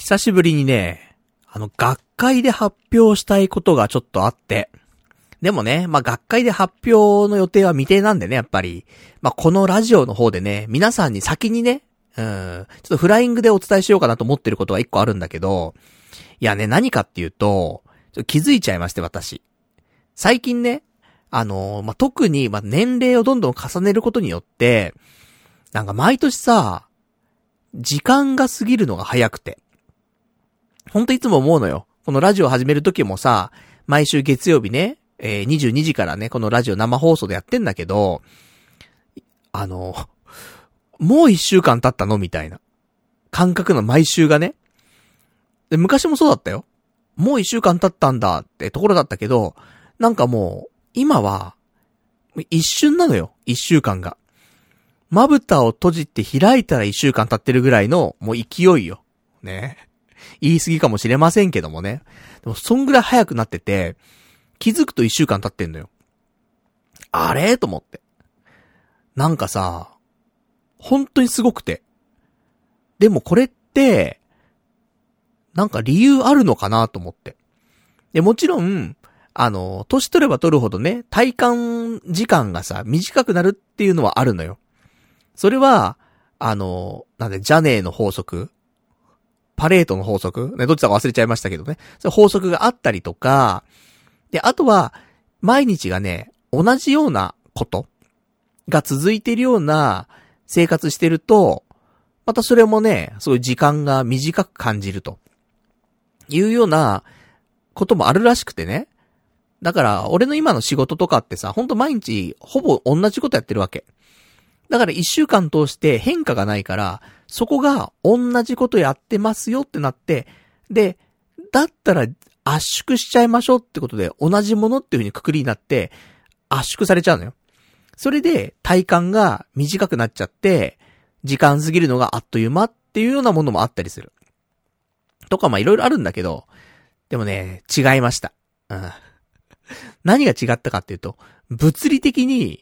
久しぶりにね、学会で発表したいことがちょっとあって。でもね、学会で発表の予定は未定なんでね、やっぱり。このラジオの方でね、皆さんに先にね、ちょっとフライングでお伝えしようかなと思ってることが一個あるんだけど、いやね、何かっていうと、ちょっと気づいちゃいまして、私。最近ね、特に、年齢をどんどん重ねることによって、なんか毎年さ、時間が過ぎるのが早くて。ほんといつも思うのよ。このラジオ始める時もさ、毎週月曜日ね、22時からね、このラジオ生放送でやってんだけど、もう一週間経ったのみたいな。感覚の毎週がね。で、昔もそうだったよ。もう一週間経ったんだってところだったけど、なんかもう、今は、一瞬なのよ、一週間が。まぶたを閉じて開いたら一週間経ってるぐらいの、もう勢いよ。ね。言い過ぎかもしれませんけどもね。でも、そんぐらい早くなってて、気づくと一週間経ってんのよ。あれと思って。なんかさ、本当にすごくて。でもこれって、なんか理由あるのかなと思って。で、もちろん、年取れば取るほどね、体感時間がさ、短くなるっていうのはあるのよ。それは、ジャネーの法則パレートの法則ね、どっちだか忘れちゃいましたけどね。そういう法則があったりとか、で、あとは、毎日がね、同じようなことが続いているような生活してると、またそれもね、そういう時間が短く感じるというようなこともあるらしくてね。だから、俺の今の仕事とかってさ、ほんと毎日ほぼ同じことやってるわけ。だから一週間通して変化がないから、そこが同じことやってますよってなって、で、だったら圧縮しちゃいましょうってことで同じものっていう風に括りになって圧縮されちゃうのよ。それで体感が短くなっちゃって、時間過ぎるのがあっという間っていうようなものもあったりする。とかいろいろあるんだけど、でもね、違いました。うん。何が違ったかっていうと、物理的に、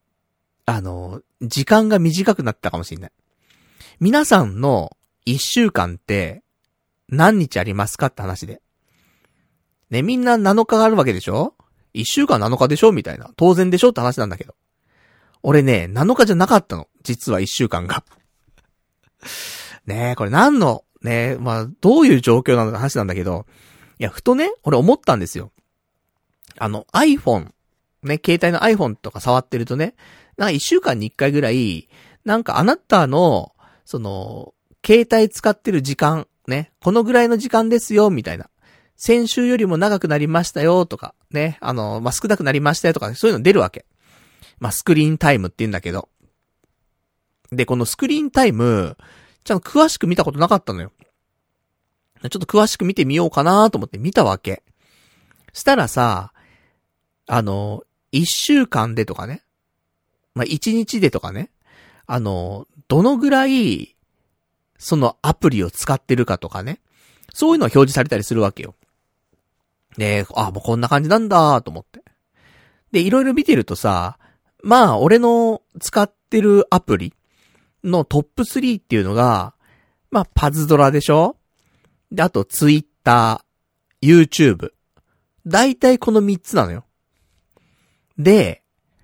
時間が短くなったかもしれない。皆さんの一週間って何日ありますかって話で。ね、みんな7日があるわけでしょ？一週間7日でしょみたいな。当然でしょって話なんだけど。俺ね、7日じゃなかったの。実は一週間が。ねえ、これ何の、ねえ、どういう状況なのか話なんだけど、いや、ふとね、俺思ったんですよ。iPhone、ね、携帯の iPhone とか触ってるとね、なんか一週間に一回ぐらい、なんかあなたの、携帯使ってる時間、ね、このぐらいの時間ですよ、みたいな。先週よりも長くなりましたよ、とか、ね、少なくなりましたよ、とか、そういうの出るわけ。スクリーンタイムって言うんだけど。で、このスクリーンタイム、ちゃんと詳しく見たことなかったのよ。ちょっと詳しく見てみようかなと思って見たわけ。したらさ、一週間でとかね。一日でとかね。どのぐらい、そのアプリを使ってるかとかね。そういうのが表示されたりするわけよ。で、もうこんな感じなんだと思って。で、いろいろ見てるとさ、俺の使ってるアプリのトップ3っていうのが、パズドラでしょ？で、あと、ツイッター、YouTube。だいたいこの3つなのよ。で、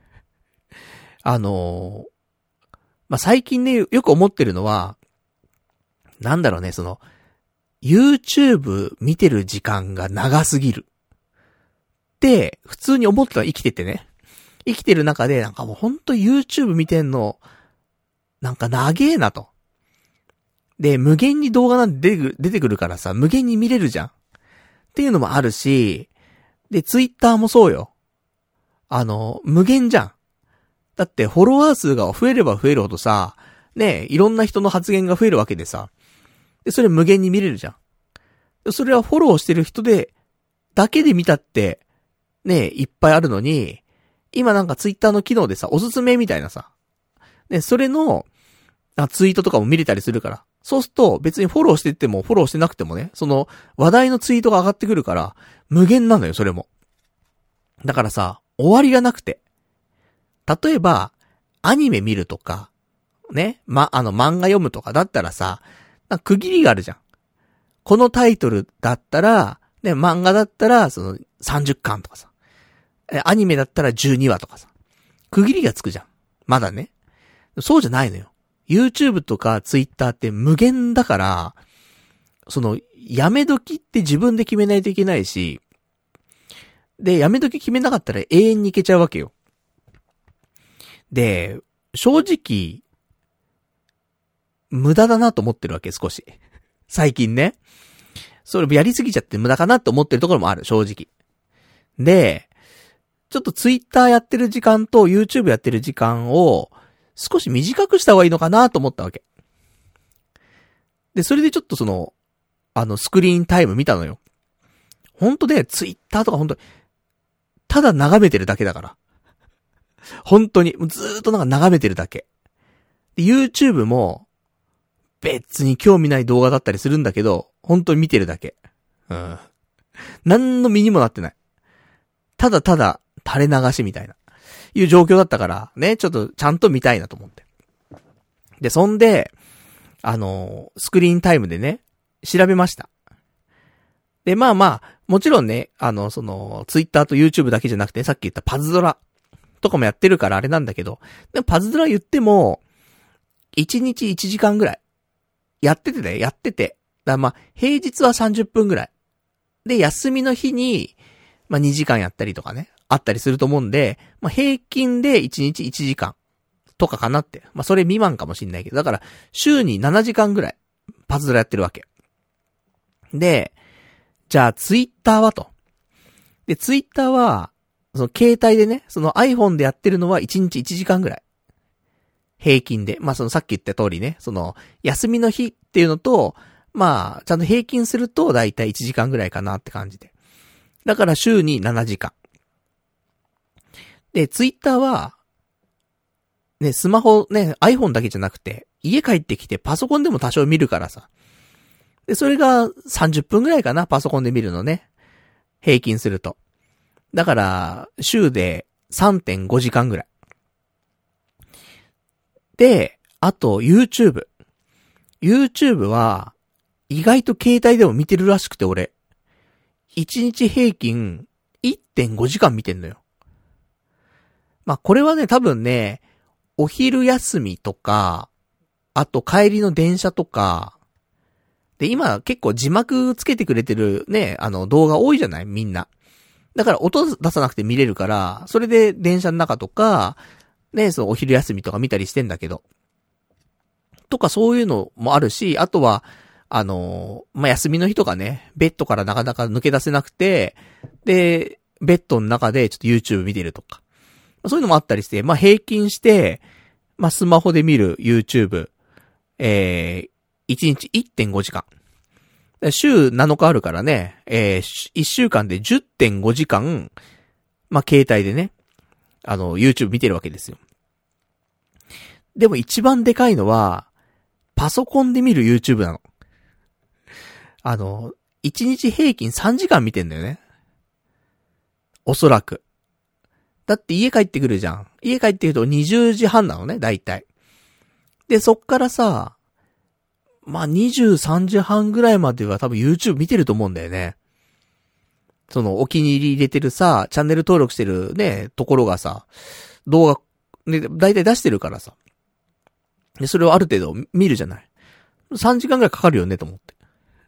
最近ね、よく思ってるのは、なんだろうね、YouTube 見てる時間が長すぎる。って、普通に思ってた生きててね。生きてる中で、なんかもうほんと YouTube 見てんの、なんか長えなと。で、無限に動画なんて出てくるからさ、無限に見れるじゃん。っていうのもあるし、で、Twitter もそうよ。無限じゃん。だってフォロワー数が増えれば増えるほどさ、ね、いろんな人の発言が増えるわけでさ、で、それ無限に見れるじゃん。それはフォローしてる人で、だけで見たって、ね、いっぱいあるのに、今なんかツイッターの機能でさ、おすすめみたいなさ、ね、それの、ツイートとかも見れたりするから。そうすると、別にフォローしてっても、フォローしてなくてもね、その、話題のツイートが上がってくるから、無限なのよ、それも。だからさ、終わりがなくて。例えば、アニメ見るとか、ね、漫画読むとかだったらさ、区切りがあるじゃん。 このタイトルだったら、ね、漫画だったら、その30巻とかさ。アニメだったら12話とかさ。区切りがつくじゃん。まだね。そうじゃないのよ。YouTube とか Twitter って無限だから、その、やめ時って自分で決めないといけないし、で、やめ時決めなかったら永遠にいけちゃうわけよ。で、正直、無駄だなと思ってるわけ、少し。最近ね。それやりすぎちゃって無駄かなって思ってるところもある、正直。で、ちょっと Twitter やってる時間と YouTube やってる時間を少し短くした方がいいのかなと思ったわけ。で、それでちょっとその、スクリーンタイム見たのよ。ほんとね、Twitter とかほんと、ただ眺めてるだけだから。本当に、ずーっとなんか眺めてるだけ。で、YouTube も、別に興味ない動画だったりするんだけど、本当に見てるだけ。うん。何の身にもなってない。ただただ垂れ流しみたいな、いう状況だったから、ね、ちょっとちゃんと見たいなと思って。で、そんで、スクリーンタイムでね、調べました。で、まあまあ、もちろんね、その、Twitter と YouTube だけじゃなくて、さっき言ったパズドラとかもやってるからあれなんだけど、でもパズドラ言っても、1日1時間ぐらい。やってて。だからまあ、平日は30分ぐらい。で、休みの日に、まあ2時間やったりとかね、あったりすると思うんで、まあ平均で1日1時間とかかなって。まあそれ未満かもしんないけど、だから週に7時間ぐらいパズドラやってるわけ。で、じゃあツイッターはと。で、ツイッターは、その携帯でね、その iPhone でやってるのは1日1時間ぐらい。平均で。まあそのさっき言った通りね、その休みの日っていうのと、まあちゃんと平均するとだいたい1時間ぐらいかなって感じで。だから週に7時間。で、ツイッターは、ね、スマホね、iPhone だけじゃなくて、家帰ってきてパソコンでも多少見るからさ。で、それが30分ぐらいかな、パソコンで見るのね。平均すると。だから、週で 3.5 時間ぐらい。で、あと YouTube。YouTube は、意外と携帯でも見てるらしくて俺。1日平均 1.5 時間見てんのよ。まあ、これはね、多分ね、お昼休みとか、あと帰りの電車とか、で、今結構字幕つけてくれてるね、動画多いじゃないみんな。だから音出さなくて見れるから、それで電車の中とか、ね、そのお昼休みとか見たりしてんだけど。とかそういうのもあるし、あとは、まあ、休みの日とかね、ベッドからなかなか抜け出せなくて、で、ベッドの中でちょっと YouTube 見てるとか。そういうのもあったりして、まあ、平均して、まあ、スマホで見る YouTube、1日 1.5 時間。週7日あるからね、1週間で 10.5 時間、まあ、携帯でね、YouTube 見てるわけですよ。でも一番でかいのは、パソコンで見る YouTube なの。1日平均3時間見てんだよね。おそらく。だって家帰ってくるじゃん。家帰ってくると20時半なのね、だいたい。で、そっからさ、まあ、23時半ぐらいまでは多分 YouTube 見てると思うんだよね。そのお気に入り入れてるさ、チャンネル登録してるね、ところがさ、動画、ね、だいたい出してるからさ。で、それをある程度見るじゃない。3時間ぐらいかかるよね、と思って。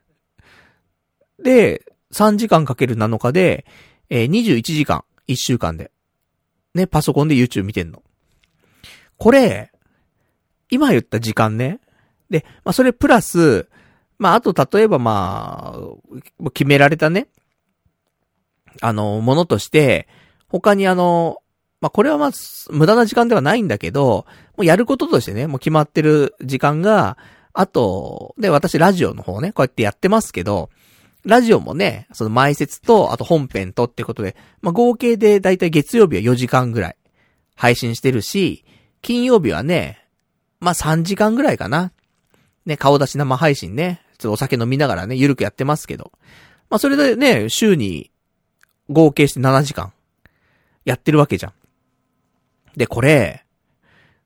で、3時間かける7日で、21時間、1週間で。ね、パソコンで YouTube 見てんの。これ、今言った時間ね。で、まあ、それプラス、まあ、あと例えばまあ、決められたね、ものとして、他にまあ、これはまあ、無駄な時間ではないんだけど、もうやることとしてね、もう決まってる時間が、あと、で、私ラジオの方ね、こうやってやってますけど、ラジオもね、その前説と、あと本編とってことで、まあ、合計でだいたい月曜日は4時間ぐらい配信してるし、金曜日はね、まあ、3時間ぐらいかな。ね、顔出し生配信ね、ちょっとお酒飲みながらね、ゆるくやってますけど。まあ、それでね、週に合計して7時間やってるわけじゃん。で、これ、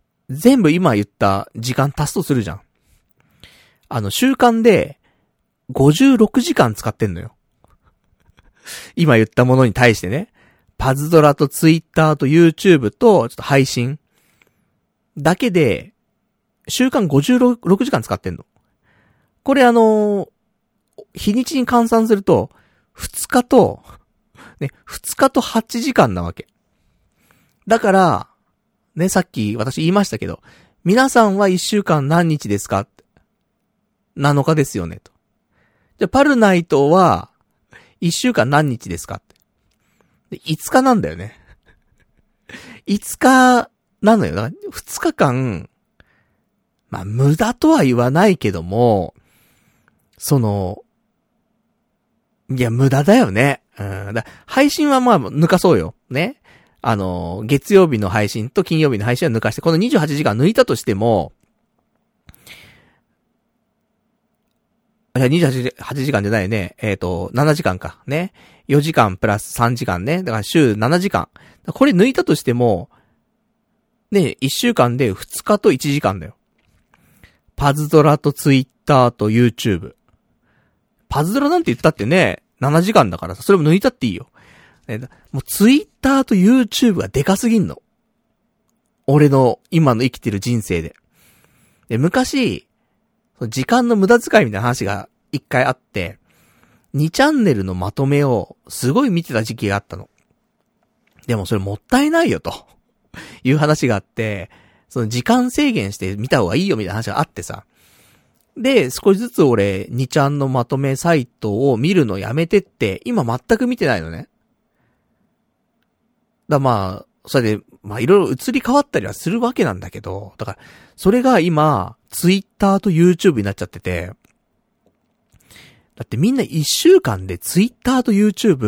全部今言った時間足すとするじゃん。週間で 56時間使ってんのよ。今言ったものに対してね。パズドラとツイッターと YouTube とちょっと配信だけで週間56時間使ってんの。これ日にちに換算すると2日と8時間なわけ。だからね、さっき私言いましたけど、皆さんは1週間何日ですかって。7日ですよねと。じゃあパルナイトは1週間何日ですかって。5日なんだよね。5日なのよ。だから2日間、まあ無駄とは言わないけども、いや無駄だよね。配信はまあ抜かそうよ。ね。月曜日の配信と金曜日の配信は抜かして、この28時間抜いたとしても、28時間じゃないよね。7時間か。ね。4時間プラス3時間ね。だから週7時間。これ抜いたとしても、ね、1週間で2日と1時間だよ。パズドラとツイッターと YouTube。パズドラなんて言ったってね、7時間だからさ、それも抜いたっていいよ。もうツイッターと YouTube がでかすぎんの。俺の今の生きてる人生で。で、昔、時間の無駄遣いみたいな話が一回あって、2チャンネルのまとめをすごい見てた時期があったの。でもそれもったいないよという話があって、その時間制限して見た方がいいよみたいな話があってさ。で、少しずつ俺2チャンのまとめサイトを見るのやめてって、今全く見てないのね。まあ、それで、まあいろいろ移り変わったりはするわけなんだけど、だから、それが今、ツイッターと YouTube になっちゃってて、だってみんな1週間でツイッターと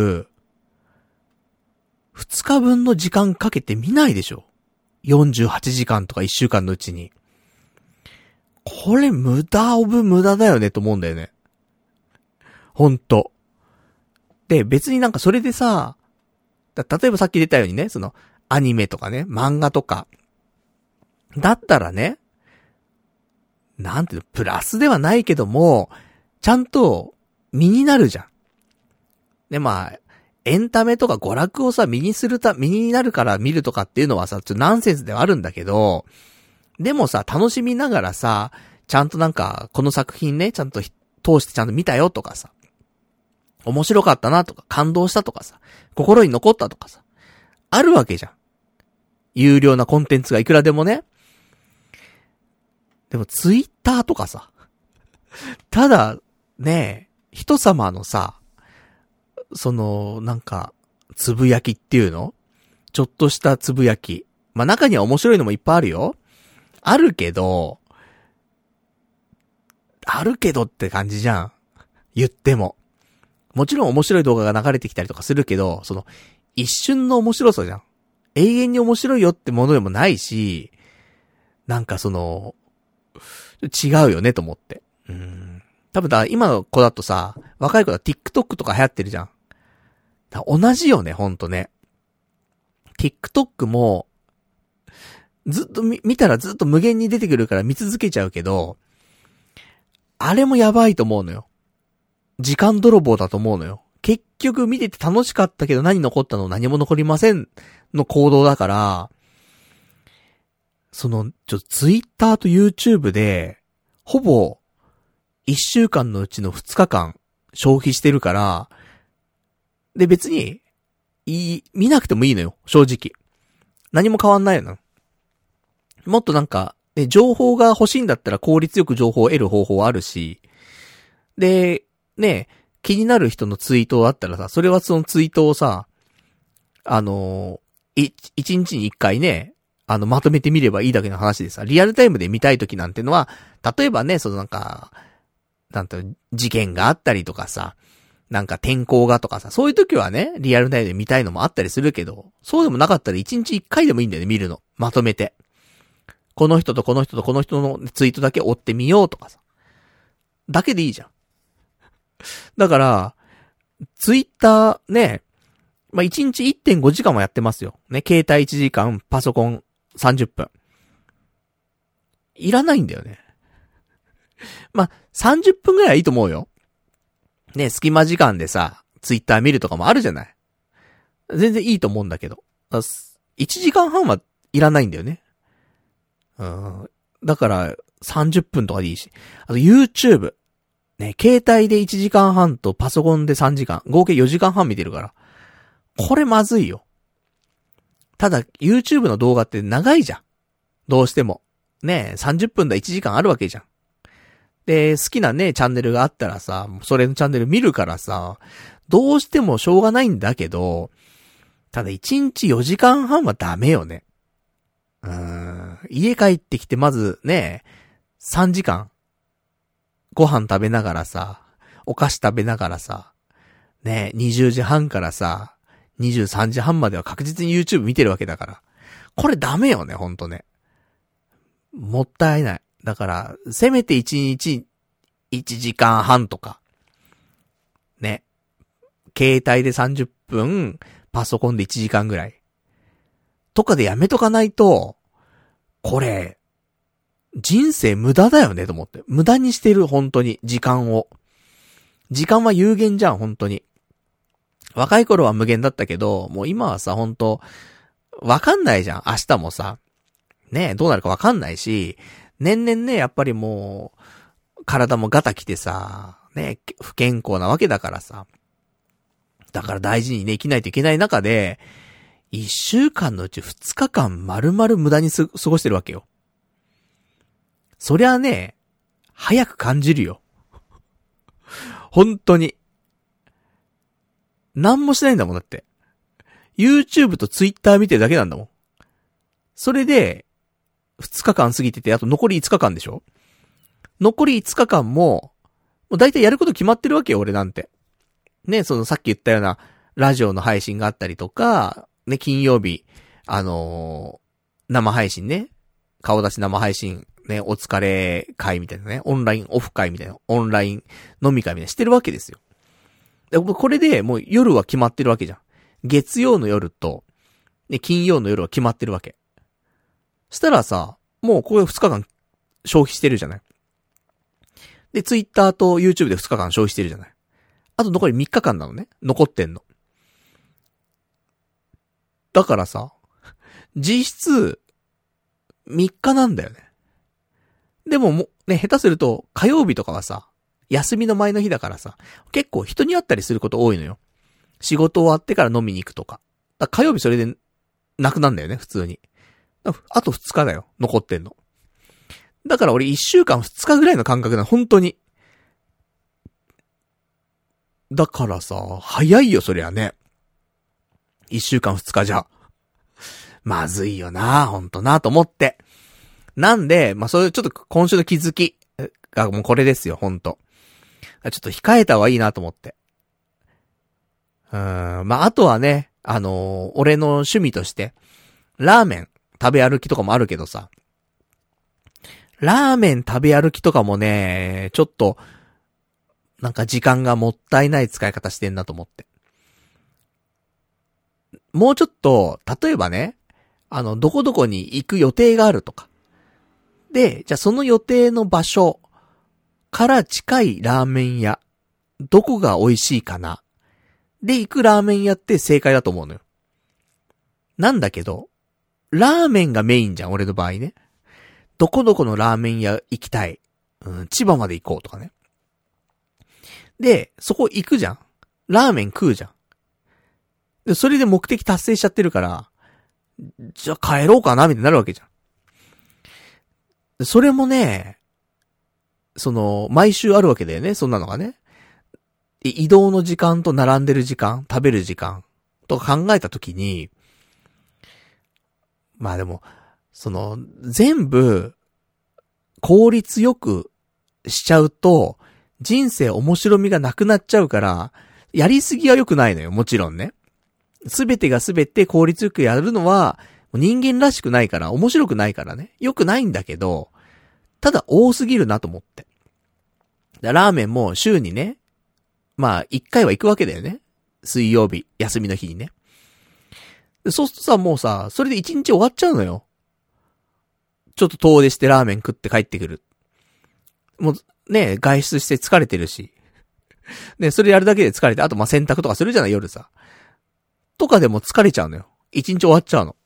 YouTube、2日分の時間かけて見ないでしょ。48時間とか1週間のうちに。これ無駄オブ無駄だよねと思うんだよね。ほんと。で、別になんかそれでさ、例えばさっき出たようにね、アニメとかね、漫画とか。だったらね、なんていうの、プラスではないけども、ちゃんと身になるじゃん。で、まあ、エンタメとか娯楽をさ、身になるから見るとかっていうのはさ、ちょっとナンセンスではあるんだけど、でもさ、楽しみながらさ、ちゃんとなんか、この作品ね、ちゃんと通してちゃんと見たよとかさ、面白かったなとか、感動したとかさ、心に残ったとかさ、あるわけじゃん。有料なコンテンツがいくらでもね。でもツイッターとかさ、ただ、ねえ、人様のさ、なんか、つぶやきっていうの？ちょっとしたつぶやき。まあ、中には面白いのもいっぱいあるよ。あるけどって感じじゃん。言っても。もちろん面白い動画が流れてきたりとかするけど、一瞬の面白さじゃん。永遠に面白いよってものでもないし、なんか違うよねと思って。多分今の子だとさ、若い子だと TikTok とか流行ってるじゃん。同じよね、ほんとね。TikTok も、ずっと見たらずっと無限に出てくるから見続けちゃうけど、あれもやばいと思うのよ。時間泥棒だと思うのよ。結局見てて楽しかったけど何残ったの？何も残りませんの行動だから、ツイッターと YouTube で、ほぼ、1週間のうちの2日間消費してるから、で別に、見なくてもいいのよ、正直。何も変わんないの。もっとなんか、情報が欲しいんだったら効率よく情報を得る方法はあるし、で、ね、気になる人のツイートだったらさ、それはそのツイートをさ、1日に1回ね、まとめてみればいいだけの話でさ、リアルタイムで見たい時なんてのは、例えばね、事件があったりとかさ、なんか天候がとかさ、そういう時はね、リアルタイムで見たいのもあったりするけど、そうでもなかったら1日1回でもいいんだよね、見るの。まとめて。この人とこの人とこの人のツイートだけ追ってみようとかさ。だけでいいじゃん。だから、ツイッターね、まあ、1日 1.5 時間もやってますよ。ね、携帯1時間、パソコン30分。いらないんだよね。まあ、30分ぐらいはいいと思うよ。 ね、隙間時間でさ、ツイッター見るとかもあるじゃない。全然いいと思うんだけど。1時間半はいらないんだよね。だから、30分とかでいいし。あと YouTube。ね、携帯で1時間半とパソコンで3時間。合計4時間半見てるから。これまずいよ。ただ、YouTube の動画って長いじゃん。どうしても。ね、30分だ1時間あるわけじゃん。で、好きなね、チャンネルがあったらさ、それのチャンネル見るからさ、どうしてもしょうがないんだけど、ただ1日4時間半はダメよね。家帰ってきてまずね、3時間、ご飯食べながらさ、お菓子食べながらさ、ね、20時半からさ、23時半までは確実に YouTube 見てるわけだから。これダメよね、ほんとね。もったいない。だから、せめて1日1時間半とか。ね。携帯で30分、パソコンで1時間ぐらい。とかでやめとかないと、これ、人生無駄だよねと思って。無駄にしてる、本当に、時間を。時間は有限じゃん、本当に。若い頃は無限だったけど、もう今はさ、本当わかんないじゃん、明日もさ。ね、どうなるかわかんないし、年々ね、やっぱりもう、体もガタきてさ、ね、不健康なわけだからさ。だから大事にね、生きないといけない中で、1週間のうち2日間丸々無駄に過ごしてるわけよ。そりゃね、早く感じるよ。本当に。なんもしないんだもんだって。YouTube と Twitter 見てるだけなんだもん。それで、2日間過ぎてて、あと残り5日間でしょ？残り5日間もう大体やること決まってるわけよ、俺なんて。ね、そのさっき言ったような、ラジオの配信があったりとか、ね、金曜日、生配信ね。顔出し生配信、ね、お疲れ会みたいなね、オンラインオフ会みたいな、オンライン飲み会みたいなしてるわけですよ。でこれでもう夜は決まってるわけじゃん。月曜の夜と、ね、金曜の夜は決まってるわけ。したらさ、もうこれ2日間消費してるじゃない。で、ツイッターと YouTube で2日間消費してるじゃない。あと残り3日間なのね。残ってんの。だからさ、実質、3日なんだよね。でももう、ね、下手すると、火曜日とかはさ、休みの前の日だからさ、結構人に会ったりすること多いのよ。仕事終わってから飲みに行くとか。だから火曜日それで、なくなんだよね、普通に。あと2日だよ、残ってんの。だから俺1週間2日ぐらいの感覚なの、本当に。だからさ、早いよ、そりゃね。1週間2日じゃ。まずいよな、ほんとな、と思って。なんで、まあ、そういうちょっと今週の気づきがもうこれですよ、ほんと。ちょっと控えた方がいいなと思って。まあ、あとはね、俺の趣味として、ラーメン食べ歩きとかもあるけどさ、ラーメン食べ歩きとかもね、ちょっと、なんか時間がもったいない使い方してんなと思って。もうちょっと、例えばね、どこどこに行く予定があるとか。で、じゃあその予定の場所から近いラーメン屋、どこが美味しいかな。で、行くラーメン屋って正解だと思うのよ。なんだけど、ラーメンがメインじゃん、俺の場合ね。どこどこのラーメン屋行きたい。千葉まで行こうとかね。で、そこ行くじゃん。ラーメン食うじゃん。で、それで目的達成しちゃってるから、じゃあ帰ろうかなみたいになるわけじゃん。それもね、毎週あるわけだよね、そんなのがね。移動の時間と並んでる時間、食べる時間とか考えたときに、まあでも、全部、効率よくしちゃうと、人生面白みがなくなっちゃうから、やりすぎは良くないのよ、もちろんね。すべてがすべて効率よくやるのは、人間らしくないから、面白くないからね。良くないんだけど、ただ多すぎるなと思って。ラーメンも週にね、まあ、1回は行くわけだよね。水曜日、休みの日にね。そうするとさ、もうさ、それで1日終わっちゃうのよ。ちょっと遠出してラーメン食って帰ってくる。もうね、外出して疲れてるし。 ね、それやるだけで疲れて、あと洗濯とかするじゃない、夜さ。とかでも疲れちゃうのよ。一日終わっちゃうの。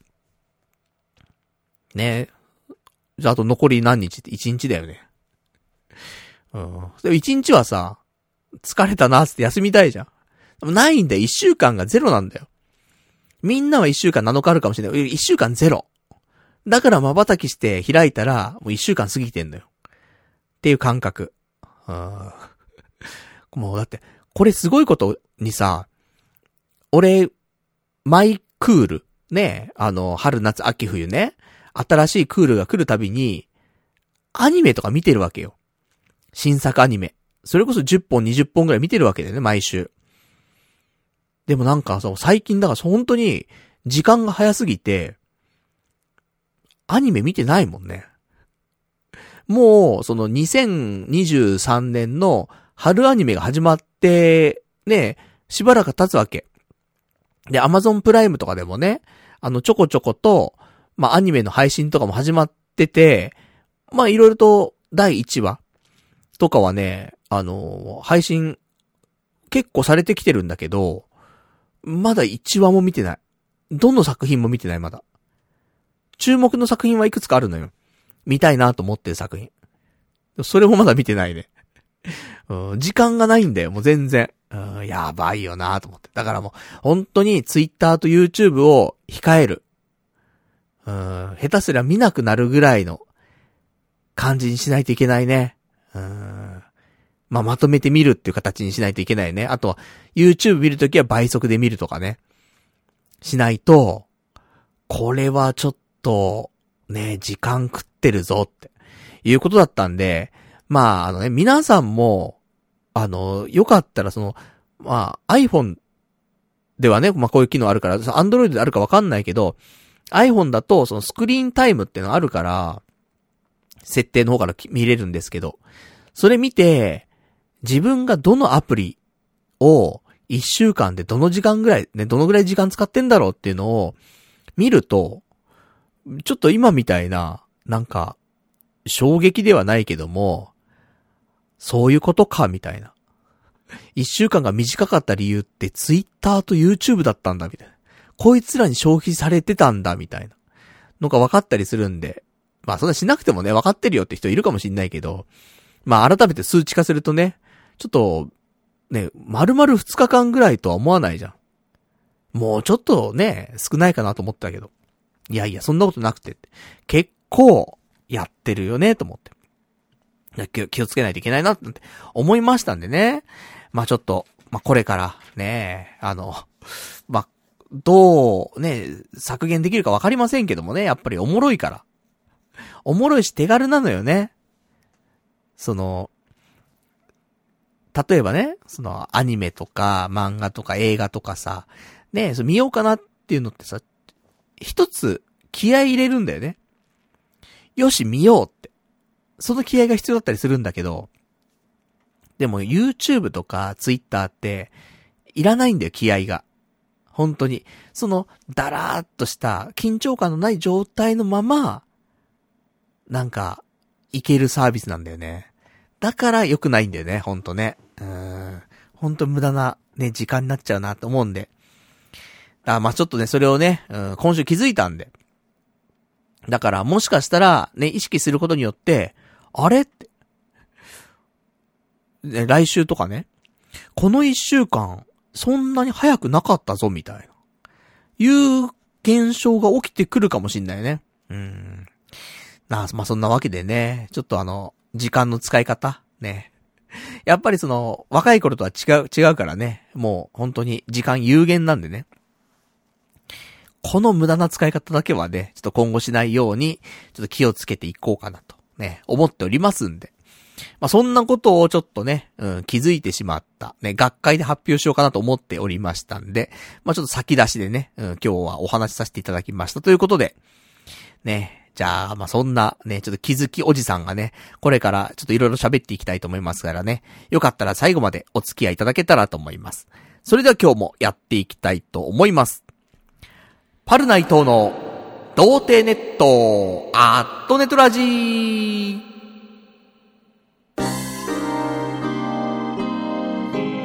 ね。じゃああと残り何日って一日だよね。でも一日はさ、疲れたなーって休みたいじゃん。でもないんだよ。一週間がゼロなんだよ。みんなは一週間7日あるかもしれない。一週間ゼロ。だから瞬きして開いたら、もう一週間過ぎてんのよ。っていう感覚。もうだって、これすごいことにさ、俺、マイクール、ね、春夏秋冬ね、新しいクールが来るたびに、アニメとか見てるわけよ。新作アニメ。それこそ10本20本ぐらい見てるわけだよね、毎週。でもなんか最近だから本当に時間が早すぎて、アニメ見てないもんね。もう、2023年の春アニメが始まって、ね、しばらく経つわけ。で、Amazon プライムとかでもね、ちょこちょこと、アニメの配信とかも始まってて、いろいろと第1話とかはね、配信結構されてきてるんだけど、まだ1話も見てない。どの作品も見てない、まだ。注目の作品はいくつかあるのよ。見たいなと思ってる作品。それもまだ見てないね。時間がないんだよ、もう全然。やばいよなと思って。だからもう、本当に Twitter と YouTube を控える。下手すりゃ見なくなるぐらいの感じにしないといけないね。まとめて見るっていう形にしないといけないね。あとは、YouTube 見るときは倍速で見るとかね。しないと、これはちょっと、ね、時間食ってるぞって、いうことだったんで、皆さんも、よかったらiPhone ではね、こういう機能あるから、Android であるかわかんないけど、iPhone だと、スクリーンタイムっていうのあるから、設定の方から見れるんですけど、それ見て、自分がどのアプリを1週間でどの時間ぐらい、ね、どのぐらい時間使ってんだろうっていうのを見ると、ちょっと今みたいな、衝撃ではないけども、そういうことか、みたいな。1週間が短かった理由って Twitter と YouTube だったんだ、みたいな。こいつらに消費されてたんだ、みたいなのが分かったりするんで、そんなしなくてもね、分かってるよって人いるかもしんないけど、改めて数値化するとね、ちょっと、ね、丸々2日間ぐらいとは思わないじゃん。もうちょっとね、少ないかなと思ったけど。いやいや、そんなことなくて。結構、やってるよね、と思って。気をつけないといけないなって思いましたんでね。ちょっと、これから、ね、どう、ね、削減できるかわかりませんけどもね、やっぱりおもろいから。おもろいし手軽なのよね。例えばね、アニメとか、漫画とか映画とかさ、ね、見ようかなっていうのってさ、一つ気合い入れるんだよね。よし、見ようって。その気合が必要だったりするんだけど、でも YouTube とか Twitter って、いらないんだよ、気合が。本当に。だらーっとした緊張感のない状態のまま、いけるサービスなんだよね。だから良くないんだよね、ほんとね。ほんと無駄なね、時間になっちゃうなと思うんで。ちょっとね、それをね、今週気づいたんで。だからもしかしたら、ね、意識することによって、あれって。ね、来週とかね、この一週間、そんなに早くなかったぞ、みたいな。いう現象が起きてくるかもしんないね。そんなわけでね、ちょっと時間の使い方、ね。やっぱり若い頃とは違うからね、もう本当に時間有限なんでね。この無駄な使い方だけはね、ちょっと今後しないように、ちょっと気をつけていこうかなと、ね、思っておりますんで。そんなことをちょっとね、気づいてしまった。ね、学会で発表しようかなと思っておりましたんで、ちょっと先出しでね、今日はお話しさせていただきましたということで、ね、じゃあ、そんなね、ちょっと気づきおじさんがね、これからちょっといろいろ喋っていきたいと思いますからね、よかったら最後までお付き合いいただけたらと思います。それでは今日もやっていきたいと思います。パルナイトの童貞ネットアットネットラジー。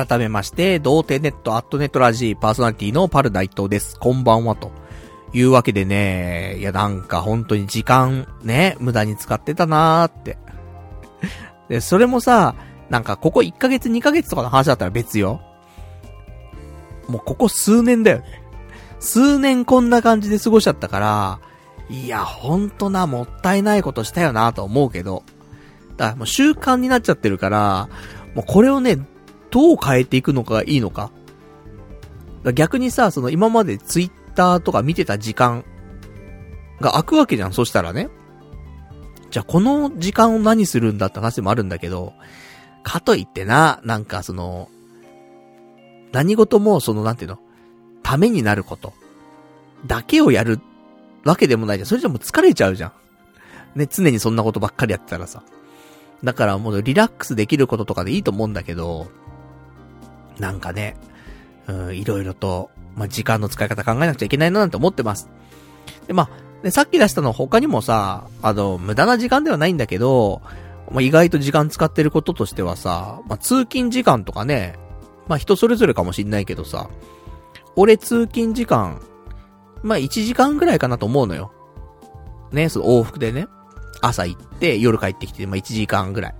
改めまして、童貞ネットアットネットラジーパーソナリティのパル大東です。こんばんはというわけでね、いやなんか本当に時間ね、無駄に使ってたなーって。で、それもさ、なんかここ1ヶ月2ヶ月とかの話だったら別よ。もうここ数年だよね。数年こんな感じで過ごしちゃったから、いやほんとな、もったいないことしたよなと思うけど。だからもう習慣になっちゃってるから、もうこれをね、どう変えていくのかがいいのか。逆にさ、その今までツイッターとか見てた時間が空くわけじゃん。そしたらね。じゃあこの時間を何するんだって話もあるんだけど、かといってな、なんかその、何事もそのなんていうの、ためになることだけをやるわけでもないじゃん。それじゃもう疲れちゃうじゃん。ね、常にそんなことばっかりやってたらさ。だからもうリラックスできることとかでいいと思うんだけど、なんかね、いろいろと、まあ、時間の使い方考えなくちゃいけないななんて思ってます。で、まあ、ね、さっき出したの他にもさ、無駄な時間ではないんだけど、まあ、意外と時間使ってることとしてはさ、まあ、通勤時間とかね、まあ、人それぞれかもしんないけどさ、俺通勤時間、まあ、1時間ぐらいかなと思うのよ。ね、その往復でね。朝行って、夜帰ってきて、まあ、1時間ぐらい。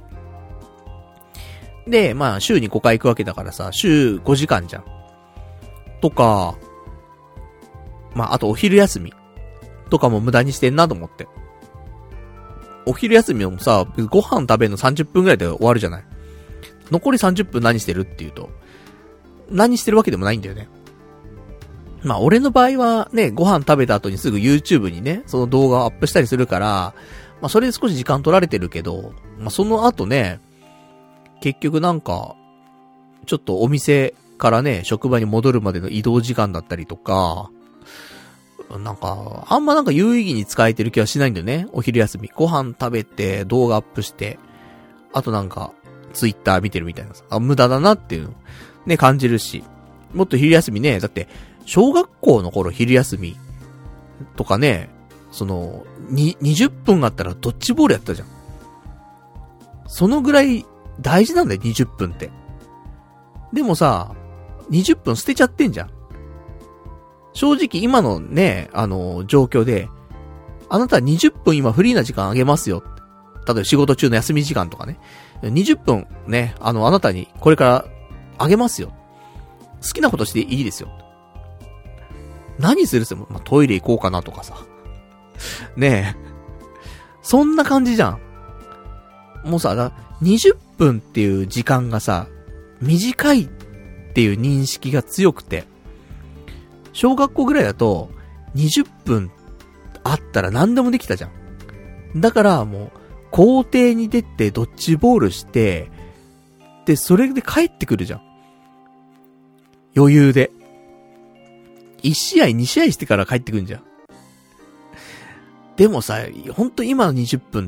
で、まあ、週に5回行くわけだからさ、週5時間じゃん。とか、まあ、あとお昼休み。とかも無駄にしてんなと思って。お昼休みもさ、ご飯食べるの30分ぐらいで終わるじゃない。残り30分何してるっていうと、何してるわけでもないんだよね。まあ俺の場合はね、ご飯食べた後にすぐ YouTube にね、その動画をアップしたりするから、まあそれで少し時間取られてるけど、まあその後ね、結局なんか、ちょっとお店からね、職場に戻るまでの移動時間だったりとか、なんか、あんまなんか有意義に使えてる気はしないんだよね。お昼休み。ご飯食べて、動画アップして、あとなんか、ツイッター見てるみたいなさ。無駄だなっていうの、ね、感じるし。もっと昼休みね、だって、小学校の頃昼休みとかね、その、20分あったらドッジボールやったじゃん。そのぐらい大事なんだよ、20分って。でもさ、20分捨てちゃってんじゃん。正直今のね、状況で、あなたは20分今フリーな時間あげますよ。例えば仕事中の休み時間とかね。20分ね、あなたにこれからあげますよ。好きなことしていいですよ。何するっすよ。まあ、トイレ行こうかなとかさ。ねえ。そんな感じじゃん。もうさ、20分っていう時間がさ、短いっていう認識が強くて、小学校ぐらいだと、20分あったら何でもできたじゃん。だからもう、校庭に出てドッジボールして、で、それで帰ってくるじゃん。余裕で。1試合2試合してから帰ってくるんじゃん。でもさ、ほんと今の20分って、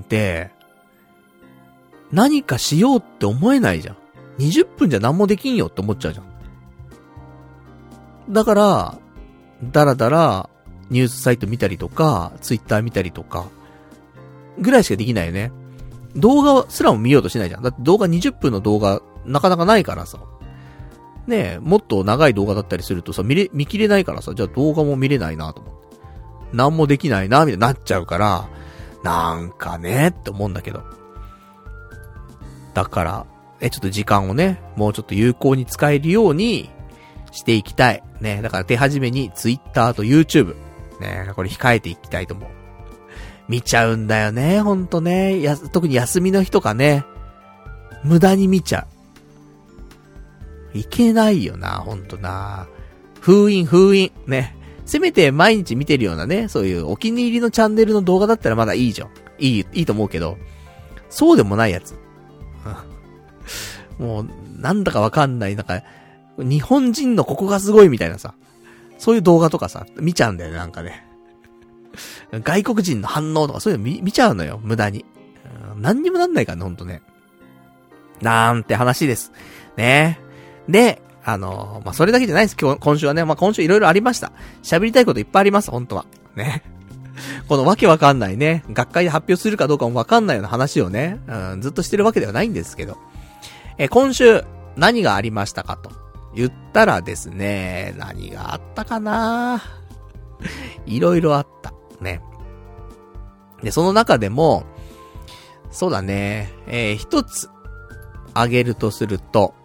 何かしようって思えないじゃん。20分じゃ何もできんよって思っちゃうじゃん。だから、だらだらニュースサイト見たりとか、ツイッター見たりとか、ぐらいしかできないよね。動画すらも見ようとしないじゃん。だって動画20分の動画なかなかないからさ。ねえ、もっと長い動画だったりするとさ、見切れないからさ、じゃあ動画も見れないなと思って。なんもできないな、みたいになっちゃうから、なんかね、って思うんだけど。だから、ちょっと時間をね、もうちょっと有効に使えるようにしていきたい。ね、だから手始めに Twitter と YouTube。ね、これ控えていきたいと思う。見ちゃうんだよね、ほんとね。特に休みの日とかね、無駄に見ちゃう。いけないよな、ほんとな。封印。ね。せめて毎日見てるようなね、そういうお気に入りのチャンネルの動画だったらまだいいじゃん。いいと思うけど、そうでもないやつ。もう、なんだかわかんない、なんか、日本人のここがすごいみたいなさ、そういう動画とかさ、見ちゃうんだよね、なんかね。外国人の反応とかそういうの見ちゃうのよ、無駄に。何にもなんないからね、ほんとね。なんて話です。ね。で、まあ、それだけじゃないです。今週はね、まあ、今週いろいろありました。喋りたいこといっぱいあります、本当は。ね。このわけわかんないね、学会で発表するかどうかもわかんないような話をね、ずっとしてるわけではないんですけど。今週、 何がありましたかと言ったらですね、何があったかないろいろあった。ね。で、その中でも、そうだね、一つ、挙げるとすると、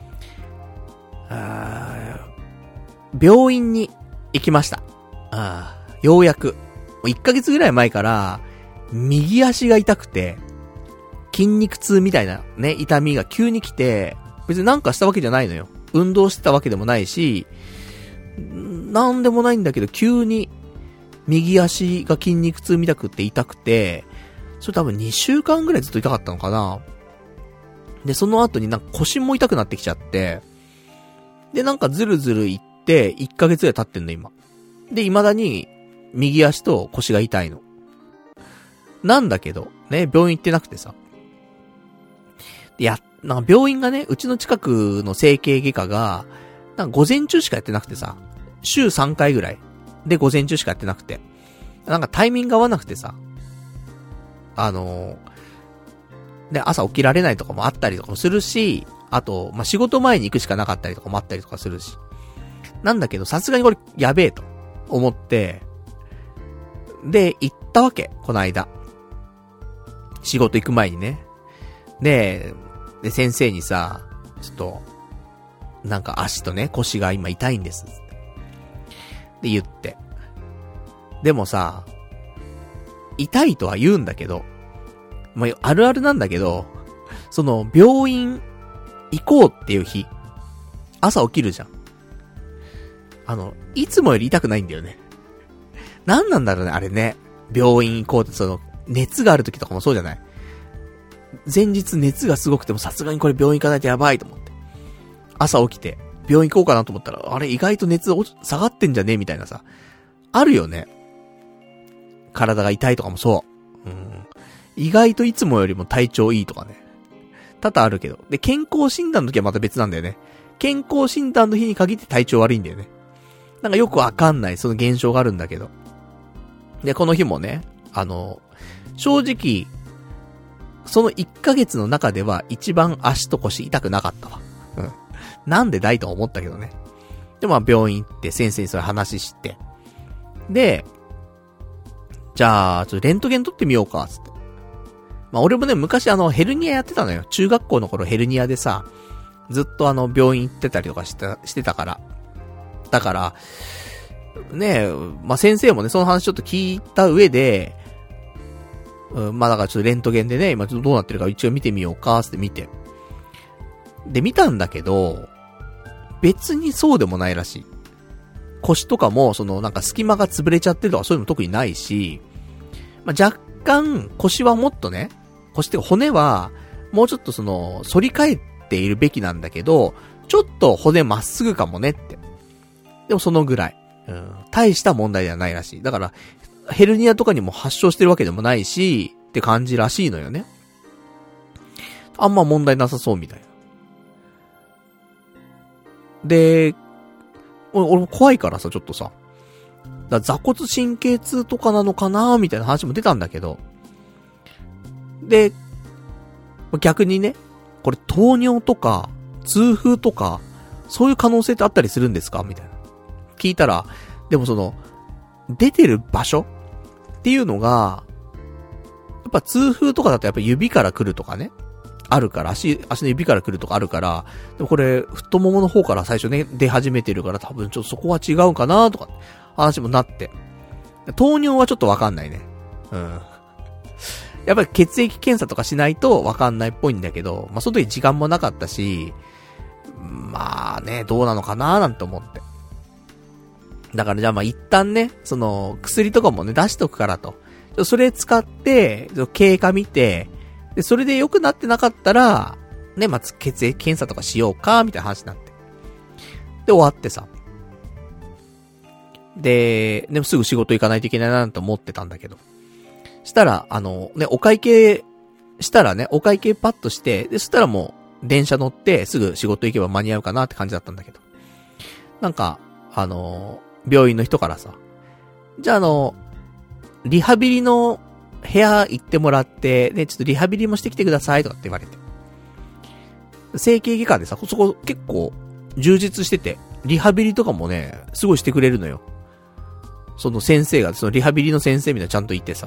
病院に行きました。ようやく。1ヶ月ぐらい前から、右足が痛くて、筋肉痛みたいなね、痛みが急に来て、別になんかしたわけじゃないのよ。運動してたわけでもないし、なんでもないんだけど、急に、右足が筋肉痛みたくって痛くて、それ多分2週間ぐらいずっと痛かったのかな。で、その後になんか腰も痛くなってきちゃって、で、なんかずるずるいって、1ヶ月ぐらい経ってんの今。で、未だに、右足と腰が痛いの。なんだけど、ね、病院行ってなくてさ。なんか病院がね、うちの近くの整形外科が、なんか午前中しかやってなくてさ、週3回ぐらい。で、午前中しかやってなくて。なんかタイミング合わなくてさ、で、朝起きられないとかもあったりとかもするし、あと、仕事前に行くしかなかったりとかもあったりとかするし。なんだけど、さすがにこれ、やべえと思って、で、行ったわけ、この間。仕事行く前にね。で、先生にさ、ちょっと、なんか足とね、腰が今痛いんです。で、言って。でもさ、痛いとは言うんだけど、あるあるなんだけど、その、病院行こうっていう日、朝起きるじゃん。いつもより痛くないんだよね。なんなんだろうね、あれね。病院行こうって、その、熱がある時とかもそうじゃない。前日熱がすごくてもさすがにこれ病院行かないとやばいと思って。朝起きて、病院行こうかなと思ったら、あれ意外と熱下がってんじゃねみたいなさ。あるよね。体が痛いとかもそう。意外といつもよりも体調いいとかね。多々あるけど。で、健康診断の時はまた別なんだよね。健康診断の日に限って体調悪いんだよね。なんかよくわかんない、その現象があるんだけど。で、この日もね、正直、その1ヶ月の中では一番足と腰痛くなかったわ。なんでだいと思ったけどね。で、病院行って先生にそれ話して。で、じゃあ、ちょっとレントゲン撮ってみようか、つって。俺もね、昔ヘルニアやってたのよ。中学校の頃ヘルニアでさ、ずっと病院行ってたりとかしてたから。だから、ねえ、先生もね、その話ちょっと聞いた上で、だからちょっとレントゲンでね、今ちょっとどうなってるか一応見てみようか、って見て。で、見たんだけど、別にそうでもないらしい。腰とかも、なんか隙間が潰れちゃってるとかそういうのも特にないし、若干、腰はもっとね、腰っていうか骨は、もうちょっと反り返っているべきなんだけど、ちょっと骨まっすぐかもねって。でもそのぐらい。大した問題ではないらしい。だから、ヘルニアとかにも発症してるわけでもないし、って感じらしいのよね。あんま問題なさそうみたいな。で、俺も怖いからさ、ちょっとさ。座骨神経痛とかなのかなみたいな話も出たんだけど。で、逆にね、これ糖尿とか、痛風とか、そういう可能性ってあったりするんですかみたいな。聞いたら、でも出てる場所っていうのが、やっぱ痛風とかだとやっぱ指から来るとかね。あるから、足の指から来るとかあるから、でもこれ、太ももの方から最初ね、出始めてるから多分ちょっとそこは違うかなとか、話もなって。糖尿はちょっとわかんないね。やっぱり血液検査とかしないとわかんないっぽいんだけど、その時時間もなかったし、どうなのかななんて思って。だからじゃあ一旦ね、薬とかもね、出しとくからと。それ使って、経過見て、で、それで良くなってなかったら、ね、血液検査とかしようか、みたいな話になって。で、終わってさ。でもすぐ仕事行かないといけないなと思ってたんだけど。したら、お会計したらね、お会計パッとして、で、そしたらもう、電車乗って、すぐ仕事行けば間に合うかなって感じだったんだけど。なんか、病院の人からさ、じゃあリハビリの部屋行ってもらって、ね、ちょっとリハビリもしてきてくださいとかって言われて。 整形外科でさ、そこ結構充実してて、リハビリとかもね、すごいしてくれるのよ。その先生が、そのリハビリの先生みたいなちゃんといてさ。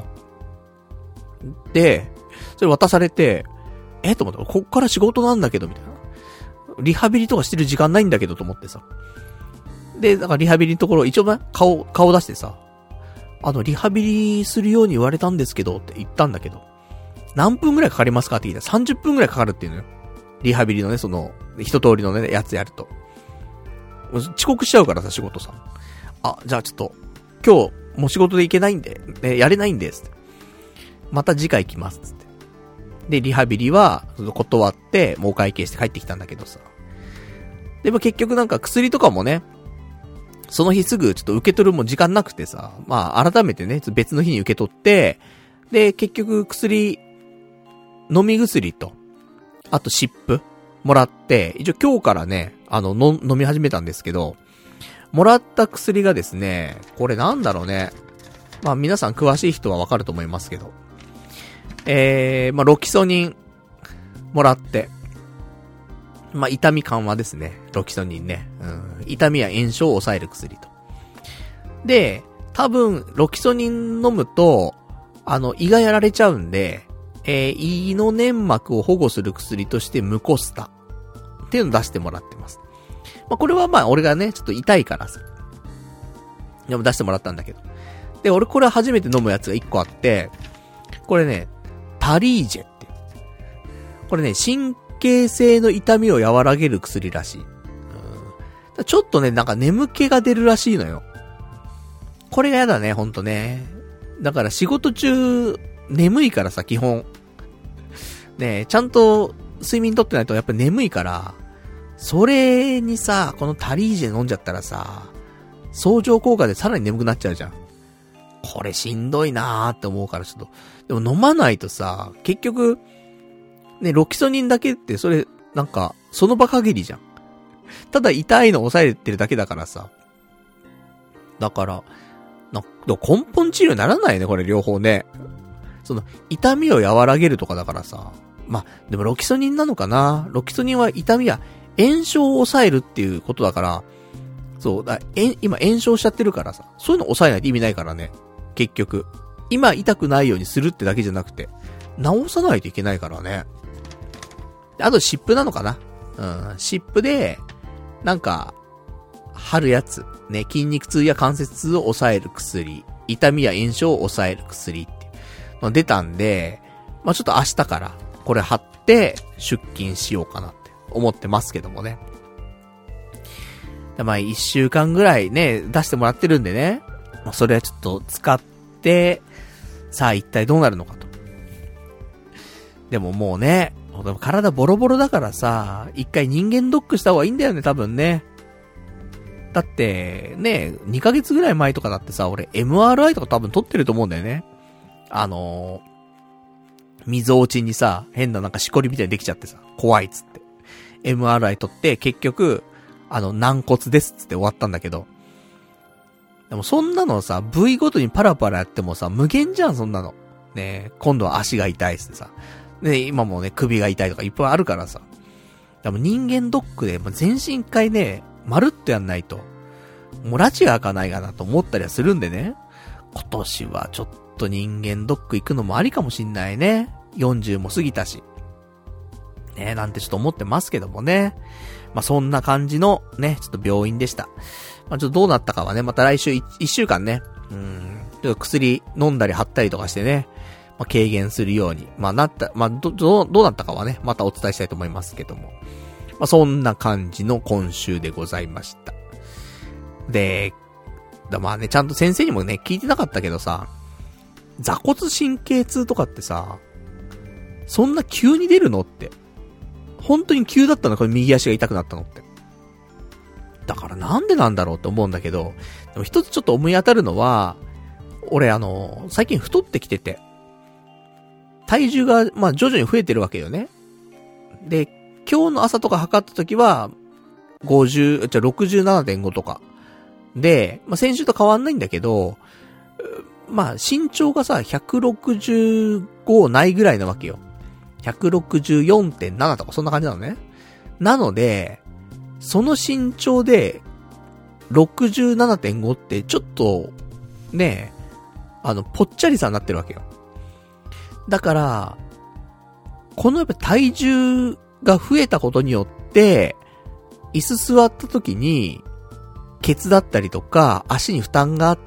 で、それ渡されて、と思ったら、こっから仕事なんだけど、みたいな。リハビリとかしてる時間ないんだけど、と思ってさ。で、だからリハビリのところ、一応ね、顔出してさ、リハビリするように言われたんですけど、って言ったんだけど、何分くらいかかりますかって聞いたら、30分くらいかかるっていうのよ。リハビリのね、その、一通りのね、やつやると。遅刻しちゃうからさ、仕事さ。じゃあちょっと、今日、もう仕事で行けないんで、やれないんです。また次回来ます、つって。で、リハビリは、断って、もう会計して帰ってきたんだけどさ。でも結局なんか薬とかもね、その日すぐちょっと受け取るも時間なくてさ、まあ改めてね、別の日に受け取って、で、結局飲み薬と、あと湿布もらって、一応今日からね、飲み始めたんですけど、もらった薬がですね、これなんだろうね。まあ皆さん詳しい人はわかると思いますけど、まあロキソニンもらって、まあ痛み緩和ですね。ロキソニンね。痛みや炎症を抑える薬と。で、多分、ロキソニン飲むと、胃がやられちゃうんで、胃の粘膜を保護する薬としてムコスタっていうのを出してもらってます。まあこれはまあ俺がね、ちょっと痛いからさ。でも出してもらったんだけど。で、俺これ初めて飲むやつが1個あって、これね、タリージェって。これね、神経性の痛みを和らげる薬らしい。ちょっとね、なんか眠気が出るらしいのよ。これがやだね、ほんとね。だから仕事中、眠いからさ、基本。ね、ちゃんと睡眠とってないとやっぱ眠いから、それにさ、このタリージェ飲んじゃったらさ、相乗効果でさらに眠くなっちゃうじゃん。これしんどいなーって思うからちょっと。でも飲まないとさ、結局、ね、ロキソニンだけってそれ、なんか、その場限りじゃん。ただ痛いの抑えてるだけだからさ。だから、根本治療にならないね、これ両方ね。その、痛みを和らげるとかだからさ。まあ、でもロキソニンなのかな？ロキソニンは痛みや炎症を抑えるっていうことだから、そう、今炎症しちゃってるからさ。そういうの抑えないと意味ないからね。結局。今痛くないようにするってだけじゃなくて、治さないといけないからね。あと湿布なのかな？湿布で、なんか、貼るやつ。ね、筋肉痛や関節痛を抑える薬。痛みや炎症を抑える薬っていうの出たんで、まあ、ちょっと明日からこれ貼って出勤しようかなって思ってますけどもね。まあ、1週間ぐらいね、出してもらってるんでね。まあ、それはちょっと使って、さあ一体どうなるのかと。でももうね、体ボロボロだからさ、一回人間ドックした方がいいんだよね、多分ね。だって、ね、2ヶ月ぐらい前とかだってさ、俺 MRI とか多分撮ってると思うんだよね。溝落ちにさ、変ななんかしこりみたいにできちゃってさ、怖いっつって。MRI 撮って、結局、軟骨ですっつって終わったんだけど。でもそんなのさ、部位ごとにパラパラやってもさ、無限じゃん、そんなの。ね、今度は足が痛いっすさ。ね、今もね、首が痛いとかいっぱいあるからさ。でも人間ドックで、全身一回ね、まるっとやんないと、もう拉致が開かないかなと思ったりはするんでね。今年はちょっと人間ドック行くのもありかもしんないね。40も過ぎたし。ね、なんてちょっと思ってますけどもね。まあ、そんな感じのね、ちょっと病院でした。まあ、ちょっとどうなったかはね、また来週1週間ね、ちょっと薬飲んだり貼ったりとかしてね、まあ、軽減するように、まあ、どうなったかはね、またお伝えしたいと思いますけども。まあ、そんな感じの今週でございました。で、まあね、ちゃんと先生にもね、聞いてなかったけどさ、座骨神経痛とかってさ、そんな急に出るのって。本当に急だったの？これ右足が痛くなったのって。だからなんでなんだろうって思うんだけど、でも一つちょっと思い当たるのは、俺最近太ってきてて、体重が、まあ徐々に増えてるわけよね。で、今日の朝とか測った時は、67.5 とか。で、まあ先週と変わんないんだけど、まあ身長がさ、165ないぐらいなわけよ。164.7 とかそんな感じなのね。 なので、その身長で、67.5 ってちょっと、ね、ぽっちゃりさになってるわけよ。だから、このやっぱ体重が増えたことによって、椅子座った時に、ケツだったりとか、足に負担があって、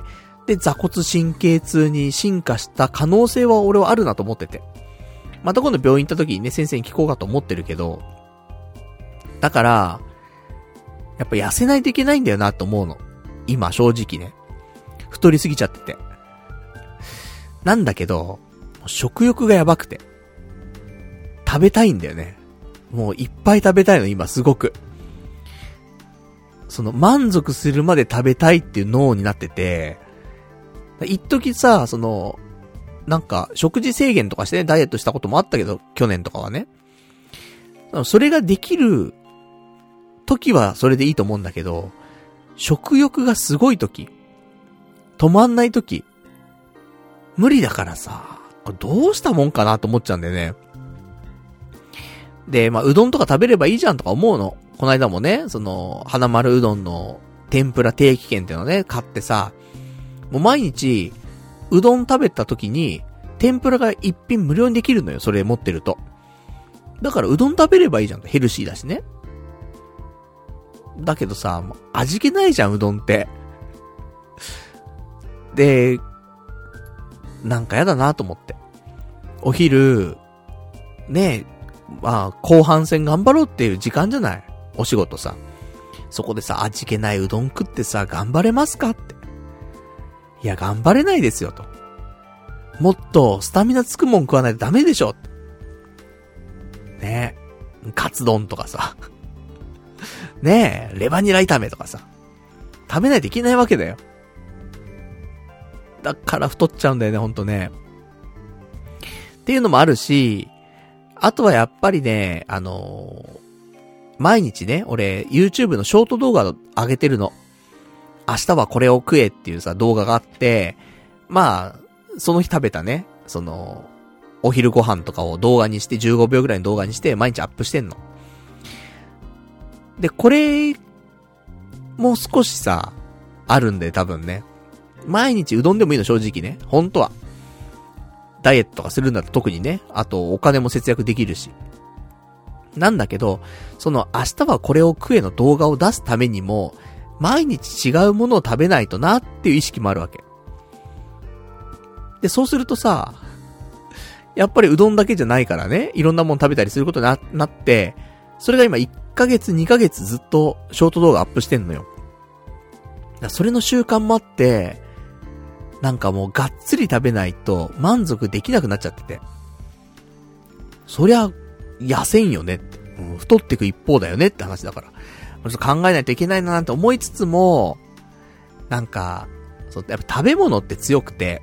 で、座骨神経痛に進化した可能性は俺はあるなと思ってて。また今度病院行った時にね、先生に聞こうかと思ってるけど、だから、やっぱ痩せないといけないんだよなと思うの。今、正直ね。太りすぎちゃってて。なんだけど、食欲がやばくて。食べたいんだよね。もういっぱい食べたいの、今、すごく。その、満足するまで食べたいっていう脳になってて、一時さ、なんか、食事制限とかしてね、ダイエットしたこともあったけど、去年とかはね。それができる時はそれでいいと思うんだけど、食欲がすごい時、止まんない時、無理だからさ、これどうしたもんかなと思っちゃうんだよね。で、うどんとか食べればいいじゃんとか思うの。この間もね、花丸うどんの天ぷら定期券っていうのをね、買ってさ、もう毎日、うどん食べた時に、天ぷらが一品無料にできるのよ、それ持ってると。だからうどん食べればいいじゃんと、ヘルシーだしね。だけどさ、もう味気ないじゃん、うどんって。で、なんかやだなと思って。お昼、ねえ、後半戦頑張ろうっていう時間じゃない。お仕事さ。そこでさ、味気ないうどん食ってさ、頑張れますかって。いや、頑張れないですよと。もっとスタミナつくもん食わないとダメでしょって。ねえ、カツ丼とかさ。ねえ、レバニラ炒めとかさ。食べないといけないわけだよ。だから太っちゃうんだよね、ほんとね。っていうのもあるし、あとはやっぱりね、毎日ね、俺、YouTube のショート動画を上げてるの。明日はこれを食えっていうさ、動画があって、その日食べたね、お昼ご飯とかを動画にして、15秒ぐらいの動画にして、毎日アップしてんの。で、これ、もう少しさ、あるんで多分ね。毎日うどんでもいいの、正直ね。本当は。ダイエットとかするんだと特にね。あと、お金も節約できるし。なんだけど、明日はこれを食えの動画を出すためにも、毎日違うものを食べないとなっていう意識もあるわけ。で、そうするとさ、やっぱりうどんだけじゃないからね、いろんなもの食べたりすることになって、それが今1ヶ月2ヶ月ずっとショート動画アップしてんのよ。それの習慣もあって、なんかもうがっつり食べないと満足できなくなっちゃってて。そりゃ、痩せんよねって、太ってく一方だよねって話だから。ちょっと考えないといけないななんて思いつつも、なんか、やっぱ食べ物って強くて、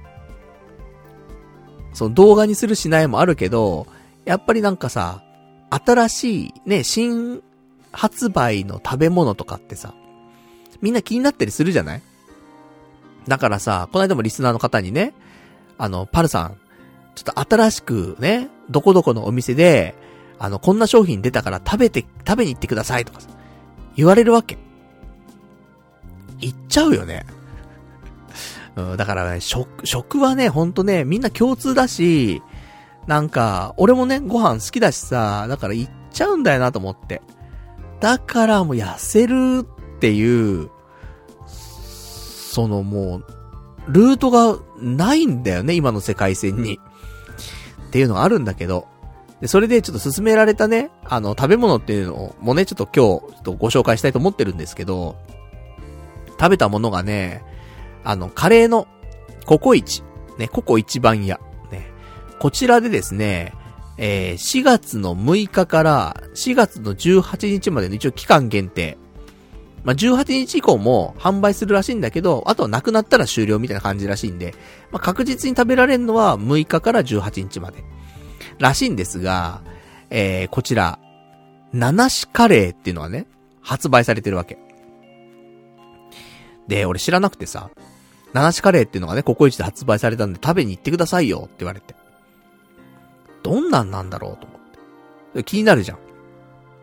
動画にするしないもあるけど、やっぱりなんかさ、新しいね、新発売の食べ物とかってさ、みんな気になったりするじゃない？だからさ、この間もリスナーの方にね、パルさん、ちょっと新しくね、どこどこのお店で、こんな商品出たから食べに行ってくださいとかさ、言われるわけ。言っちゃうよね。だからね、食はね、ほんとね、みんな共通だし、なんか、俺もね、ご飯好きだしさ、だから言っちゃうんだよなと思って。だからもう痩せるっていう、もう、ルートがないんだよね、今の世界線に。っていうのがあるんだけど。で、それでちょっと勧められたね、食べ物っていうのもね、ちょっと今日、ちょっとご紹介したいと思ってるんですけど、食べたものがね、カレーのココイチ、ね、ココ一番屋、ね、こちらでですね、4月の6日から4月の18日までの一応期間限定。18日以降も販売するらしいんだけど、あとはなくなったら終了みたいな感じらしいんで、確実に食べられるのは6日から18日まで。らしいんですが、こちら、七種カレーっていうのがね、発売されてるわけ。で、俺知らなくてさ、七種カレーっていうのがね、ココイチで発売されたんで食べに行ってくださいよって言われて。どんなんなんだろうと思って。気になるじゃん。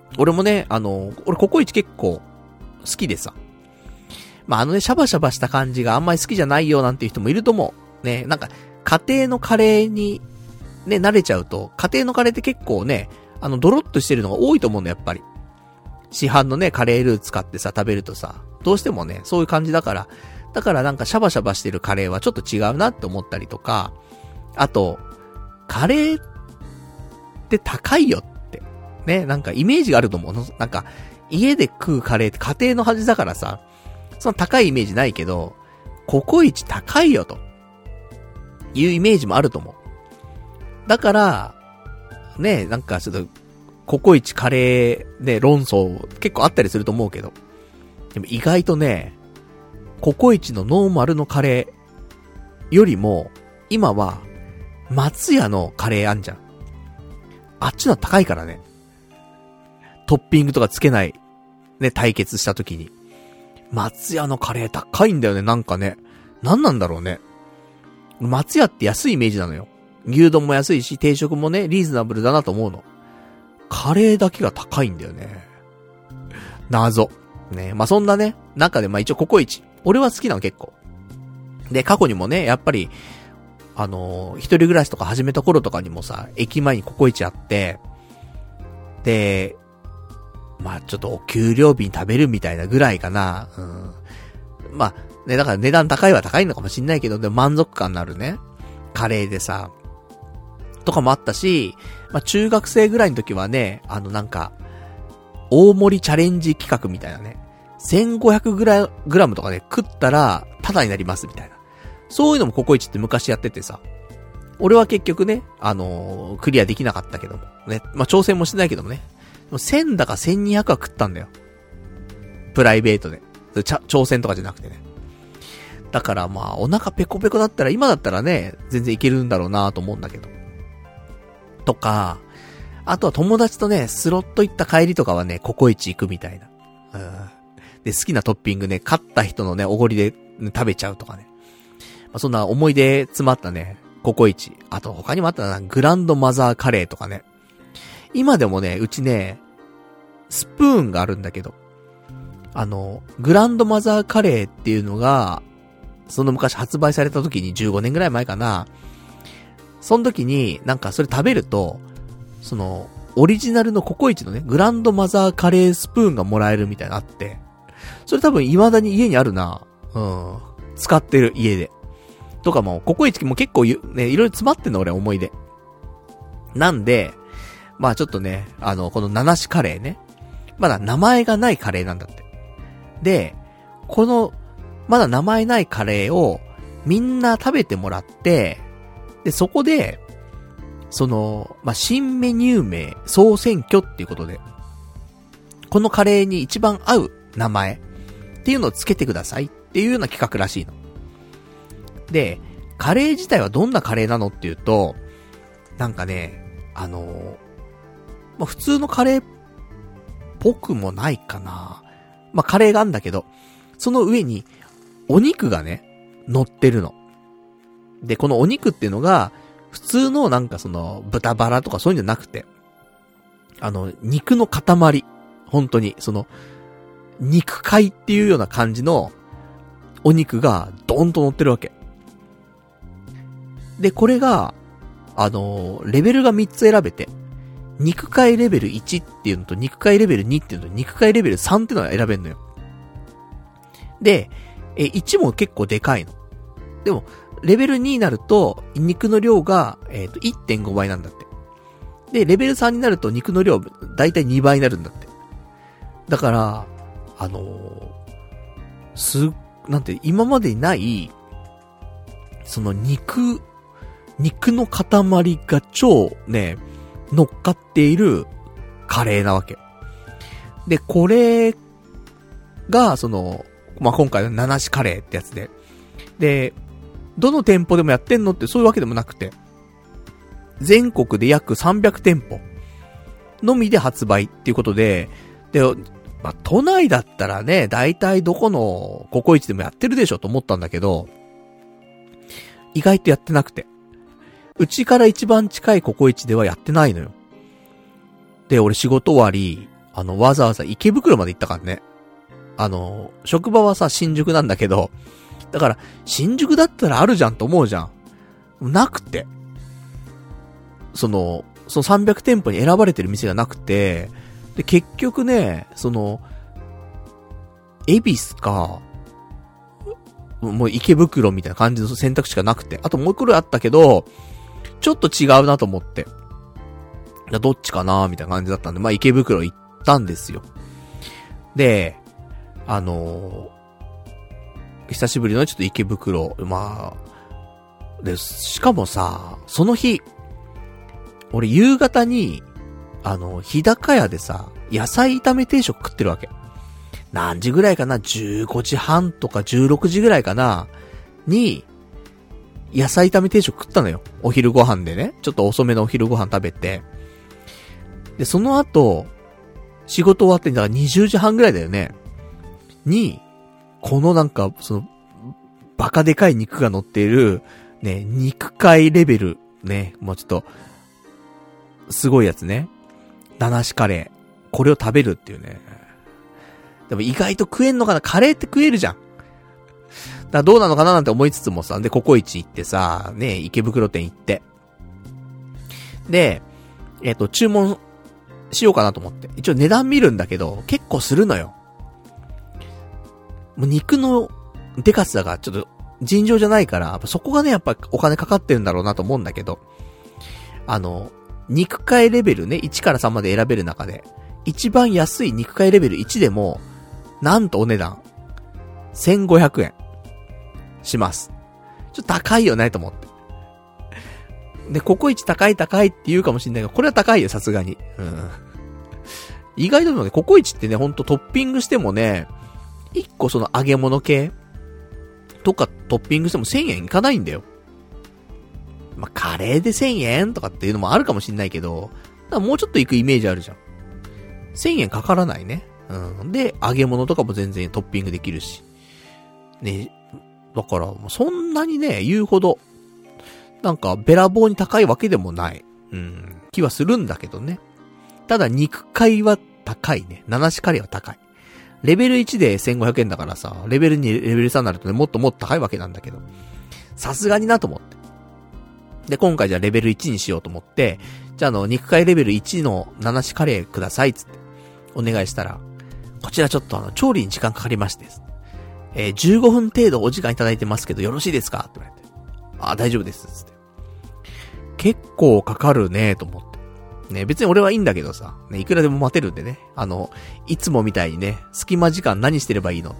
俺もね、俺ココイチ結構好きでさ。まあ、ね、シャバシャバした感じがあんまり好きじゃないよなんていう人もいると思う。ね、なんか、家庭のカレーに、ね、慣れちゃうと、家庭のカレーって結構ね、ドロッとしてるのが多いと思うの、やっぱり。市販のね、カレールー使ってさ、食べるとさ、どうしてもね、そういう感じだから、なんかシャバシャバしてるカレーはちょっと違うなって思ったりとか、あと、カレーって高いよって、ね、なんかイメージがあると思うの。なんか、家で食うカレーって家庭の味だからさ、その高いイメージないけど、ココイチ高いよと、いうイメージもあると思う。だから、ね、なんかちょっと、ココイチカレーね、論争結構あったりすると思うけど、でも意外とね、ココイチのノーマルのカレーよりも、今は、松屋のカレーあんじゃん。あっちのは高いからね。トッピングとかつけない、ね、対決した時に。松屋のカレー高いんだよね、なんかね。なんなんだろうね。松屋って安いイメージなのよ。牛丼も安いし、定食もね、リーズナブルだなと思うの。カレーだけが高いんだよね。謎。ね、まあ、そんなね、中でまあ一応ココイチ。俺は好きなの結構。で、過去にもね、やっぱり、一人暮らしとか始めた頃とかにもさ、駅前にココイチあって、で、まあ、ちょっとお給料日に食べるみたいなぐらいかな。うん。まあ、ね、だから値段高いは高いのかもしんないけど、でも満足感のあるね、カレーでさ、とかもあったし、まあ、中学生ぐらいの時はね、なんか、大盛りチャレンジ企画みたいなね、1500グラムとかね、食ったら、タダになりますみたいな。そういうのもココイチって昔やっててさ、俺は結局ね、クリアできなかったけども、ね、まあ、挑戦もしてないけどもね、1000だか1200は食ったんだよ。プライベートで。挑戦とかじゃなくてね。だからまあ、お腹ペコペコだったら、今だったらね、全然いけるんだろうなと思うんだけど。とか、あとは友達とね、スロット行った帰りとかはね、ココイチ行くみたいな。で、好きなトッピングね、勝った人のね、おごりで、ね、食べちゃうとかね。まあ、そんな思い出詰まったね、ココイチ。あと他にもあったな、グランドマザーカレーとかね。今でもね、うちね、スプーンがあるんだけど、グランドマザーカレーっていうのが、その昔発売された時に15年ぐらい前かな。その時に、なんかそれ食べると、その、オリジナルのココイチのね、グランドマザーカレースプーンがもらえるみたいなのあって、それ多分未だに家にあるな。うん。使ってる家で。とかも、ココイチも結構ね、いろいろ詰まってんの俺思い出。なんで、まあちょっとね、この七種カレーね。まだ名前がないカレーなんだって。で、この、まだ名前ないカレーをみんな食べてもらって、で、そこで、まあ、新メニュー名総選挙っていうことで、このカレーに一番合う名前っていうのをつけてくださいっていうような企画らしいの。で、カレー自体はどんなカレーなのっていうと、なんかね、まあ、普通のカレーっぽくもないかな。まあ、カレーがあんだけど、その上にお肉がね、乗ってるの。で、このお肉っていうのが、普通のなんか豚バラとかそういうんじゃなくて、肉の塊。本当に、肉塊っていうような感じのお肉がドーンと乗ってるわけ。で、これが、レベルが3つ選べて、肉塊レベル1っていうのと、肉塊レベル2っていうのと、肉塊レベル3っていうのが選べるのよ。で、1も結構でかいの。でも、レベル2になると、肉の量が、1.5 倍なんだって。で、レベル3になると肉の量、だいたい2倍になるんだって。だから、なんて、今までにない、肉の塊が超ね、乗っかっているカレーなわけ。で、これが、まあ、今回の七種カレーってやつで。で、どの店舗でもやってんのってそういうわけでもなくて、全国で約300店舗のみで発売っていうことで、で、まあ、都内だったらね、大体どこのココイチでもやってるでしょと思ったんだけど、意外とやってなくて。うちから一番近いココイチではやってないのよ。で、俺仕事終わり、 わざわざ池袋まで行ったからね。職場はさ、新宿なんだけど、だから、新宿だったらあるじゃんと思うじゃん。なくて。その300店舗に選ばれてる店がなくて、で、結局ね、恵比寿か、もう池袋みたいな感じの選択肢がなくて、あともう一個あったけど、ちょっと違うなと思って。どっちかなみたいな感じだったんで、まあ池袋行ったんですよ。で、久しぶりのちょっと池袋、まあ、で、しかもさ、その日、俺夕方に、日高屋でさ、野菜炒め定食食ってるわけ。何時ぐらいかな ?15 時半とか16時ぐらいかなに、野菜炒め定食食ったのよ。お昼ご飯でね。ちょっと遅めのお昼ご飯食べて。で、その後、仕事終わってんだから20時半ぐらいだよね。に、このなんか、バカでかい肉が乗っている、ね、肉塊レベル、ね、もうちょっと、すごいやつね。七種カレー。これを食べるっていうね。でも意外と食えんのかな？カレーって食えるじゃん。だからどうなのかななんて思いつつもさ、で、ココイチ行ってさ、ね、池袋店行って。で、注文しようかなと思って。一応値段見るんだけど、結構するのよ。もう肉のデカさがちょっと尋常じゃないから、そこがね、やっぱお金かかってるんだろうなと思うんだけど、肉塊レベルね、1から3まで選べる中で、一番安い肉塊レベル1でも、なんとお値段、1500円。します。ちょっと高いよね、と思って。で、ココイチ高いって言うかもしんないけど、これは高いよ、さすがに。意外とね、ココイチってね、ほんとトッピングしてもね、1個揚げ物系とかトッピングしても1000円いかないんだよ。まあ、カレーで1000円とかっていうのもあるかもしんないけど、もうちょっと行くイメージあるじゃん。1000円かからないね。で、揚げ物とかも全然トッピングできるし。ね、だから、そんなにね、言うほど、なんか、べらぼうに高いわけでもない。気はするんだけどね。ただ、肉塊は高いね。七種カレーは高い。レベル1で1500円だからさ、レベル2、レベル3になるとね、もっともっと高いわけなんだけど。さすがになと思って。で、今回じゃあレベル1にしようと思って、じゃあ肉塊レベル1の七種カレーください、つって。お願いしたら、こちらちょっと調理に時間かかりまして、15分程度お時間いただいてますけど、よろしいですかって言われて。あ、大丈夫です、つって。結構かかるね、と思って。ね、別に俺はいいんだけどさ、ね、いくらでも待てるんでね。いつもみたいにね、隙間時間何してればいいのって。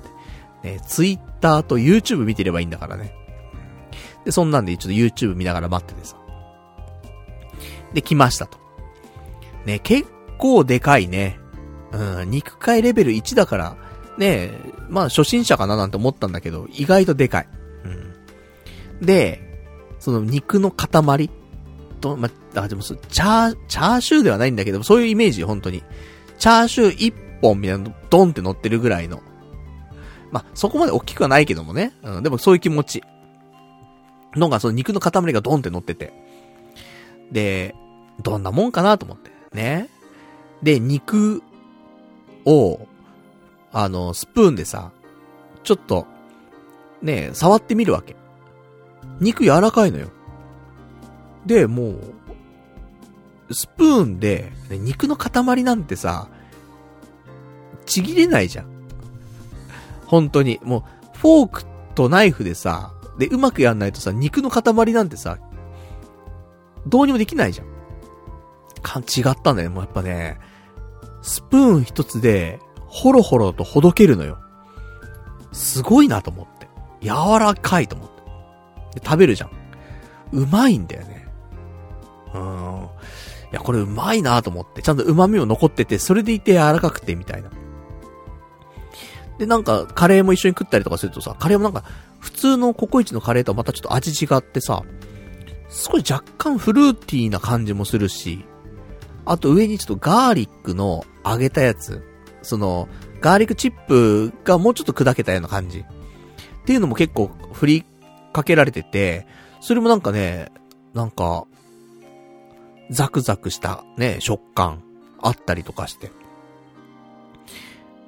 ね、ツイッターと YouTube 見てればいいんだからね。で、そんなんでちょっと YouTube 見ながら待っててさ。で、来ましたと。ね、結構でかいね。肉塊レベル1だから、ね、まあ初心者かななんて思ったんだけど、意外とでかい。で、その肉の塊と、でもチャーシューではないんだけど、そういうイメージ、本当に。チャーシュー1本みたいなのドンって乗ってるぐらいの。まあ、そこまで大きくはないけどもね。でもそういう気持ち。のが、その肉の塊がドンって乗ってて。で、どんなもんかなと思って。ね。で、肉を、スプーンでさ、ちょっと、ね、触ってみるわけ。肉柔らかいのよ。で、もう、スプーンで、ね、肉の塊なんてさ、ちぎれないじゃん。本当に。もう、フォークとナイフでさ、で、うまくやんないとさ、肉の塊なんてさ、どうにもできないじゃん。違ったんだよ。もうやっぱね、スプーン一つで、ほろほろとほどけるのよ。すごいなと思って。柔らかいと思って。で、食べるじゃん。うまいんだよね。いや、これうまいなと思って。ちゃんと旨味も残ってて、それでいて柔らかくてみたいな。で、なんか、カレーも一緒に食ったりとかするとさ、カレーもなんか、普通のココイチのカレーとはまたちょっと味違ってさ、少し若干フルーティーな感じもするし、あと上にちょっとガーリックの揚げたやつ、ガーリックチップがもうちょっと砕けたような感じ。っていうのも結構振りかけられてて、それもなんかね、なんか、ザクザクしたね、食感あったりとかして。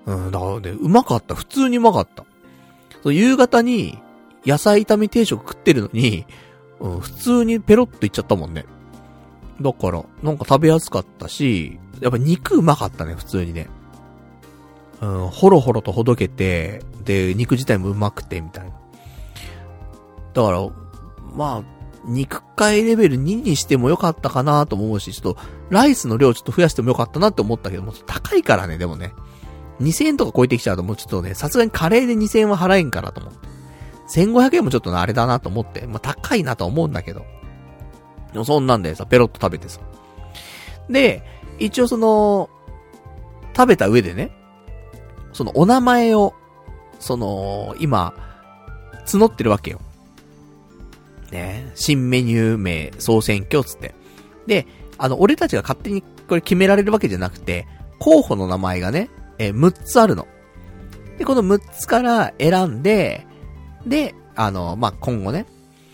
だからね、うまかった。普通にうまかった。夕方に野菜炒め定食食ってるのに、普通にペロッといっちゃったもんね。だから、なんか食べやすかったし、やっぱ肉うまかったね、普通にね。ほろほろとほどけて、で、肉自体もうまくて、みたいな。だから、まあ、肉塊レベル2にしてもよかったかなとも思うし、ちょっと、ライスの量ちょっと増やしてもよかったなって思ったけども、高いからね、でもね。2000円とか超えてきちゃうともうちょっとね、さすがにカレーで2000円は払えんからと思って。1500円もちょっとあれだなと思って、まあ高いなと思うんだけど。でもそんなんでさ、ペロッと食べてさ。で、一応食べた上でね、お名前を、今、募ってるわけよ。ね、新メニュー名総選挙つって。で、俺たちが勝手にこれ決められるわけじゃなくて、候補の名前がね、6つあるの。で、この6つから選んで、で、まあ、今後ね、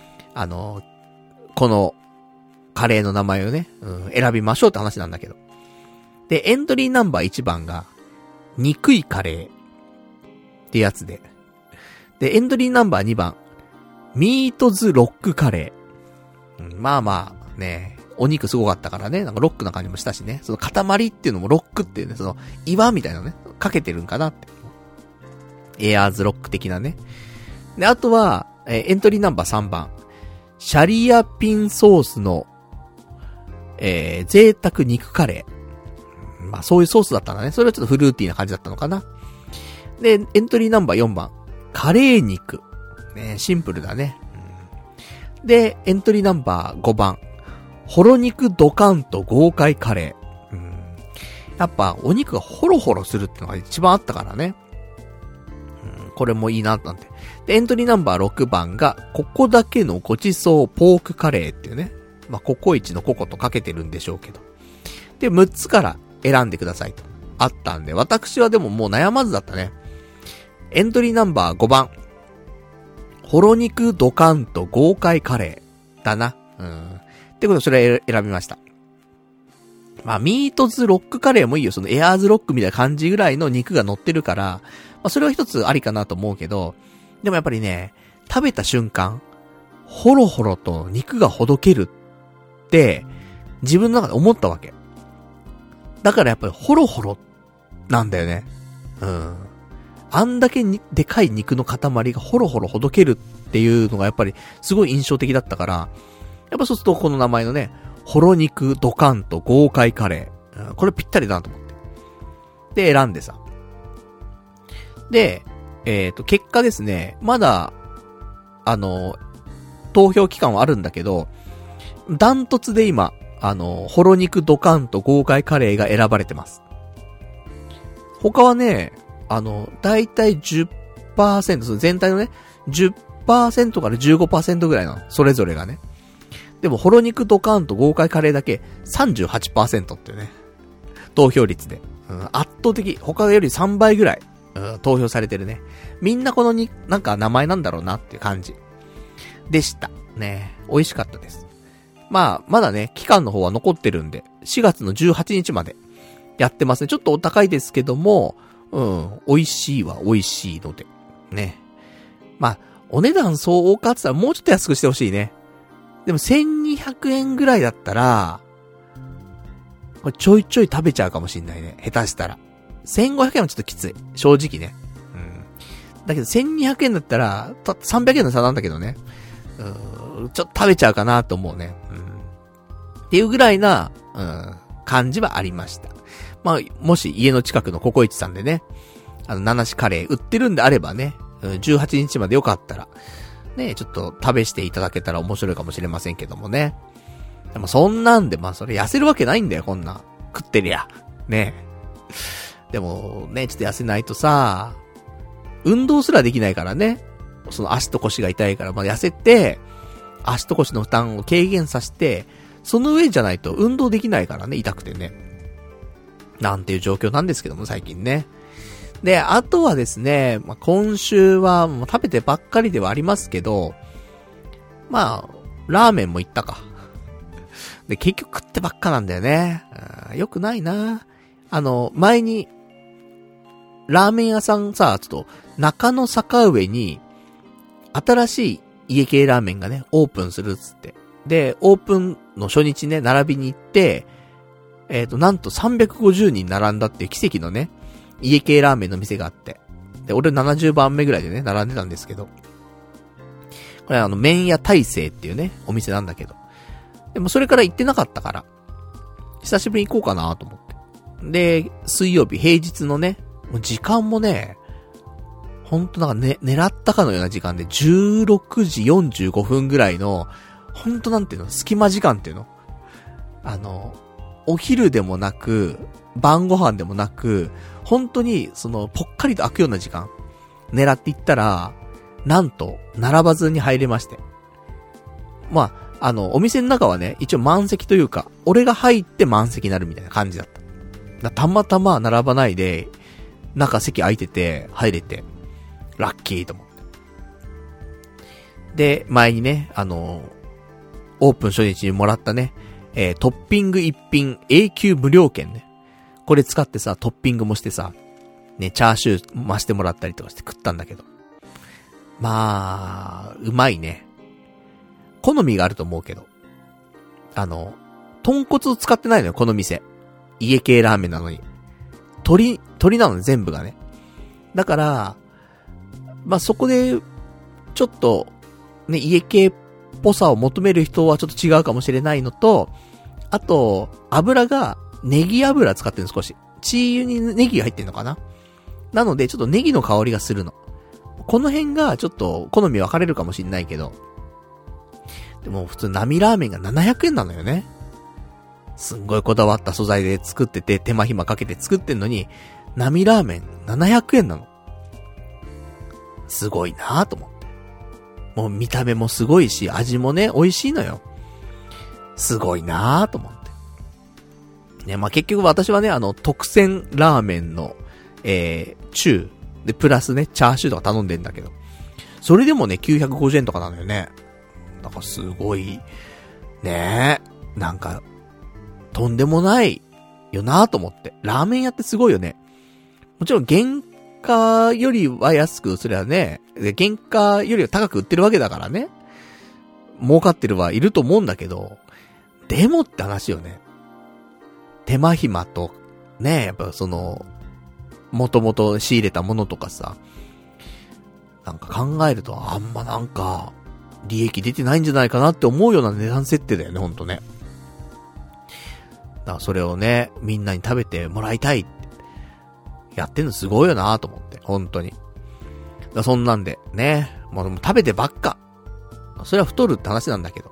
この、カレーの名前をね、選びましょうって話なんだけど。で、エントリーナンバー1番が、憎いカレーってやつで。で、エントリーナンバー2番、ミートズロックカレー。まあまあ、ね、お肉すごかったからね、なんかロックな感じもしたしね、その塊っていうのもロックっていうね、岩みたいなのね、かけてるんかなって。エアーズロック的なね。で、あとは、エントリーナンバー3番、シャリアピンソースの、贅沢肉カレー。まあそういうソースだったんだね。それはちょっとフルーティーな感じだったのかな。で、エントリーナンバー4番、カレー肉。ね、シンプルだね。で、エントリーナンバー5番、ホロ肉ドカンと豪快カレー。やっぱお肉がホロホロするってのが一番あったからね。これもいいななんて。で、エントリーナンバー6番が、ここだけのごちそうポークカレーっていうね。まあ、ココイチのココとかけてるんでしょうけど。で、6つから選んでくださいと。あったんで、私はでももう悩まずだったね。エントリーナンバー5番。ホロ肉ドカンと豪快カレーだな。ってことでそれ選びました。まあ、ミートズロックカレーもいいよ。エアーズロックみたいな感じぐらいの肉が乗ってるから、まあ、それは一つありかなと思うけど、でもやっぱりね、食べた瞬間、ホロホロと肉がほどけるって、自分の中で思ったわけ。だからやっぱりホロホロなんだよね。あんだけにでかい肉の塊がホロホロほどけるっていうのがやっぱりすごい印象的だったから、やっぱそうするとこの名前のね、ホロ肉ドカンと豪快カレー。これぴったりだなと思って。で、選んでさ。で、結果ですね、まだ、投票期間はあるんだけど、ダントツで今、ホロ肉ドカンと豪快カレーが選ばれてます。他はね、だいたい 10%、その全体のね、10% から 15% ぐらいなの。それぞれがね。でも、ホロ肉ドカンと豪快カレーだけ 38% っていうね。投票率で。圧倒的。他より3倍ぐらい、投票されてるね。みんなこのなんか名前なんだろうなっていう感じ。でした。ね。美味しかったです。まあ、まだね、期間の方は残ってるんで、4月の18日までやってますね。ちょっとお高いですけども、美味しいは美味しいので。ね。まあ、お値段相応かって言ったらもうちょっと安くしてほしいね。でも1200円ぐらいだったら、これちょいちょい食べちゃうかもしんないね。下手したら。1500円はちょっときつい。正直ね。だけど1200円だったら、300円の差なんだけどね。ちょっと食べちゃうかなと思うね。っていうぐらいな、感じはありました。まあ、もし家の近くのココイチさんでね、七種カレー売ってるんであればね、18日までよかったら、ね、ちょっと試していただけたら面白いかもしれませんけどもね。でもそんなんで、まあそれ痩せるわけないんだよ、こんな。食ってりゃ。ね。でも、ね、ちょっと痩せないとさ、運動すらできないからね。その足と腰が痛いから、まあ痩せて、足と腰の負担を軽減させて、その上じゃないと運動できないからね、痛くてね。なんていう状況なんですけども、最近ね。で、あとはですね、まあ、今週はもう食べてばっかりではありますけど、まあ、ラーメンも行ったか。で、結局食ってばっかなんだよね。よくないな。前に、 ラーメン屋さんさ、ちょっと、中野坂上に、新しい家系ラーメンがね、オープンするっつって。で、オープンの初日ね、並びに行って、なんと350人並んだっていう奇跡のね、家系ラーメンの店があって。で、俺70番目ぐらいでね、並んでたんですけど。これ麺屋大成っていうね、お店なんだけど。でもそれから行ってなかったから、久しぶりに行こうかなと思って。で、水曜日、平日のね、もう時間もね、ほんとなんかね、狙ったかのような時間で、16時45分ぐらいの、ほんとなんていうの、隙間時間っていうの？お昼でもなく、晩ご飯でもなく、本当に、ぽっかりと開くような時間、狙っていったら、なんと、並ばずに入れまして。まあ、お店の中はね、一応満席というか、俺が入って満席になるみたいな感じだった。たまたま並ばないで、中席空いてて、入れて、ラッキーと思って。で、前にね、オープン初日にもらったね、トッピング一品永久無料券ね。これ使ってさ、トッピングもしてさ、ね、チャーシュー増してもらったりとかして食ったんだけど。まあ、うまいね。好みがあると思うけど。豚骨を使ってないのよ、この店。家系ラーメンなのに。鶏なのね、全部がね。だから、まあ、そこで、ちょっと、ね、家系っぽさを求める人はちょっと違うかもしれないのと、あと、油が、ネギ油使ってるの少し。チー油にネギが入ってんのかな？なので、ちょっとネギの香りがするの。この辺が、ちょっと、好み分かれるかもしれないけど。でも、普通、並ラーメンが700円なのよね。すんごいこだわった素材で作ってて、手間暇かけて作ってんのに、並ラーメン700円なの。すごいなぁと思って。もう見た目もすごいし、味もね、美味しいのよ。すごいなぁと思って。ね、まあ、結局私はね、特選ラーメンの、中、で、プラスね、チャーシューとか頼んでんだけど。それでもね、950円とかなのよね。だからすごい、ねえ、なんか、とんでもないよなぁと思って。ラーメン屋ってすごいよね。もちろん原価よりは安くすればね、原価よりは高く売ってるわけだからね。儲かってるはいると思うんだけど、でもって話よね。手間暇と、ね、やっぱもともと仕入れたものとかさ、なんか考えるとあんまなんか、利益出てないんじゃないかなって思うような値段設定だよね、ほんとね。だからそれをね、みんなに食べてもらいたいってやってんのすごいよなと思って、ほんとに。だからそんなんで、ね、もう食べてばっか。それは太るって話なんだけど。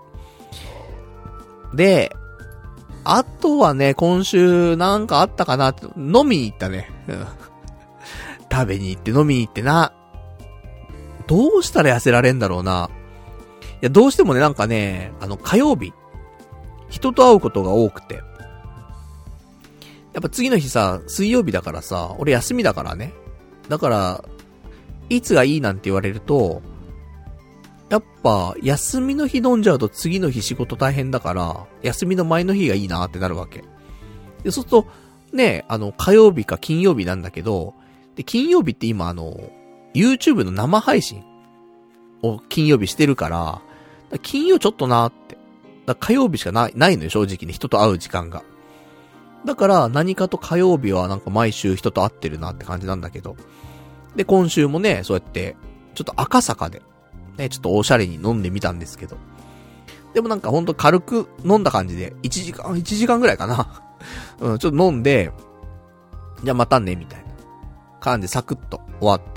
で、あとはね、今週なんかあったかなって、飲みに行ったね。食べに行って飲みに行ってな。どうしたら痩せられんだろうな。いや、どうしてもね、なんかね、火曜日、人と会うことが多くて。やっぱ次の日さ、水曜日だからさ、俺休みだからね。だから、いつがいいなんて言われると、やっぱ、休みの日飲んじゃうと次の日仕事大変だから、休みの前の日がいいなってなるわけ。で、そうすると、ね、火曜日か金曜日なんだけど、で、金曜日って今YouTube の生配信を金曜日してるから、金曜ちょっとなーって。火曜日しかないのよ、正直に人と会う時間が。だから何かと火曜日はなんか毎週人と会ってるなって感じなんだけど。で、今週もね、そうやって、ちょっと赤坂で、ね、ちょっとおしゃれに飲んでみたんですけど。でもなんかほんと軽く飲んだ感じで、1時間ぐらいかな。うん、ちょっと飲んで、じゃあまたね、みたいな感じでサクッと終わって。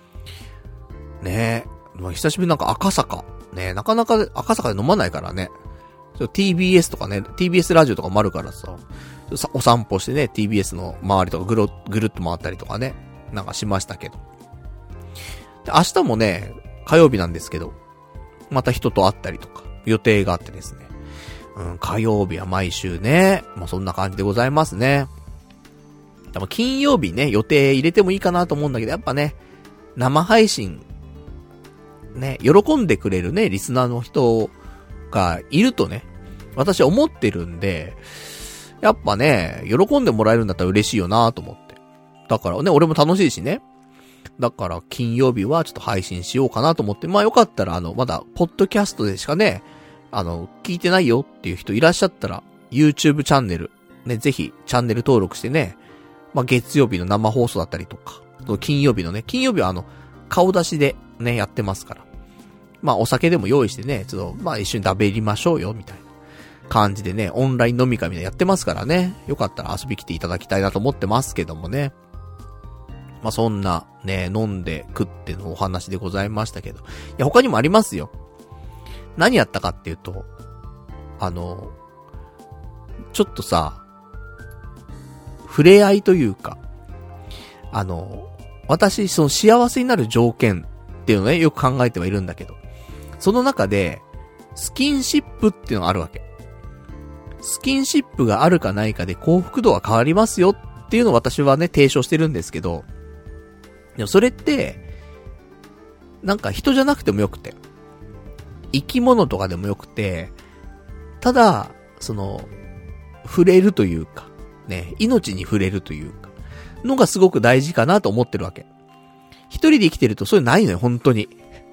ねえ、久しぶりになんか赤坂。ねえ、なかなか赤坂で飲まないからね。TBS とかね、TBS ラジオとかもあるからさ、お散歩してね、TBS の周りとかぐるっと回ったりとかね、なんかしましたけど。で、明日もね、火曜日なんですけど、また人と会ったりとか、予定があってですね。火曜日は毎週ね、まあ、そんな感じでございますね。でも金曜日ね、予定入れてもいいかなと思うんだけど、やっぱね、生配信、ね、喜んでくれるね、リスナーの人がいるとね、私は思ってるんで、やっぱね、喜んでもらえるんだったら嬉しいよなと思って。 だからね、俺も楽しいしね。だから金曜日はちょっと配信しようかなと思って、まあよかったらまだ、ポッドキャストでしかね、聞いてないよっていう人いらっしゃったら、YouTube チャンネル、ね、ぜひチャンネル登録してね、まあ月曜日の生放送だったりとか、金曜日のね、金曜日は顔出しでね、やってますから。まあお酒でも用意してね、ちょっと、まあ一緒に食べりましょうよ、みたいな感じでね、オンライン飲み会みたいなやってますからね、よかったら遊び来ていただきたいなと思ってますけどもね。まあそんなね、飲んで食ってのお話でございましたけど。いや他にもありますよ。何やったかっていうと、ちょっとさ、触れ合いというか、私、その幸せになる条件っていうのをね、よく考えてはいるんだけど、その中で、スキンシップっていうのがあるわけ。スキンシップがあるかないかで幸福度が変わりますよっていうのを私はね、提唱してるんですけど、でもそれって、なんか人じゃなくてもよくて、生き物とかでもよくて、ただ、触れるというか、ね、命に触れるというか、のがすごく大事かなと思ってるわけ。一人で生きてるとそういうのないのよ、本当に。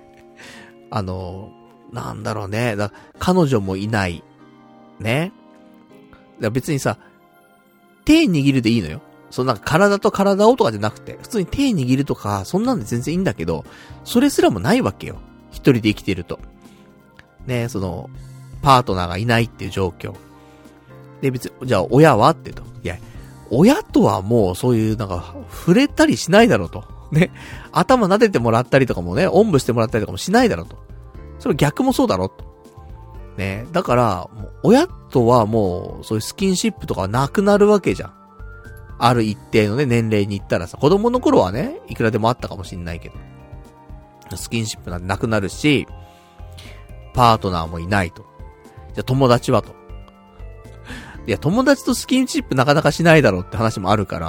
なんだろうね。彼女もいない。ね。別にさ、手握るでいいのよ。なんか体と体をとかじゃなくて、普通に手握るとか、そんなんで全然いいんだけど、それすらもないわけよ。一人で生きてると。ね、パートナーがいないっていう状況。で、別に、じゃあ親はって言うと。いや、親とはもうそういうなんか、触れたりしないだろうと。ね。頭撫でてもらったりとかもね、おんぶしてもらったりとかもしないだろうと。それ逆もそうだろうと。ね。だから、もう親とはもう、そういうスキンシップとかはなくなるわけじゃん。ある一定のね、年齢に行ったらさ、子供の頃はね、いくらでもあったかもしんないけど。スキンシップなんてなくなるし、パートナーもいないと。じゃあ友達はと。いや、友達とスキンシップなかなかしないだろうって話もあるから、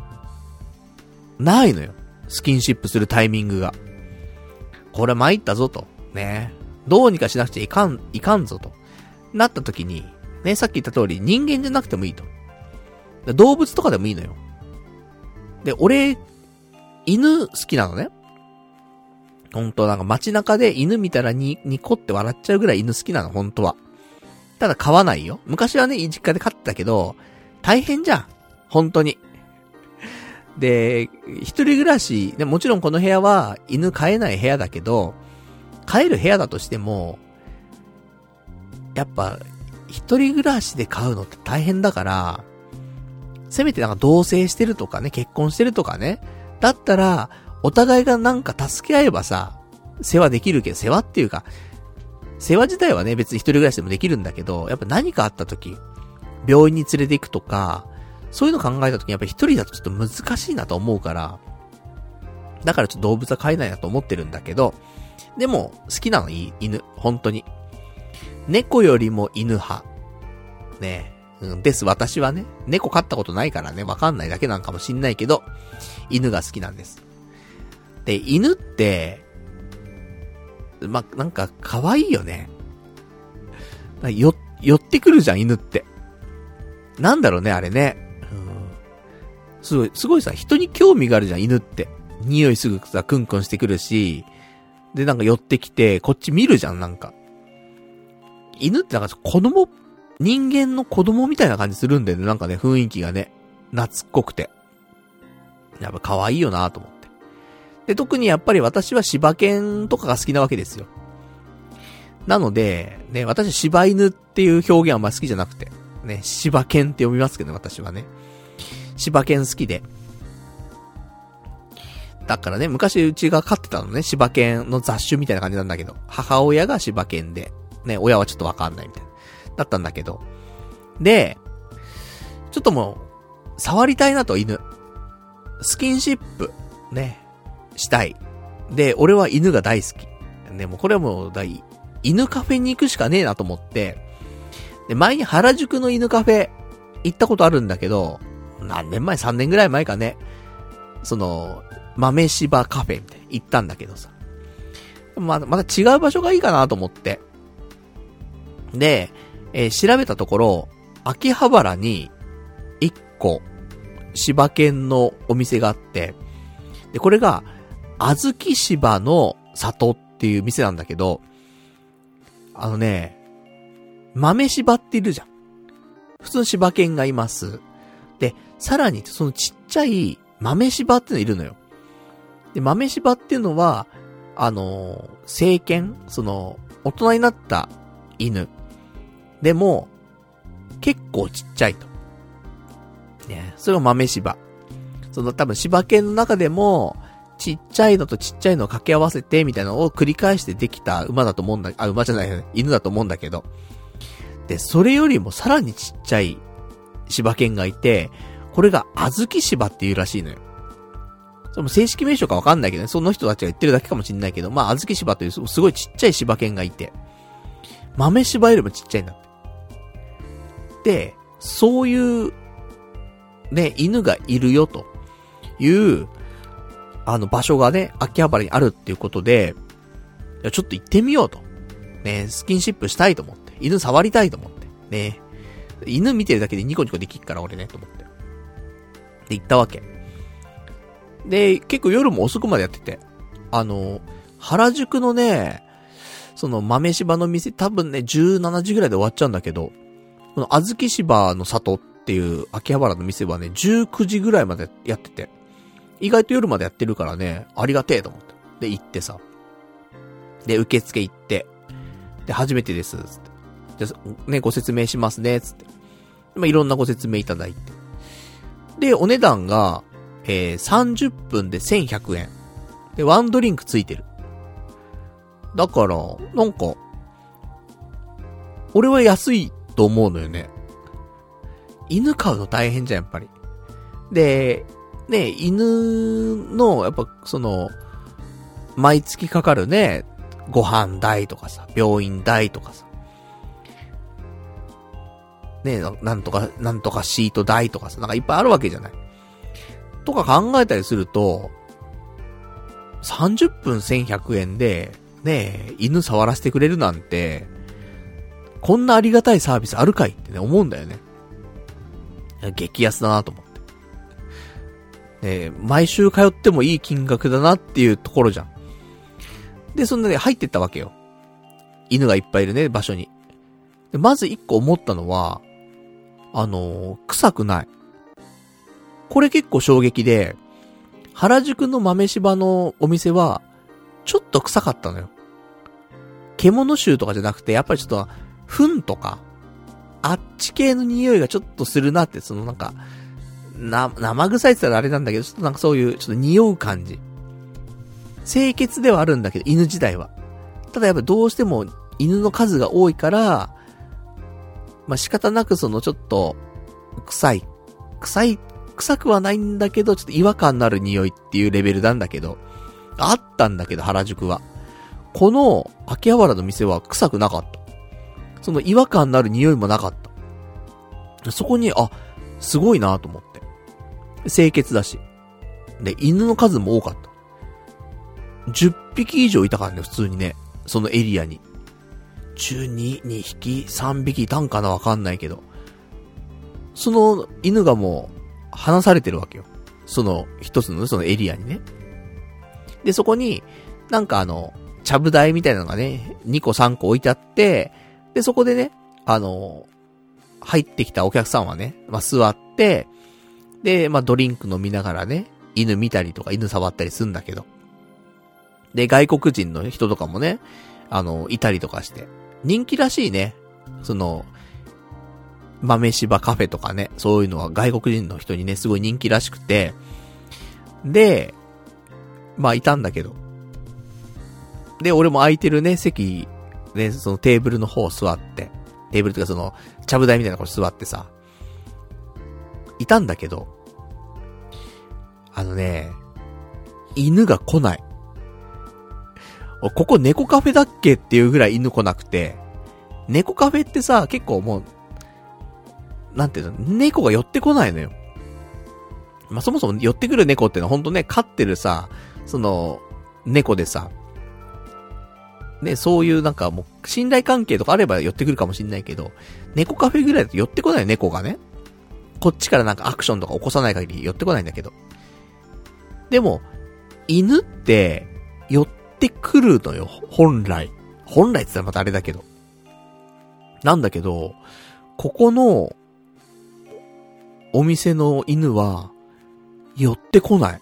ないのよ。スキンシップするタイミングが。これ参ったぞと。ね。どうにかしなくちゃいかんぞと。なった時に、ね、さっき言った通り人間じゃなくてもいいと。動物とかでもいいのよ。で、俺、犬好きなのね。ほんとなんか街中で犬見たらニコって笑っちゃうぐらい犬好きなの、ほんとは。ただ飼わないよ。昔はね、実家で飼ってたけど、大変じゃん。本当に。で、一人暮らし、もちろんこの部屋は犬飼えない部屋だけど、飼える部屋だとしても、やっぱ、一人暮らしで飼うのって大変だから、せめてなんか同棲してるとかね、結婚してるとかね、だったら、お互いがなんか助け合えばさ、世話できるけど、世話っていうか、世話自体はね、別に一人暮らしでもできるんだけど、やっぱ何かあった時、病院に連れて行くとか、そういうの考えた時にやっぱ一人だとちょっと難しいなと思うから、だからちょっと動物は飼えないなと思ってるんだけど、でも、好きなの犬、本当に。猫よりも犬派。ねえ、です、私はね。猫飼ったことないからね、わかんないだけなんかもしんないけど、犬が好きなんです。で、犬って、なんか、可愛いよね。寄ってくるじゃん、犬って。なんだろうね、あれね。すごいさ、人に興味があるじゃん、犬って。匂いすぐさ、クンクンしてくるし、で、なんか寄ってきて、こっち見るじゃん、なんか。犬ってなんか人間の子供みたいな感じするんだよね、なんかね、雰囲気がね、懐っこくて。やっぱ可愛いよなと思って。で、特にやっぱり私は柴犬とかが好きなわけですよ。なので、ね、私は柴犬っていう表現はあんま好きじゃなくて、ね、柴犬って読みますけど、ね、私はね。柴犬好きで。だからね、昔うちが飼ってたのね、柴犬の雑種みたいな感じなんだけど、母親が柴犬で、ね、親はちょっとわかんないみたいな。だったんだけど。で、ちょっともう、触りたいなと、犬。スキンシップ、ね、したい。で、俺は犬が大好き。でもこれはもう犬カフェに行くしかねえなと思って、で、前に原宿の犬カフェ行ったことあるんだけど、何年前 ?3 年ぐらい前かね。豆柴カフェみたいに行ったんだけどさ。また違う場所がいいかなと思って。で、調べたところ、秋葉原に1個、 柴犬のお店があって、で、これが、あずき柴の里っていう店なんだけど、豆柴っているじゃん。普通の柴犬がいます。で、さらにそのちっちゃい豆柴っていうのいるのよ。で、豆柴っていうのは、成犬、大人になった犬。でも、結構ちっちゃいと。ね、それが豆柴。多分柴犬の中でも、ちっちゃいのとちっちゃいのを掛け合わせて、みたいなのを繰り返してできた馬だと思うんだ、馬じゃないよね。犬だと思うんだけど。で、それよりもさらにちっちゃい柴犬がいて、これがあずき柴っていうらしいのよ。その正式名称かわかんないけどね、その人たちが言ってるだけかもしんないけど、あずき柴というすごいちっちゃい柴犬がいて、豆柴よりもちっちゃいんだって。で、そういう、ね、犬がいるよという、場所がね、秋葉原にあるっていうことで、いやちょっと行ってみようと。ね、スキンシップしたいと思って。犬触りたいと思って。ね。犬見てるだけでニコニコできっから俺ね、と思って。で、行ったわけ。で、結構夜も遅くまでやってて。原宿のね、豆柴の店多分ね、17時ぐらいで終わっちゃうんだけど、このあずき柴の里っていう秋葉原の店はね、19時ぐらいまでやってて、意外と夜までやってるからね、ありがてえと思って。で、行ってさ。で、受付行って。で、初めてです、つって。で、ね、ご説明しますね、つって。いろんなご説明いただいて。で、お値段が、30分で1100円。で、ワンドリンクついてる。だから、なんか、俺は安いと思うのよね。犬飼うの大変じゃん、やっぱり。で、ね、犬の、やっぱ、毎月かかるね、ご飯代とかさ、病院代とかさ、ね、なんとかシート代とかさ、なんかいっぱいあるわけじゃない。とか考えたりすると、30分1100円で、ね、犬触らせてくれるなんて、こんなありがたいサービスあるかいってね、思うんだよね。激安だなと思って。毎週通ってもいい金額だなっていうところじゃん。で、そんなに入ってったわけよ。犬がいっぱいいるね、場所に。でまず一個思ったのは、臭くない。これ結構衝撃で、原宿の豆柴のお店は、ちょっと臭かったのよ。獣臭とかじゃなくて、やっぱりちょっと、糞とか、あっち系の匂いがちょっとするなって、なんか、生臭いって言ったらあれなんだけど、ちょっとなんかそういう、ちょっと匂う感じ。清潔ではあるんだけど、犬自体は。ただやっぱどうしても、犬の数が多いから、仕方なくちょっと、臭くはないんだけど、ちょっと違和感のある匂いっていうレベルなんだけど、あったんだけど、原宿は。この、秋葉原の店は臭くなかった。違和感のある匂いもなかった。そこに、すごいなと思って。清潔だし。で、犬の数も多かった。10匹以上いたからね、普通にね。そのエリアに。2匹、3匹いたんかなわかんないけど。その犬がもう、離されてるわけよ。一つのそのエリアにね。で、そこに、なんかちゃぶ台みたいなのがね、2個3個置いてあって、で、そこでね、入ってきたお客さんはね、座って、で、ドリンク飲みながらね、犬見たりとか犬触ったりするんだけど。で、外国人の人とかもね、いたりとかして。人気らしいね。豆柴カフェとかね、そういうのは外国人の人にね、すごい人気らしくて。で、いたんだけど。で、俺も空いてるね、席、ね、そのテーブルの方座って、テーブルというかちゃぶ台みたいなとこ座ってさ、いたんだけど、犬が来ない。ここ猫カフェだっけっていうぐらい犬来なくて、猫カフェってさ、結構もう、なんていうの、猫が寄ってこないのよ。そもそも寄ってくる猫ってのはほんとね、飼ってるさ、猫でさ、ね、そういうなんかもう、信頼関係とかあれば寄ってくるかもしんないけど、猫カフェぐらいだと寄ってこない猫がね。 こっちからなんかアクションとか起こさない限り寄ってこないんだけど。でも、犬って、寄ってくるのよ、本来。本来って言ったらまたあれだけど。なんだけど、ここの、お店の犬は、寄ってこない。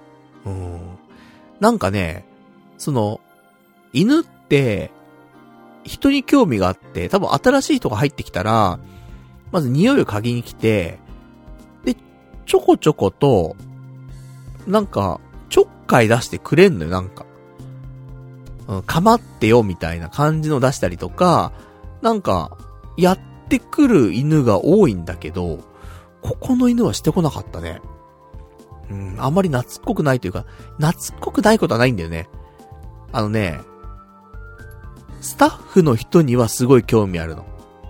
なんかね、犬って、人に興味があって、多分新しい人が入ってきたら、まず匂いを嗅ぎに来て、で、ちょこちょこと、なんか、ちょっかい出してくれんのよ、なんか。かまってよ、みたいな感じの出したりとか、なんか、やってくる犬が多いんだけど、ここの犬はしてこなかったね。あんまり懐っこくないというか、懐っこくないことはないんだよね。スタッフの人にはすごい興味あるの。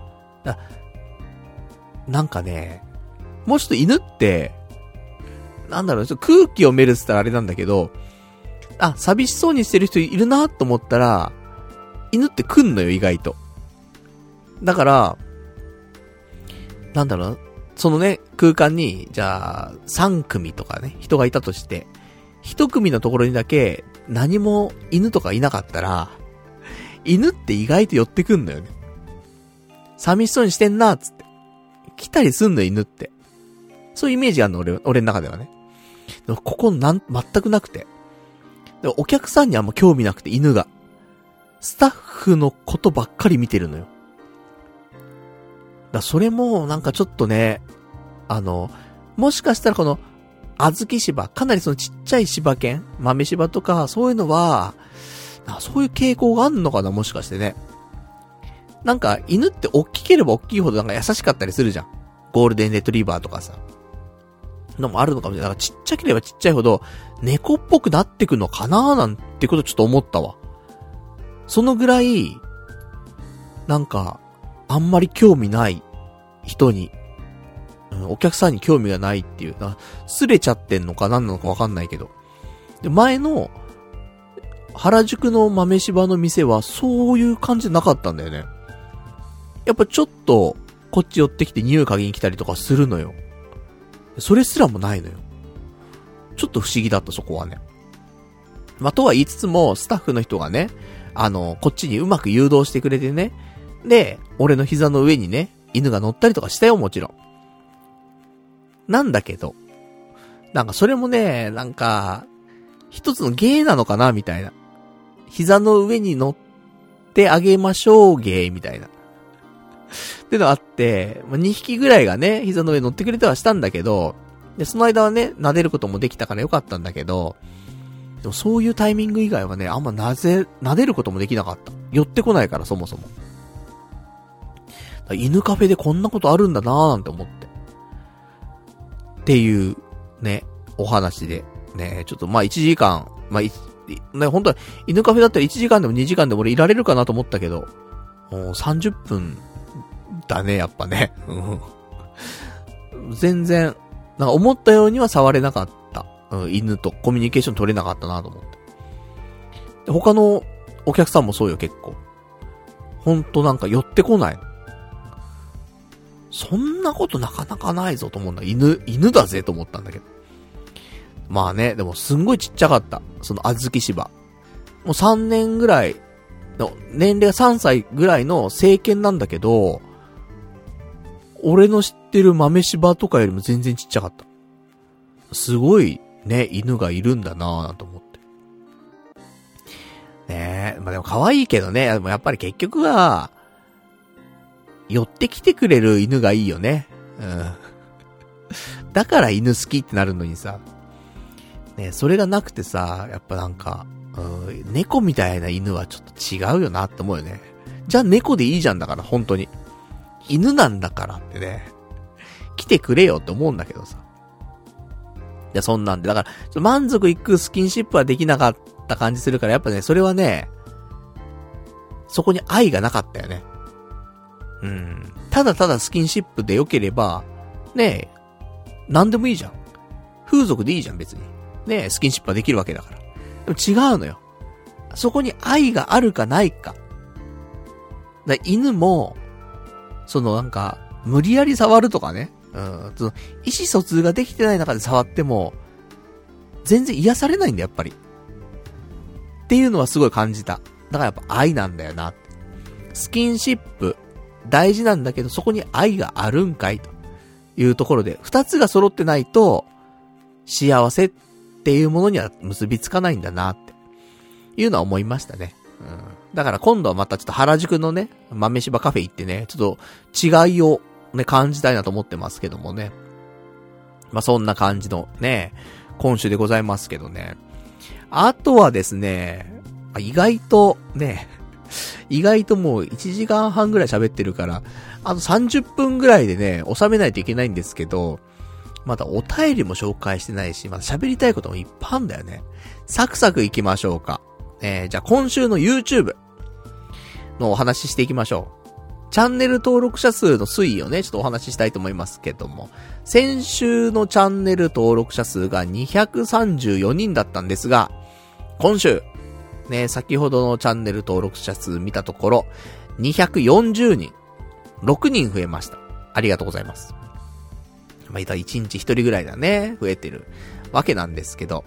なんかね、もうちょっと犬って、なんだろう、ちょっと空気を見るって言ったらあれなんだけど、寂しそうにしてる人いるなと思ったら、犬って来んのよ、意外と。だから、なんだろう、そのね、空間に、じゃあ、3組とかね、人がいたとして、1組のところにだけ、何も犬とかいなかったら、犬って意外と寄ってくんのよね。寂しそうにしてんな、つって。来たりすんの、犬って。そういうイメージあるの、俺の中ではね。でもここ全くなくて。でもお客さんにあんま興味なくて、犬が。スタッフのことばっかり見てるのよ。それも、なんかちょっとね、もしかしたらこの、小豆芝、かなりそのちっちゃい芝犬、豆芝とか、そういうのは、そういう傾向があんのかな、もしかしてね。なんか、犬って大きければ大きいほどなんか優しかったりするじゃん。ゴールデンレトリバーとかさ。のもあるのかもしれない。だからちっちゃければちっちゃいほど、猫っぽくなってくのかなーなんてことちょっと思ったわ。そのぐらい、なんか、あんまり興味ない人に、お客さんに興味がないっていう、すれちゃってんのか何なのかわかんないけど。で、前の、原宿の豆柴の店はそういう感じじゃなかったんだよね。やっぱちょっと、こっち寄ってきて匂い嗅ぎに来たりとかするのよ。それすらもないのよ。ちょっと不思議だった、そこはね。とは言いつつも、スタッフの人がね、こっちにうまく誘導してくれてね。で、俺の膝の上にね、犬が乗ったりとかしたよ、もちろん。なんだけど、なんかそれもね、なんか、一つの芸なのかな、みたいな。膝の上に乗ってあげましょう、芸、みたいな。ってのあって、2匹ぐらいがね、膝の上に乗ってくれてはしたんだけど、で、その間はね、撫でることもできたからよかったんだけど、でもそういうタイミング以外はね、あんま撫でることもできなかった。寄ってこないから、そもそも。犬カフェでこんなことあるんだなーなんて思って。っていう、ね、お話で。ね、ちょっと1時間、ね、本当は犬カフェだったら1時間でも2時間でも俺いられるかなと思ったけど、もう30分だね、やっぱね。全然、なんか思ったようには触れなかった。犬とコミュニケーション取れなかったなと思って。で他のお客さんもそうよ、結構。ほんとなんか寄ってこない。そんなことなかなかないぞと思うんだ。犬だぜと思ったんだけど。まあね、でもすんごいちっちゃかった。その小豆芝。もう3年ぐらいの、年齢が3歳ぐらいの成犬なんだけど、俺の知ってる豆柴とかよりも全然ちっちゃかった。すごいね、犬がいるんだなぁなんて思って。ねえ、でも可愛いけどね、でもやっぱり結局は、寄ってきてくれる犬がいいよね。だから犬好きってなるのにさ。ね、それがなくてさ、やっぱなんか、猫みたいな犬はちょっと違うよなって思うよね。じゃあ猫でいいじゃんだから、本当に。犬なんだからってね。来てくれよって思うんだけどさ。いや、そんなんで。だから、満足いくスキンシップはできなかった感じするから、やっぱね、それはね、そこに愛がなかったよね。ただただスキンシップで良ければ、ねえ、なんでもいいじゃん。風俗でいいじゃん、別に。ねえ、スキンシップはできるわけだから。でも違うのよ。そこに愛があるかないか。犬も、なんか、無理やり触るとかね。 その意思疎通ができてない中で触っても、全然癒されないんだ、やっぱり。っていうのはすごい感じた。だからやっぱ愛なんだよな。スキンシップ、大事なんだけど、そこに愛があるんかいというところで、二つが揃ってないと、幸せっていうものには結びつかないんだな、っていうのは思いましたね。だから今度はまたちょっと原宿のね、豆柴カフェ行ってね、ちょっと違いをね、感じたいなと思ってますけどもね。まあ、そんな感じのね、今週でございますけどね。あとはですね、意外ともう1時間半ぐらい喋ってるから、あと30分ぐらいでね、収めないといけないんですけど、まだお便りも紹介してないし、まだ喋りたいこともいっぱいあるんだよね。サクサク行きましょうか。じゃあ今週の YouTube のお話ししていきましょう。チャンネル登録者数の推移をね、ちょっとお話ししたいと思いますけども、先週のチャンネル登録者数が234人だったんですが、今週、ね、先ほどのチャンネル登録者数見たところ、240人、6人増えました。ありがとうございます。まあ、1日1人ぐらいだね、増えてるわけなんですけど、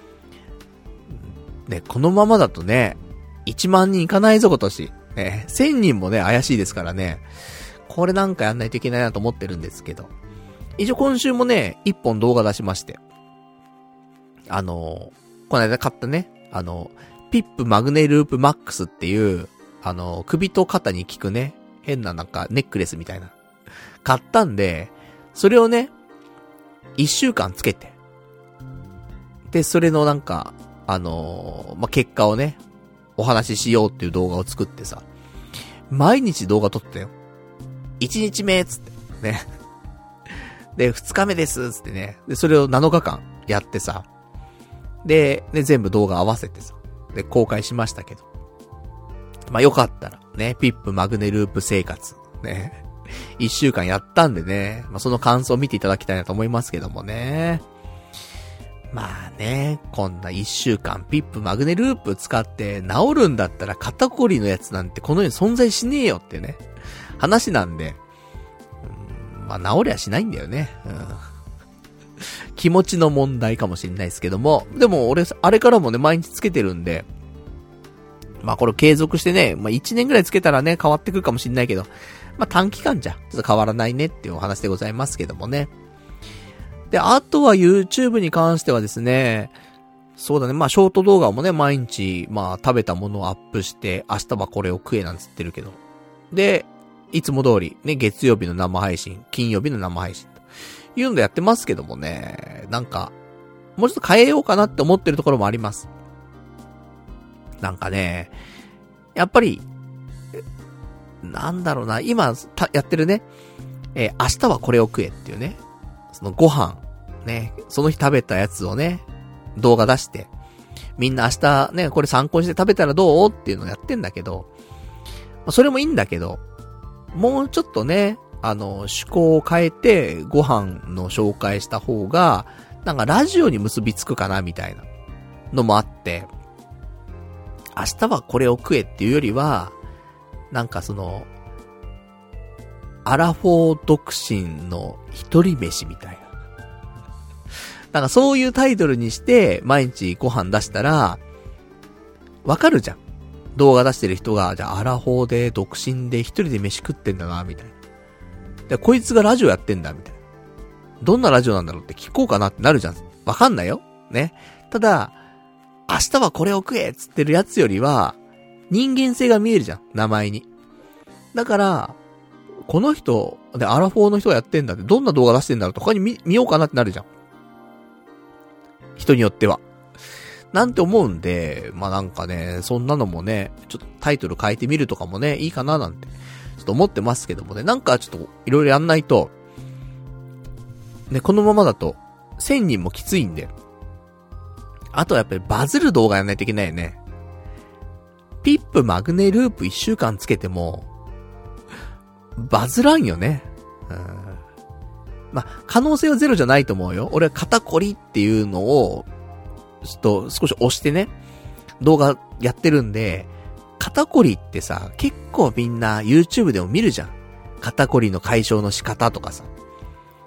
ね、このままだとね、1万人いかないぞ今年。ね、1000人もね、怪しいですからね。これなんかやんないといけないなと思ってるんですけど。一応今週もね、1本動画出しまして。この間買ったね、ピップマグネループマックスっていう、首と肩に効くね、変ななんかネックレスみたいな。買ったんで、それをね、1週間つけて。で、それのなんか、まあ、結果をね、お話ししようっていう動画を作ってさ、毎日動画撮ったよ。1日目つって、ね。で、2日目ですつってね。で、それを7日間やってさ、で、全部動画合わせてさ、で、公開しましたけど。まあ、よかったら、ね、ピップマグネループ生活、ね。1週間やったんでね、まあ、その感想を見ていただきたいなと思いますけどもね。まあね、こんな1週間ピップマグネループ使って治るんだったら肩こりのやつなんてこの世に存在しねえよってね、話なんで、まあ治りゃしないんだよね。気持ちの問題かもしれないですけども、でも俺、あれからもね、毎日つけてるんで、まあこれ継続してね、まあ1年ぐらいつけたらね、変わってくるかもしれないけど、まあ短期間じゃ、ちょっと変わらないねっていうお話でございますけどもね。で、あとは YouTube に関してはですね、そうだね、まあショート動画もね、毎日、まあ食べたものをアップして、明日はこれを食えなんつってるけど。で、いつも通り、ね、月曜日の生配信、金曜日の生配信というのでやってますけどもね、なんか、もうちょっと変えようかなって思ってるところもあります。なんかね、やっぱり、なんだろうな、今、やってるね、明日はこれを食えっていうね、そのご飯、ね、その日食べたやつをね、動画出して、みんな明日ね、これ参考にして食べたらどうっていうのをやってんだけど、それもいいんだけど、もうちょっとね、趣向を変えて、ご飯の紹介した方が、なんかラジオに結びつくかな、みたいなのもあって、明日はこれを食えっていうよりは、なんかその、アラフォー独身の一人飯みたいな。なんかそういうタイトルにして、毎日ご飯出したら、わかるじゃん。動画出してる人が、じゃあアラフォーで独身で一人で飯食ってんだな、みたいな。で、こいつがラジオやってんだ、みたいな。どんなラジオなんだろうって聞こうかなってなるじゃん。わかんないよ。ね。ただ、明日はこれを食えっつってるやつよりは、人間性が見えるじゃん。名前に。だから、この人、で、アラフォーの人がやってんだって、どんな動画出してんだろうと他に見ようかなってなるじゃん。人によっては。なんて思うんで、まあなんかね、そんなのもね、ちょっとタイトル変えてみるとかもね、いいかななんて、ちょっと思ってますけどもね、なんかちょっといろいろやんないと、ね、このままだと、1000人もきついんで、あとはやっぱりバズる動画やんないといけないよね。ピップマグネループ1週間つけても、バズらんよね。まあ、可能性はゼロじゃないと思うよ。俺は肩こりっていうのを、ちょっと少し押してね、動画やってるんで、肩こりってさ、結構みんな YouTube でも見るじゃん。肩こりの解消の仕方とかさ。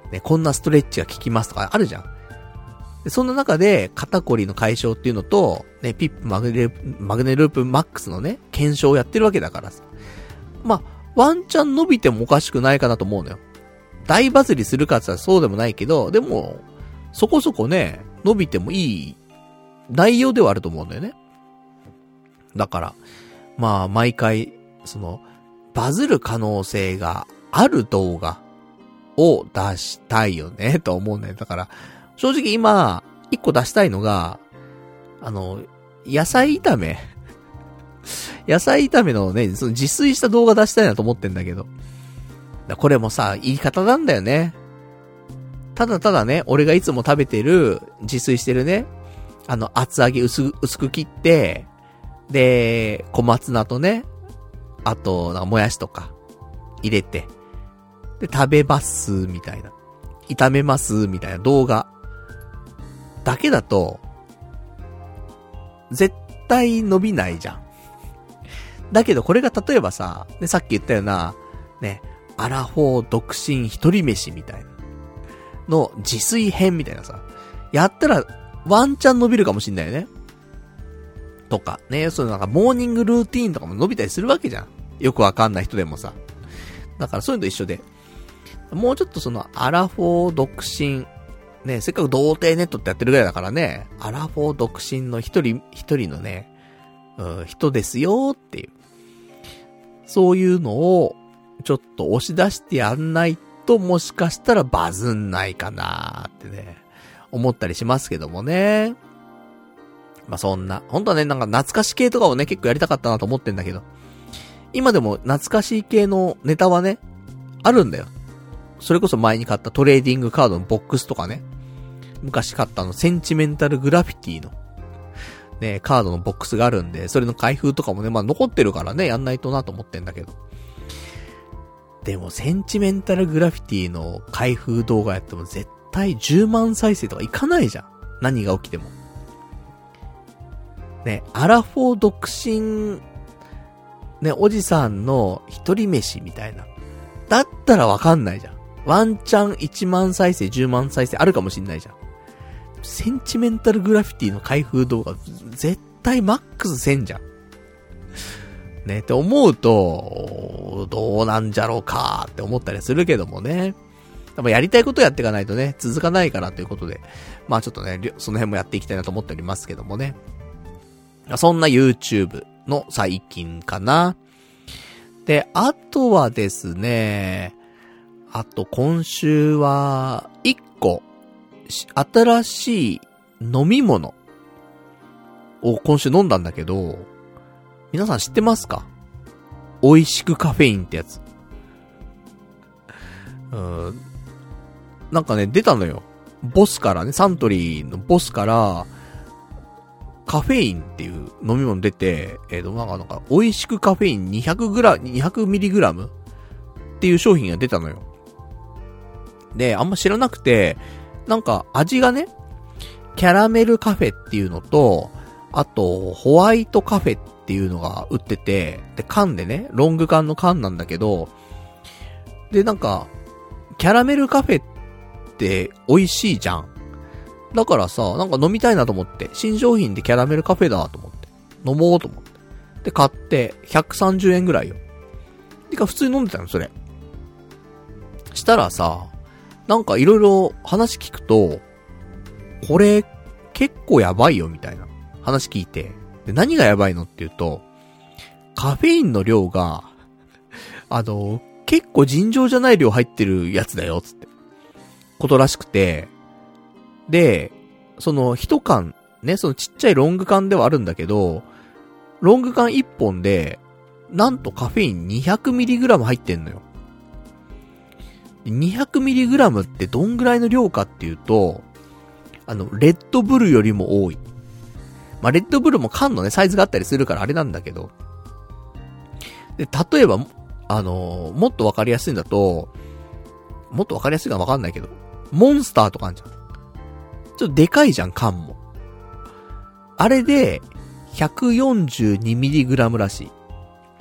ね、こんなストレッチが効きますとかあるじゃん。でそんな中で、肩こりの解消っていうのと、ね、ピップマグネループマックスのね、検証をやってるわけだからさ。まあ、ワンチャン伸びてもおかしくないかなと思うのよ。大バズりするかって言ったらそうでもないけど、でも、そこそこね、伸びてもいい内容ではあると思うんだよね。だから、まあ、毎回、バズる可能性がある動画を出したいよね、と思うんだよ。だから、正直今、一個出したいのが、野菜炒め。野菜炒めのね、自炊した動画出したいなと思ってんだけど。これもさ、言い方なんだよね。ただただね、俺がいつも食べてる、自炊してるね、厚揚げ薄く切って、で、小松菜とね、あと、もやしとか、入れて、で、食べます、みたいな。炒めます、みたいな動画。だけだと、絶対伸びないじゃん。だけどこれが例えばさ、ね、さっき言ったような、ね、アラフォー独身一人飯みたいな。の自炊編みたいなさ。やったら、ワンチャン伸びるかもしんないよね。とか、ね、なんかモーニングルーティーンとかも伸びたりするわけじゃん。よくわかんない人でもさ。だからそういうのと一緒で。もうちょっとアラフォー独身、ね、せっかく童貞ネットってやってるぐらいだからね、アラフォー独身の一人のね、人ですよっていう。そういうのを、ちょっと押し出してやんないと、もしかしたらバズんないかなーってね、思ったりしますけどもね。まあ、そんな、本当はね、なんか懐かし系とかをね、結構やりたかったなと思ってんだけど、今でも懐かしい系のネタはね、あるんだよ。それこそ前に買ったトレーディングカードのボックスとかね、昔買ったセンチメンタルグラフィティの、ね、カードのボックスがあるんで、それの開封とかもね、まあ残ってるからね、やんないとなと思ってんだけど。でも、センチメンタルグラフィティの開封動画やっても絶対10万再生とかいかないじゃん。何が起きても。ね、アラフォー独身、ね、おじさんの一人飯みたいな。だったらわかんないじゃん。ワンチャン1万再生、10万再生あるかもしんないじゃん。センチメンタルグラフィティの開封動画、絶対マックス1000じゃん。ね、って思うと、どうなんじゃろうかって思ったりするけどもね。やっぱやりたいことやっていかないとね、続かないからということで、まあちょっとね、その辺もやっていきたいなと思っておりますけどもね。そんな YouTube の最近かな。で、あとはですね、今週は、1個、新しい飲み物を今週飲んだんだけど、皆さん知ってますか？美味しくカフェインってやつ。なんかね、出たのよ。ボスからね、サントリーのボスから、カフェインっていう飲み物出て、なんか、美味しくカフェイン200mg っていう商品が出たのよ。で、あんま知らなくて、なんか味がね、キャラメルカフェっていうのと、あと、ホワイトカフェっていうのが売ってて、で、缶でね、ロング缶の缶なんだけど、で、なんか、キャラメルカフェって美味しいじゃん。だからさ、なんか飲みたいなと思って、新商品でキャラメルカフェだと思って、飲もうと思って。で、買って、130円ぐらいよ。てか、普通に飲んでたの、それ。したらさ、なんかいろいろ話聞くと、これ、結構やばいよ、みたいな話聞いて。で、何がやばいのっていうと、カフェインの量が、結構尋常じゃない量入ってるやつだよ、つって。ことらしくて、で、一缶、ね、ちっちゃいロング缶ではあるんだけど、ロング缶1本で、なんとカフェイン 200mg 入ってんのよ。200mg ってどんぐらいの量かっていうと、レッドブルよりも多い。まあ、レッドブルも缶のね、サイズがあったりするからあれなんだけど。で、例えば、もっとわかりやすいんだと、もっとわかりやすいかわかんないけど、モンスターとかあるじゃん。ちょっとでかいじゃん、缶も。あれで、142mg らしい。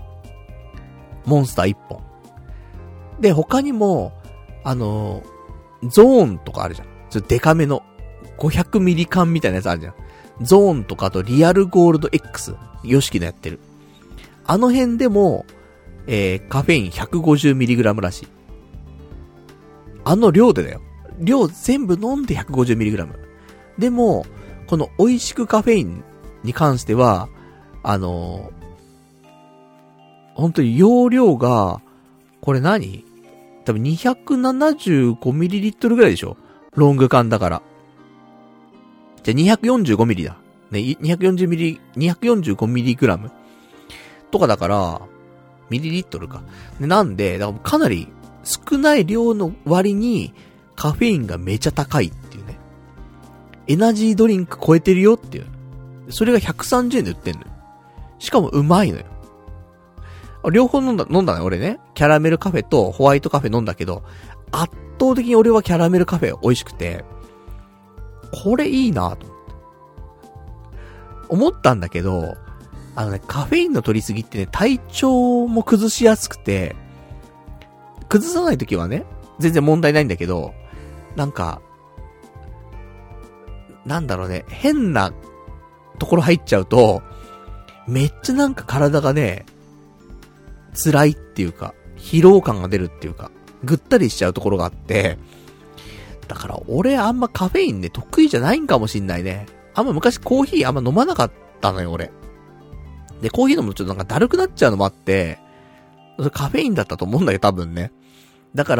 モンスター1本。で、他にも、 ゾーンとかあるじゃん。ちょっとデカめの500ミリ缶みたいなやつあるじゃん。ゾーンとかあとリアルゴールド X、ヨシキのやってる。あの辺でも、カフェイン 150mg らしい。あの量でだよ。量全部飲んで 150mg。でも、この美味しくカフェインに関しては、本当に容量が、これ何？多分 275ml ぐらいでしょ？ロング缶だから。じゃあ 245ml だ。ね、245mg とかだから、ミリリットルか。なんで、だからかなり少ない量の割にカフェインがめちゃ高いっていうね。エナジードリンク超えてるよっていう。それが130円で売ってんのよ。しかもうまいのよ。両方飲んだね、俺ね。キャラメルカフェとホワイトカフェ飲んだけど、圧倒的に俺はキャラメルカフェ美味しくて、これいいなと思ったんだけど、カフェインの取りすぎってね、体調も崩しやすくて、崩さないときはね、全然問題ないんだけど、なんか、なんだろうね、変なところ入っちゃうと、めっちゃなんか体がね、辛いっていうか、疲労感が出るっていうか、ぐったりしちゃうところがあって、だから俺あんまカフェインね、得意じゃないんかもしんないね。あんま昔コーヒーあんま飲まなかったのよ、俺。で、コーヒー飲むとちょっとなんかだるくなっちゃうのもあって、それカフェインだったと思うんだけど、多分ね。だから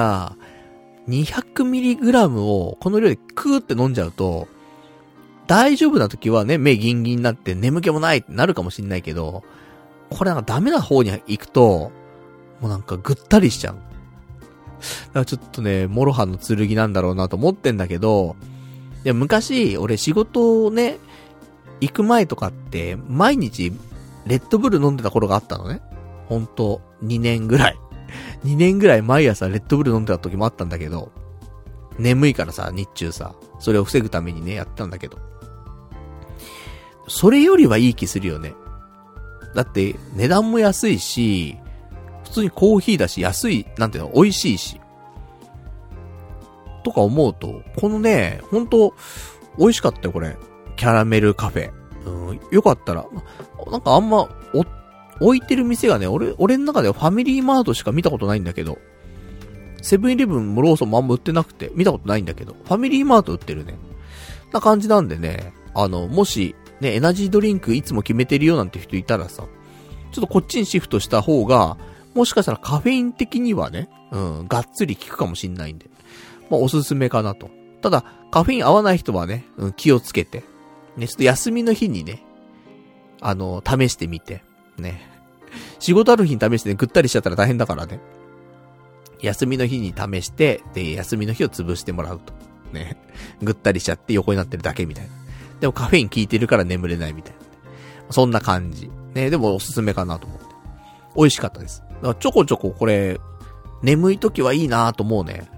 、200mg をこの量でクーって飲んじゃうと、大丈夫な時はね、目ギンギンになって眠気もないってなるかもしんないけど、これなんかダメな方に行くと、もうなんかぐったりしちゃう。だからちょっとね、モロハの剣なんだろうなと思ってんだけど、いや昔、俺仕事をね、行く前とかって、毎日、レッドブル飲んでた頃があったのね。ほんと、2年ぐらい。2年ぐらい毎朝レッドブル飲んでた時もあったんだけど、眠いからさ、日中さ、それを防ぐためにね、やったんだけど。それよりはいい気するよね。だって、値段も安いし、普通にコーヒーだし、安い、なんていうの、美味しいし。とか思うと、このね、ほんと、美味しかったよ、これ。キャラメルカフェ。よかったら。なんかあんま、置いてる店がね、俺の中ではファミリーマートしか見たことないんだけど、セブンイレブンもローソンもあんま売ってなくて、見たことないんだけど、ファミリーマート売ってるね。な感じなんでね、もし、ね、エナジードリンクいつも決めてるよなんて人いたらさ、ちょっとこっちにシフトした方が、もしかしたらカフェイン的にはね、がっつり効くかもしんないんで、まあおすすめかなと。ただ、カフェイン合わない人はね、気をつけて、ね、ちょっと休みの日にね、試してみて、ね。仕事ある日に試してね、ぐったりしちゃったら大変だからね。休みの日に試して、で、休みの日を潰してもらうと。ね。ぐったりしちゃって横になってるだけみたいな。でもカフェイン効いてるから眠れないみたいな。そんな感じ。ね、でもおすすめかなと思って。美味しかったです。だからちょこちょここれ、眠い時はいいなと思うね。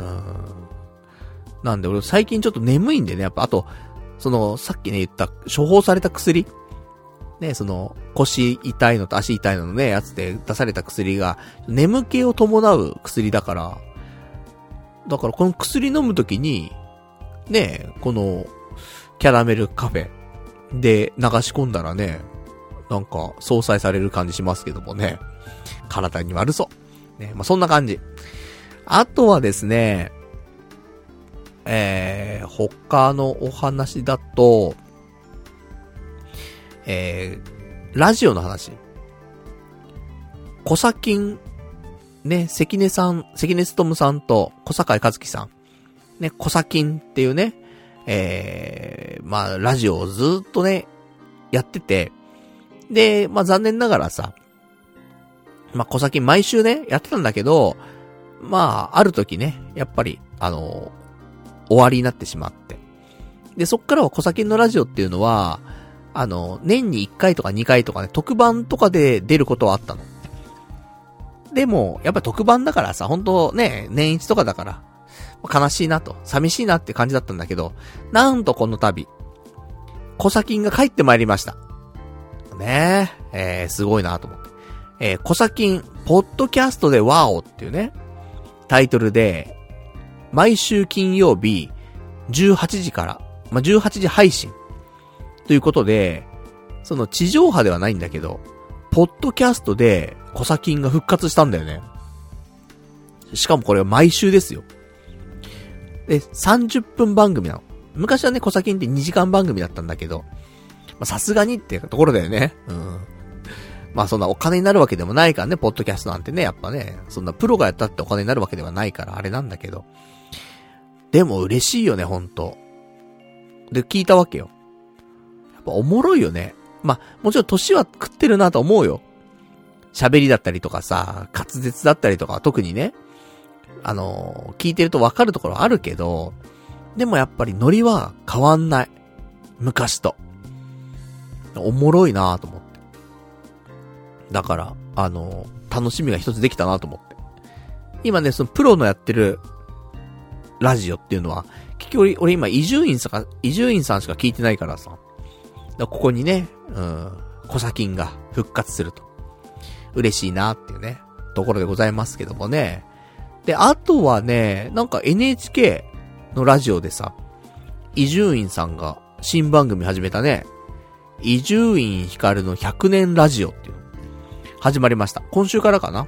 なんで俺最近ちょっと眠いんでね、やっぱあと、さっきね言った処方された薬ね、腰痛いのと足痛いののね、やつで出された薬が、眠気を伴う薬だから、この薬飲むときに、ね、この、キャラメルカフェで流し込んだらね、なんか、相殺される感じしますけどもね、体に悪そう。ね、まあ、そんな感じ。あとはですね、他のお話だと、ラジオの話。コサキン、ね、関根勤さんと小坂井和樹さん。ね、コサキンっていうね、まあ、ラジオをずっとね、やってて、で、まあ残念ながらさ、まあコサキン毎週ね、やってたんだけど、まあ、ある時ね、やっぱり、終わりになってしまって。で、そっからはコサキンのラジオっていうのは、年に1回とか2回とかね、特番とかで出ることはあったの。でも、やっぱ特番だからさ、ほんとね、年一とかだから、悲しいなと、寂しいなって感じだったんだけど、なんとこの度、コサキンが帰ってまいりました。ねえ、すごいなと思って。コサキン、ポッドキャストでワオっていうね、タイトルで、 毎週金曜日、18時から、18時配信。ということで、その地上波ではないんだけど、ポッドキャストでコサキンが復活したんだよね。しかもこれは毎週ですよ。で、30分番組なの。昔はね、コサキンって2時間番組だったんだけど、さすがにってところだよね。そんなお金になるわけでもないからね、ポッドキャストなんてね、やっぱね、そんなプロがやったってお金になるわけではないから、あれなんだけど。でも嬉しいよね、ほんと。で、聞いたわけよ。やっぱおもろいよね。もちろん年は食ってるなと思うよ。喋りだったりとかさ、滑舌だったりとか、特にね、聞いてるとわかるところあるけど、でもやっぱりノリは変わんない。昔と。おもろいなと思って。だから、楽しみが一つできたなと思って。今ね、そのプロのやってるラジオっていうのは、結局俺今伊集院さんしか聞いてないからさ。ここにね、コサキンが復活すると。嬉しいなっていうね、ところでございますけどもね。で、あとはね、なんか NHK のラジオでさ、伊集院さんが新番組始めたね。伊集院光の100年ラジオっていうの始まりました。今週からかな。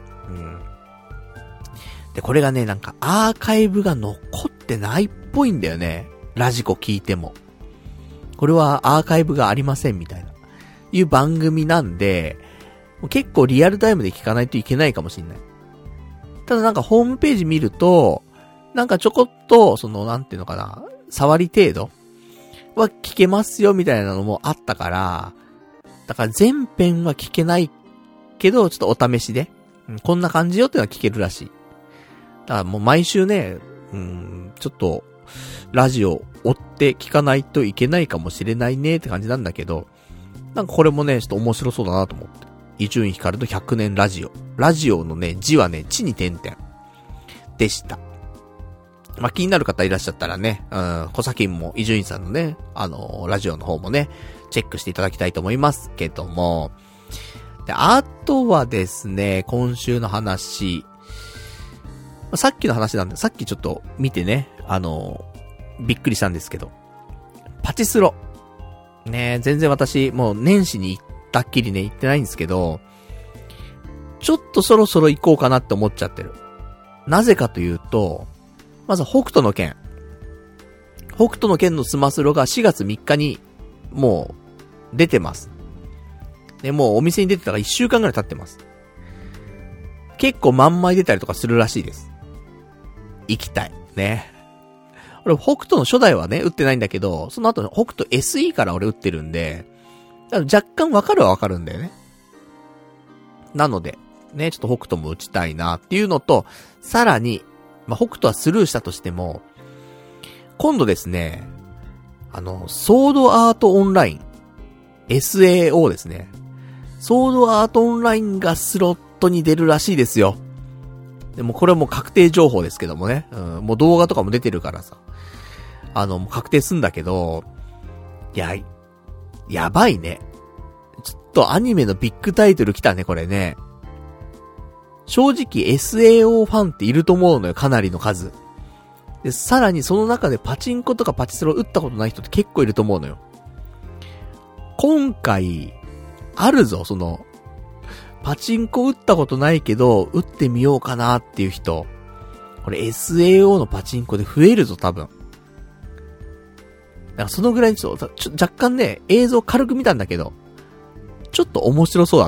で、これがね、なんかアーカイブが残ってないっぽいんだよね。ラジコ聞いても。これはアーカイブがありませんみたいな。いう番組なんで、結構リアルタイムで聞かないといけないかもしんない。ただなんかホームページ見ると、なんかちょこっと、なんていうのかな、触り程度は聞けますよみたいなのもあったから、だから全編は聞けないけど、ちょっとお試しで、こんな感じよっていうのは聞けるらしい。だからもう毎週ね、ちょっと、ラジオ追って聞かないといけないかもしれないねって感じなんだけど、なんかこれもね、ちょっと面白そうだなと思って。伊集院光の100年ラジオ。ラジオのね、字はね、地に点々。でした。気になる方いらっしゃったらね、コサキンも伊集院さんのね、ラジオの方もね、チェックしていただきたいと思いますけども。で、あとはですね、今週の話。さっきの話なんで、さっきちょっと見てね、びっくりしたんですけど。パチスロ。ね、全然私、もう年始に行ったっきりね、行ってないんですけど、ちょっとそろそろ行こうかなって思っちゃってる。なぜかというと、まず北斗の拳のスマスロが4月3日に、もう、出てます。で、もうお店に出てたから1週間ぐらい経ってます。結構万枚出たりとかするらしいです。行きたい。ね。俺、北斗の初代はね、打ってないんだけど、その後の北斗 SE から俺打ってるんで、若干わかるはわかるんだよね。なので、ね、ちょっと北斗も打ちたいなっていうのと、さらに、北斗はスルーしたとしても、今度ですね、ソードアートオンライン、SAO ですね。ソードアートオンラインがスロットに出るらしいですよ。でもこれはもう確定情報ですけどもね。もう動画とかも出てるからさ。もう確定すんだけど、やばいね。ちょっとアニメのビッグタイトル来たね、これね。正直 SAO ファンっていると思うのよ、かなりの数。で、さらにその中でパチンコとかパチスロ打ったことない人って結構いると思うのよ。今回、あるぞ、パチンコ打ったことないけど、打ってみようかなっていう人。これ SAO のパチンコで増えるぞ、多分。だからそのぐらいに若干ね、映像軽く見たんだけど、ちょっと面白そうだった。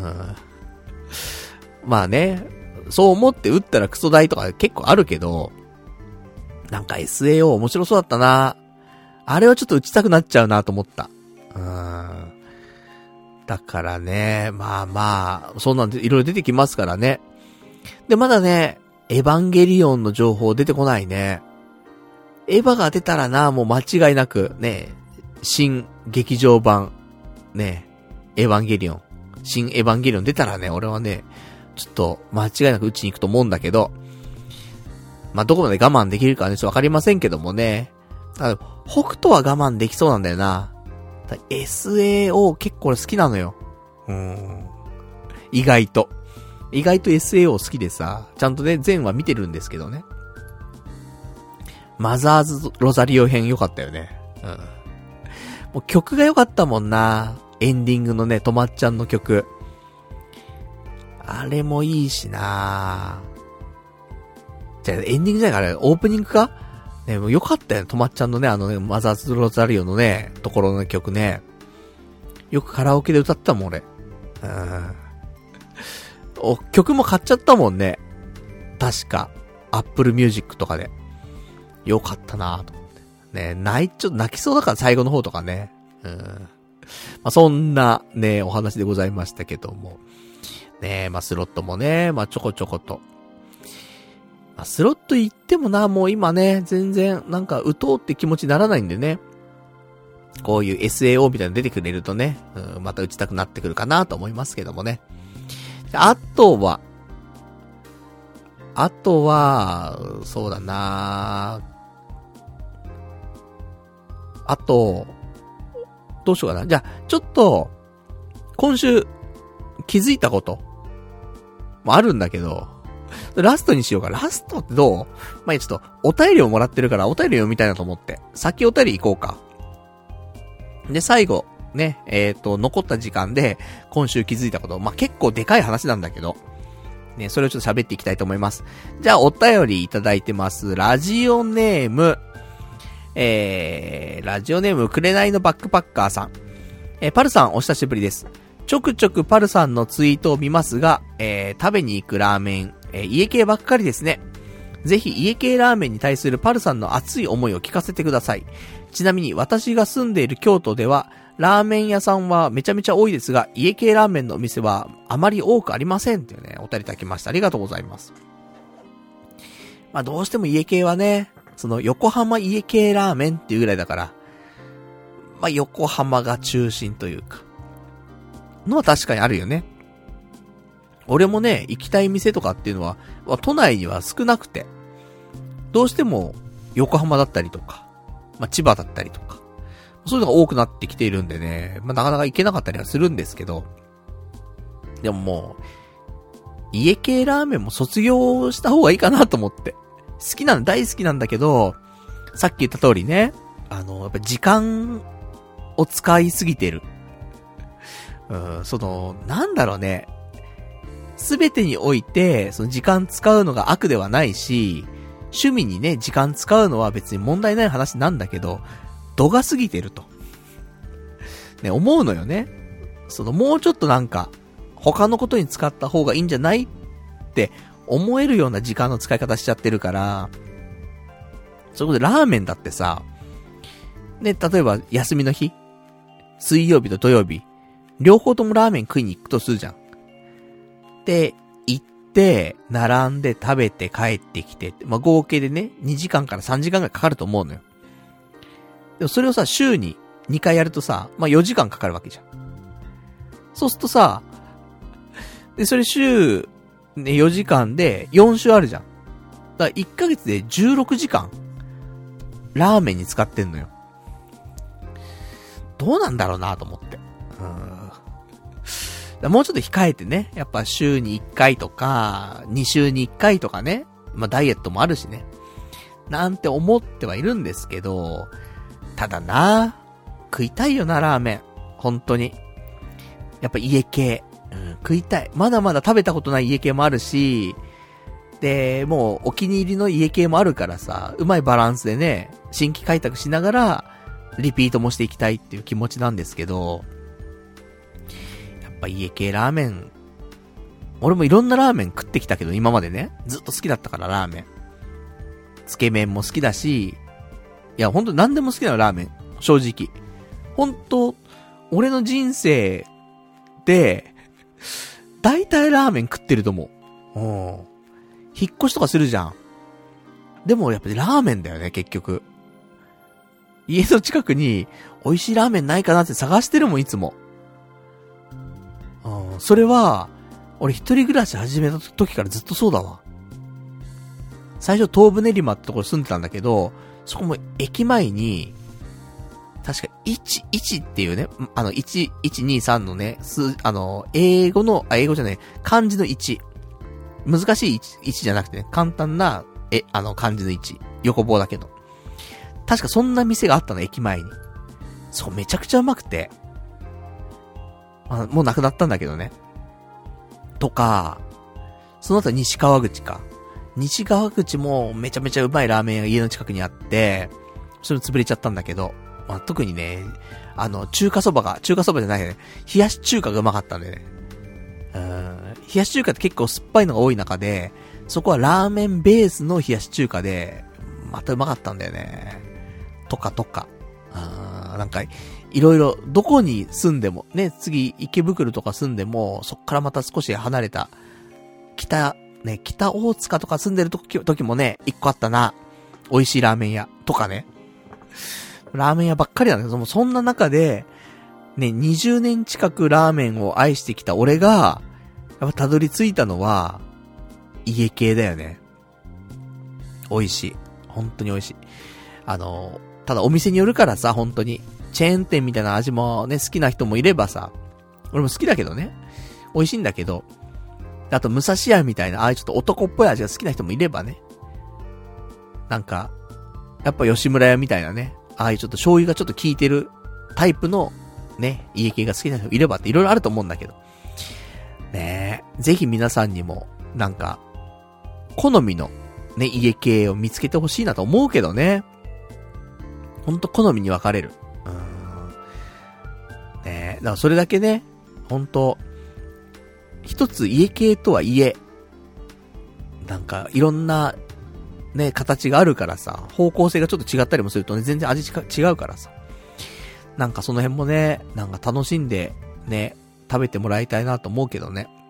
まあね、そう思って打ったらクソ大とか結構あるけど、なんか SAO 面白そうだったな。あれはちょっと打ちたくなっちゃうなと思った。だからね、そんなんでいろいろ出てきますからね。で、まだね、エヴァンゲリオンの情報出てこないね。エヴァが出たらな、もう間違いなく、ね、新劇場版、ね、エヴァンゲリオン、新エヴァンゲリオン出たらね、俺はね、ちょっと間違いなく打ちに行くと思うんだけど、どこまで我慢できるかはね、ちょっとわかりませんけどもね。北斗は我慢できそうなんだよな。SAO 結構俺好きなのよ。意外と SAO 好きでさ、ちゃんとね、全話見てるんですけどね。 マザーズ・ロザリオ編良かったよね。もう曲が良かったもんな。エンディングのね、とまっちゃんの曲。あれもいいしな。じゃあ、エンディングじゃないから、オープニングかね、もう良かったよね。とまっちゃんのね、マザーズ・ロザリオのね、ところの曲ね。よくカラオケで歌ったもん、俺。曲も買っちゃったもんね。確か。Apple Music とかで。よかったなぁと思って。ね、ちょっと泣きそうだから最後の方とかね。そんなね、お話でございましたけども。ね、スロットもね、ちょこちょこと。スロット行ってもな、もう今ね、全然なんか打とうって気持ちにならないんでね。こういう SAO みたいなの出てくれるとね、また打ちたくなってくるかなと思いますけどもね。あとは、そうだなあと、どうしようかな。じゃあ、ちょっと、今週、気づいたこともあるんだけど、ラストにしようか。ラストってどう？ちょっと、お便りをもらってるから、お便り読みたいなと思って。先お便り行こうか。で、最後、ね、残った時間で、今週気づいたこと。結構でかい話なんだけど、ね、それをちょっと喋っていきたいと思います。じゃあ、お便りいただいてます。ラジオネーム、紅のバックパッカーさん。パルさん、お久しぶりです。ちょくちょくパルさんのツイートを見ますが、食べに行くラーメン、家系ばっかりですね。ぜひ家系ラーメンに対するパルさんの熱い思いを聞かせてください。ちなみに私が住んでいる京都では、ラーメン屋さんはめちゃめちゃ多いですが、家系ラーメンのお店はあまり多くありませんっていうね、お便りいただきました。ありがとうございます。どうしても家系はね、その横浜家系ラーメンっていうぐらいだから、横浜が中心というか、のは確かにあるよね。俺もね、行きたい店とかっていうのは、都内には少なくて、どうしても横浜だったりとか、千葉だったりとか、そういうのが多くなってきているんでね、なかなか行けなかったりはするんですけど、でももう、家系ラーメンも卒業した方がいいかなと思って。大好きなんだけど、さっき言った通りね、やっぱ時間を使いすぎてる。なんだろうね。すべてにおいて、その時間使うのが悪ではないし、趣味にね、時間使うのは別に問題ない話なんだけど、度が過ぎてると。ね、思うのよね。もうちょっとなんか、他のことに使った方がいいんじゃないって思えるような時間の使い方しちゃってるから、そこでラーメンだってさ、ね、例えば休みの日、水曜日と土曜日、両方ともラーメン食いに行くとするじゃん。で、行って、並んで食べて帰ってきて、合計でね、2時間から3時間ぐらいかかると思うのよ。でもそれをさ、週に2回やるとさ、4時間かかるわけじゃん。そうするとさ、で、それ週、ね、4時間で4週あるじゃん。だから1ヶ月で16時間、ラーメンに使ってんのよ。どうなんだろうなと思って。もうちょっと控えてね、やっぱ週に1回とか、2週に1回とかね、ダイエットもあるしね。なんて思ってはいるんですけど、ただな、食いたいよな、ラーメン。本当に。やっぱ家系、食いたい。まだまだ食べたことない家系もあるし、で、もうお気に入りの家系もあるからさ、うまいバランスでね、新規開拓しながら、リピートもしていきたいっていう気持ちなんですけど、やっぱ家系ラーメン、俺もいろんなラーメン食ってきたけど、今までね、ずっと好きだったからラーメン。つけ麺も好きだし、いやほんと何でも好きなのラーメン。正直。ほんと、俺の人生で、大体ラーメン食ってると思う。引っ越しとかするじゃん。でもやっぱりラーメンだよね、結局。家の近くに美味しいラーメンないかなって探してるもん、いつも。それは、俺一人暮らし始めた時からずっとそうだわ。最初東武練馬ってところ住んでたんだけど、そこも駅前に、確か1っていうね、1、123のね、英語じゃない、漢字の1。難しい1じゃなくてね、簡単な、漢字の1。横棒だけど。 確かそんな店があったの、駅前に。そう、めちゃくちゃうまくて。まあ、もうなくなったんだけどね。とか、その後西川口か。西川口もめちゃめちゃうまいラーメン屋が家の近くにあって、それも潰れちゃったんだけど、まあ、特にね、中華そばじゃないよね。冷やし中華がうまかったんでね。冷やし中華って結構酸っぱいのが多い中で、そこはラーメンベースの冷やし中華で、またうまかったんだよね。とか。なんか、いろいろ、どこに住んでも、ね、次、池袋とか住んでも、そっからまた少し離れた、北大塚とか住んでる時もね、一個あったな。美味しいラーメン屋とかね。ラーメン屋ばっかりなんだけど、もうそんな中で、ね、20年近くラーメンを愛してきた俺が、やっぱたどり着いたのは、家系だよね。美味しい。本当に美味しい。ただお店によるからさ、本当に。チェーン店みたいな味もね、好きな人もいればさ、俺も好きだけどね。美味しいんだけど、あと武蔵屋みたいな、ああいうちょっと男っぽい味が好きな人もいればね。なんか、やっぱ吉村屋みたいなね、ああいうちょっと醤油がちょっと効いてるタイプのね、家系が好きな人いればっていろいろあると思うんだけど。ねえ、ぜひ皆さんにも、なんか、好みのね、家系を見つけてほしいなと思うけどね。ほんと好みに分かれる。ねえ、だからそれだけね、ほんと、一つ家系とはいえ、なんかいろんなね、形があるからさ、方向性がちょっと違ったりもするとね、全然味違うからさ。なんかその辺もね、なんか楽しんでね、食べてもらいたいなと思うけどね。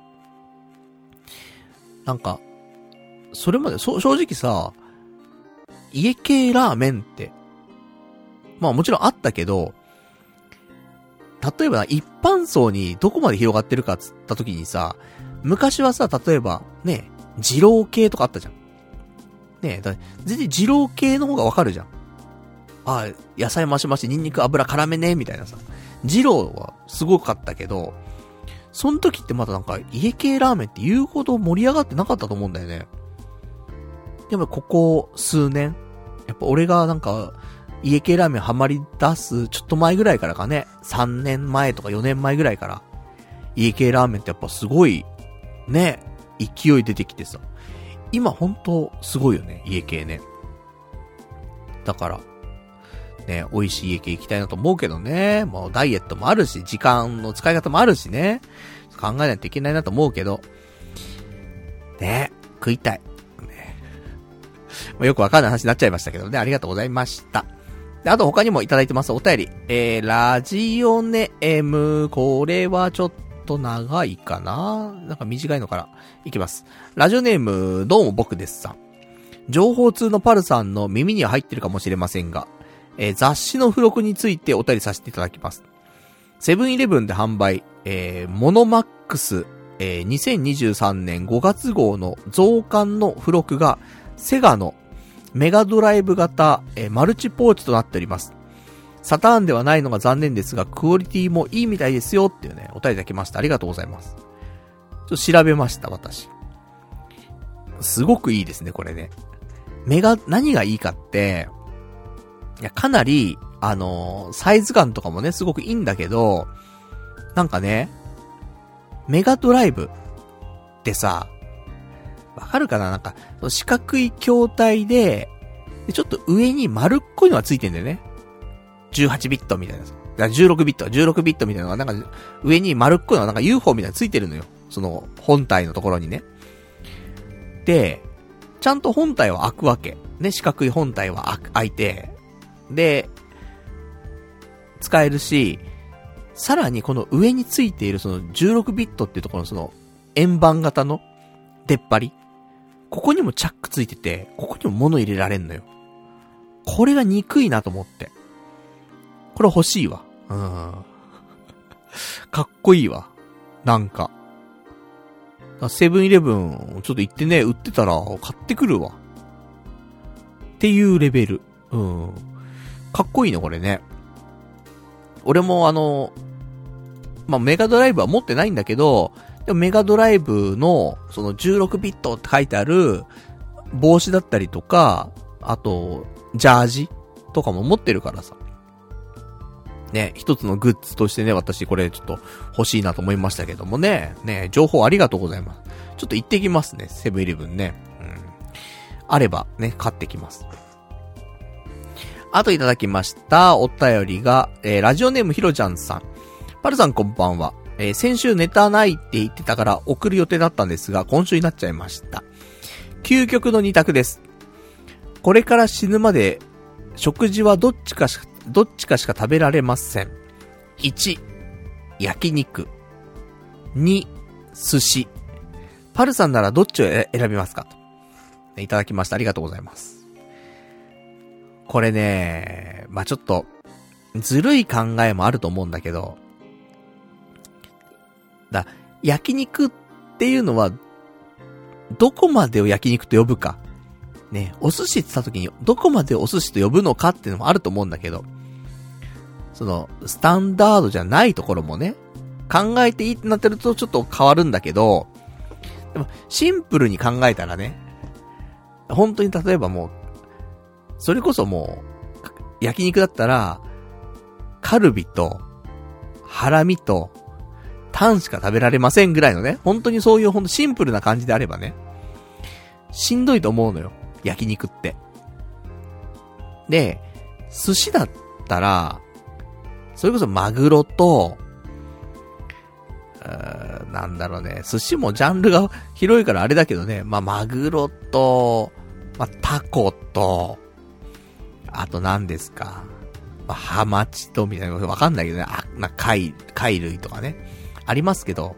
なんか、それまで、正直さ、家系ラーメンって、まあもちろんあったけど、例えば一般層にどこまで広がってるかっつった時にさ、昔はさ、例えばね、二郎系とかあったじゃん。ねえ、全然二郎系の方がわかるじゃん。あ、野菜増し増し、ニンニク油辛めね、みたいなさ。二郎はすごかったけど、その時ってまだなんか家系ラーメンって言うほど盛り上がってなかったと思うんだよね。でもここ数年、やっぱ俺がなんか、家系ラーメンハマり出すちょっと前ぐらいからかね、3年前とか4年前ぐらいから、家系ラーメンってやっぱすごい、ね、勢い出てきてさ。今ほんとすごいよね、家系ね。だから、ね、美味しい家系行きたいなと思うけどね。もうダイエットもあるし、時間の使い方もあるしね。考えないといけないなと思うけど。ね、食いたい。ね、よくわかんない話になっちゃいましたけどね。ありがとうございました。で、あと他にもいただいてます。お便り。ラジオネーム、これはちょっと長いかな？なんか短いのからいきます。ラジオネーム、どうも僕ですさん。情報通のパルさんの耳には入ってるかもしれませんが、雑誌の付録についてお便りさせていただきます。セブンイレブンで販売、モノマックス、2023年5月号の増刊の付録が、セガのメガドライブ型、マルチポーチとなっております。サターンではないのが残念ですが、クオリティもいいみたいですよっていうね、お便りいただきました。ありがとうございます。ちょっと調べました、私。すごくいいですね、これね。何がいいかって、いや、かなり、サイズ感とかもね、すごくいいんだけど、なんかね、メガドライブってさ、わかるかな？なんか、四角い筐体で、ちょっと上に丸っこいのがついてんだよね。18ビットみたいな。16ビットみたいなのが、なんか、上に丸っこいのがなんか UFO みたいなのついてるのよ。その、本体のところにね。で、ちゃんと本体は開くわけ。ね、四角い本体は開いて、で、使えるし、さらにこの上についているその16ビットっていうところのその円盤型の出っ張り。ここにもチャックついてて、ここにも物入れられんのよ。これが憎いなと思って。これ欲しいわ。かっこいいわ。なんか。セブンイレブン、ちょっと行ってね、売ってたら買ってくるわ。っていうレベル。かっこいいのこれね。俺もメガドライブは持ってないんだけど、でもメガドライブの、その16ビットって書いてある、帽子だったりとか、あと、ジャージとかも持ってるからさ。ね、一つのグッズとしてね、私これちょっと欲しいなと思いましたけどもね。ね、情報ありがとうございます。ちょっと行ってきますね、セブンイレブンね。あればね、買ってきます。あといただきましたお便りが、ラジオネームひろちゃんさん。パルさんこんばんは。先週ネタないって言ってたから送る予定だったんですが、今週になっちゃいました。究極の2択です。これから死ぬまで食事はどっちかしか食べられません。1、焼肉。2、寿司。パルさんならどっちを選びますかと。いただきました。ありがとうございます。これね、まあ、ちょっと、ずるい考えもあると思うんだけど、焼肉っていうのは、どこまでを焼肉と呼ぶか。ね、お寿司って言った時に、どこまでお寿司と呼ぶのかっていうのもあると思うんだけど、その、スタンダードじゃないところもね、考えていいってなってるとちょっと変わるんだけど、でも、シンプルに考えたらね、本当に例えばもう、それこそもう、焼肉だったら、カルビと、ハラミと、タンしか食べられませんぐらいのね、本当にそういうほんとシンプルな感じであればね、しんどいと思うのよ、焼肉って。で、寿司だったら、それこそマグロと、なんだろうね、寿司もジャンルが広いからあれだけどね、まあ、マグロと、まあ、タコと、あと何ですか、まあ、ハマチとみたいなわかんないけどね、貝類とかね、ありますけど、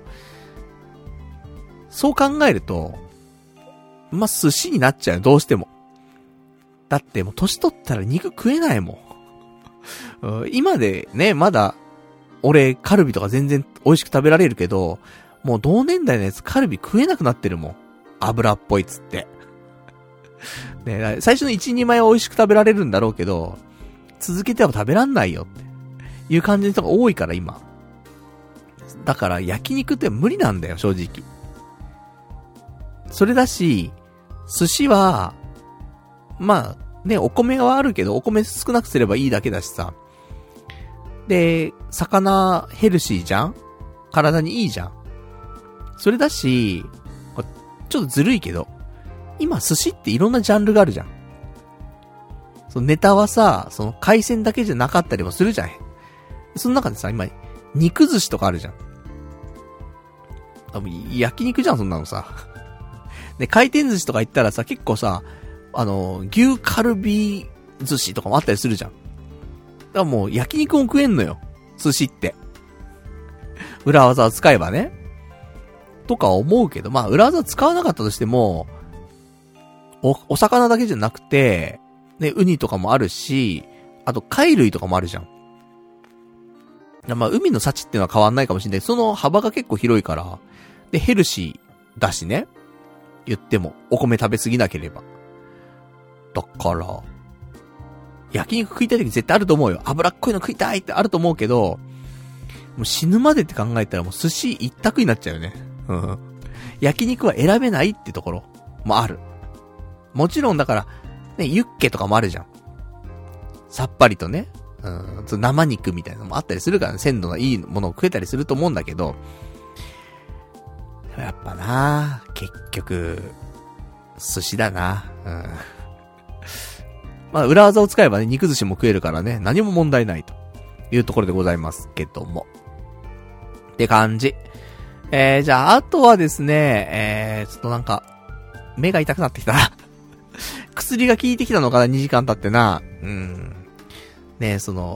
そう考えると、まあ、寿司になっちゃう、どうしても。だってもう年取ったら肉食えないもん。今でね、まだ、俺、カルビとか全然美味しく食べられるけど、もう同年代のやつカルビ食えなくなってるもん。油っぽいっつって。ね、最初の1、2枚は美味しく食べられるんだろうけど、続けては食べらんないよっていう感じの人が多いから今。だから焼肉って無理なんだよ、正直。それだし、寿司は、まあ、ね、お米はあるけど、お米少なくすればいいだけだしさ。で、魚ヘルシーじゃん？体にいいじゃん。それだし、ちょっとずるいけど、今寿司っていろんなジャンルがあるじゃん。そのネタはさ、その海鮮だけじゃなかったりもするじゃん。その中でさ、今、肉寿司とかあるじゃん。多分焼肉じゃん、そんなのさ。で、回転寿司とか行ったらさ、結構さ、牛カルビ寿司とかもあったりするじゃん。だからもう焼肉も食えんのよ。寿司って。裏技を使えばね。とか思うけど、まあ裏技使わなかったとしても、お魚だけじゃなくて、ね、ウニとかもあるし、あと貝類とかもあるじゃん。まあ海の幸っていうのは変わんないかもしれない。その幅が結構広いから。で、ヘルシーだしね。言っても、お米食べ過ぎなければ。だから、焼肉食いたい時絶対あると思うよ。脂っこいの食いたいってあると思うけど、もう死ぬまでって考えたらもう寿司一択になっちゃうよね。うん。焼肉は選べないってところもある。もちろんだから、ね、ユッケとかもあるじゃん。さっぱりとね。生肉みたいなのもあったりするからね。鮮度のいいものを食えたりすると思うんだけど、やっぱな結局、寿司だな。うん。まあ、裏技を使えばね、肉寿司も食えるからね、何も問題ないというところでございますけども。って感じ。じゃあ、あとはですね、ちょっとなんか、目が痛くなってきたな。薬が効いてきたのかな、2時間経ってな。ね、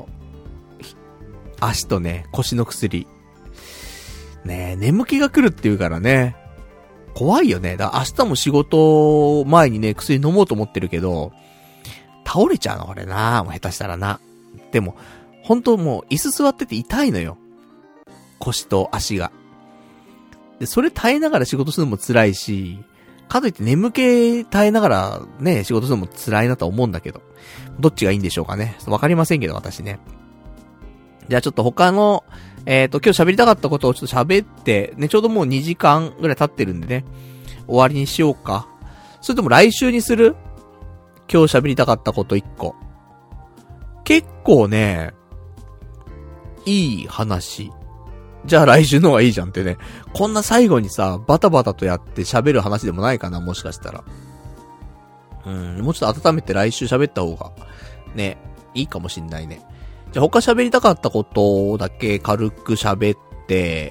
足とね、腰の薬。ね、眠気が来るっていうからね。怖いよね。だから明日も仕事前にね、薬飲もうと思ってるけど、倒れちゃうの俺な、もう下手したらな。でも、本当もう椅子座ってて痛いのよ。腰と足が。で、それ耐えながら仕事するのも辛いし、かといって眠気耐えながらね、仕事するのも辛いなと思うんだけど、どっちがいいんでしょうかね。わかりませんけど、私ね。じゃあちょっと他の、今日喋りたかったことをちょっと喋って、ね、ちょうどもう2時間ぐらい経ってるんでね、終わりにしようか。それとも来週にする？今日喋りたかったこと1個。 結構ね、いい話。じゃあ来週の方がいいじゃんってね。こんな最後にさ、バタバタとやって喋る話でもないかな、もしかしたら。もうちょっと温めて来週喋った方が、ね、いいかもしんないね。じゃあ他喋りたかったことだけ軽く喋って、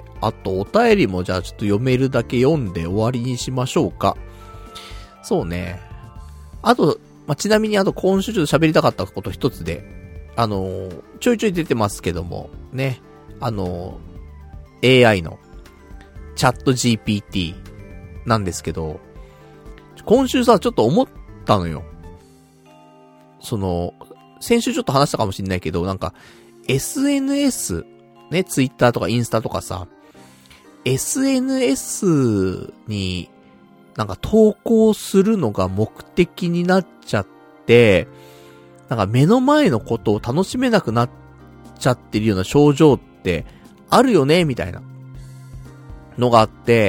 あとお便りもじゃあちょっと読めるだけ読んで終わりにしましょうか。そうね。あと、ちなみに今週ちょっと喋りたかったこと一つで、ちょいちょい出てますけども、ね、AI のチャット GPT なんですけど、今週さ、ちょっと思ったのよ。先週ちょっと話したかもしんないけど、なんか、SNS、ね、Twitter とかインスタとかさ、SNS になんか投稿するのが目的になっちゃって、なんか目の前のことを楽しめなくなっちゃってるような症状ってあるよねみたいなのがあって、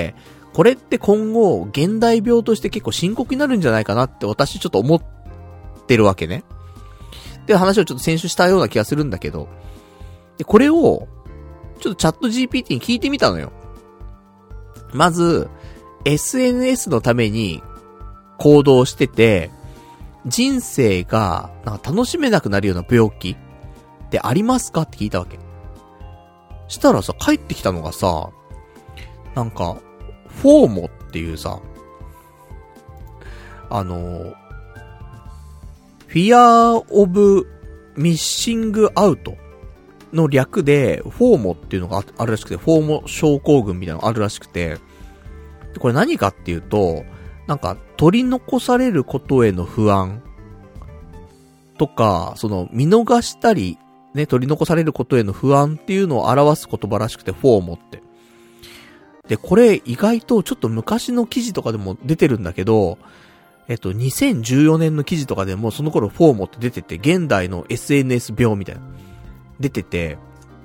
これって今後現代病として結構深刻になるんじゃないかなって私ちょっと思ってるわけね。って話をちょっと先週したような気がするんだけど、でこれをちょっとチャット GPT に聞いてみたのよ。まず SNS のために行動してて、人生がなんか楽しめなくなるような病気ってありますかって聞いたわけ。したらさ、帰ってきたのがさ、なんかフォーモっていうさ、Fear of Missing Out の略でフォーモっていうのがあるらしくて、フォーモ症候群みたいなのがあるらしくて、これ何かっていうと、なんか取り残されることへの不安とか、見逃したりね、取り残されることへの不安っていうのを表す言葉らしくて、フォーモって。で、これ意外とちょっと昔の記事とかでも出てるんだけど、2014年の記事とかでもその頃フォーモって出てて、現代の SNS 病みたいな出てて、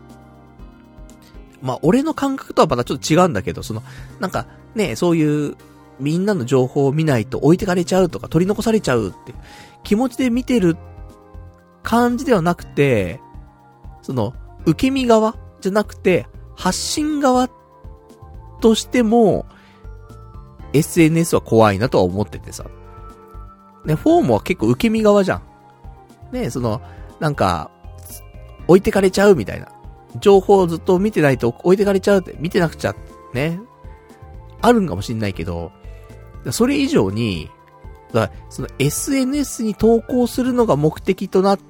俺の感覚とはまたちょっと違うんだけど、なんかね、そういうみんなの情報を見ないと置いてかれちゃうとか取り残されちゃうって気持ちで見てる感じではなくて、受け身側じゃなくて発信側としても SNS は怖いなとは思っててさ。ね、フォームは結構受け身側じゃん。ね、なんか置いてかれちゃうみたいな。情報をずっと見てないと置いてかれちゃうって、見てなくちゃね。あるんかもしんないけど、それ以上に、SNS に投稿するのが目的となって、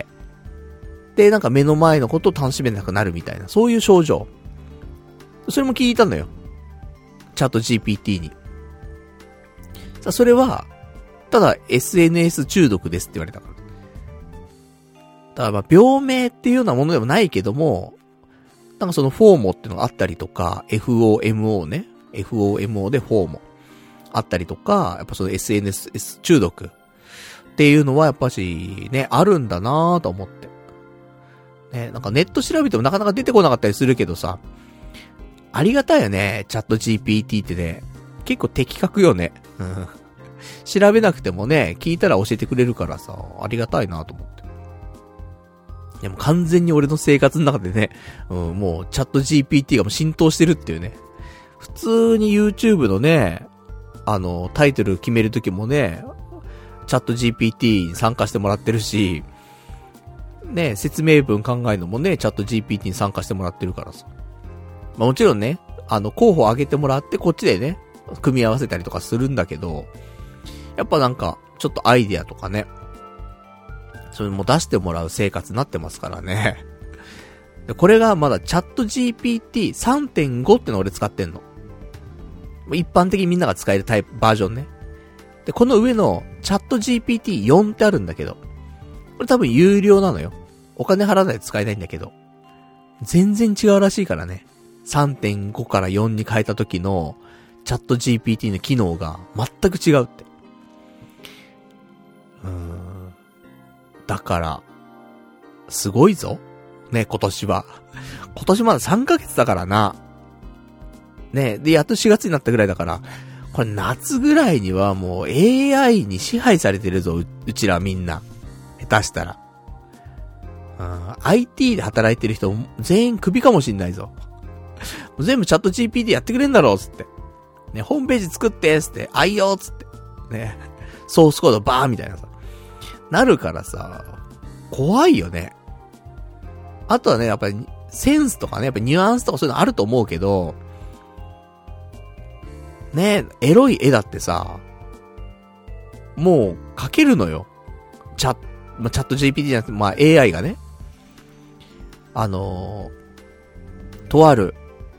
で、なんか目の前のことを楽しめなくなるみたいな、そういう症状。それも聞いたのよ。チャット GPT に。さ、それは、ただ SNS 中毒ですって言われたから。だから病名っていうようなものでもないけども、なんかフォーモっていうのがあったりとか、FOMO ね。FOMO でフォーモ。あったりとか、やっぱSNS 中毒っていうのはやっぱしね、あるんだなぁと思って。ね、なんかネット調べてもなかなか出てこなかったりするけどさ、ありがたいよね、チャット GPT ってね。結構的確よね。調べなくてもね、聞いたら教えてくれるからさ、ありがたいなと思って。でも完全に俺の生活の中でね、もうチャット GPT がもう浸透してるっていうね。普通に YouTube のね、タイトル決めるときもね、チャット GPT に参加してもらってるし、ね、説明文考えるのもね、チャット GPT に参加してもらってるからさ。もちろんね、候補上げてもらってこっちでね、組み合わせたりとかするんだけど、やっぱなんか、ちょっとアイディアとかね、それも出してもらう生活になってますからね。でこれがまだチャット GPT 3.5 ってのを俺使ってんの。一般的にみんなが使えるタイプ、バージョンね。で、この上のチャット GPT4 ってあるんだけど、これ多分有料なのよ。お金払わないと使えないんだけど、全然違うらしいからね。3.5 から4に変えた時のチャット GPT の機能が全く違うって。だから、すごいぞ。ね、今年は。今年まだ3ヶ月だからな。ね、で、やっと4月になったぐらいだから、これ夏ぐらいにはもう AI に支配されてるぞ、うちらみんな。下手したら。 IT で働いてる人全員クビかもしんないぞ。全部チャット GPT やってくれんだろうつって。ね、ホームページ作ってつって、愛用つって。ね、ソースコードバーンみたいなさ。なるからさ、怖いよね。あとはね、やっぱりセンスとかね、やっぱニュアンスとかそういうのあると思うけど、ね、エロい絵だってさ、もう描けるのよ。チャット GPT じゃなくて、AI がね。とある、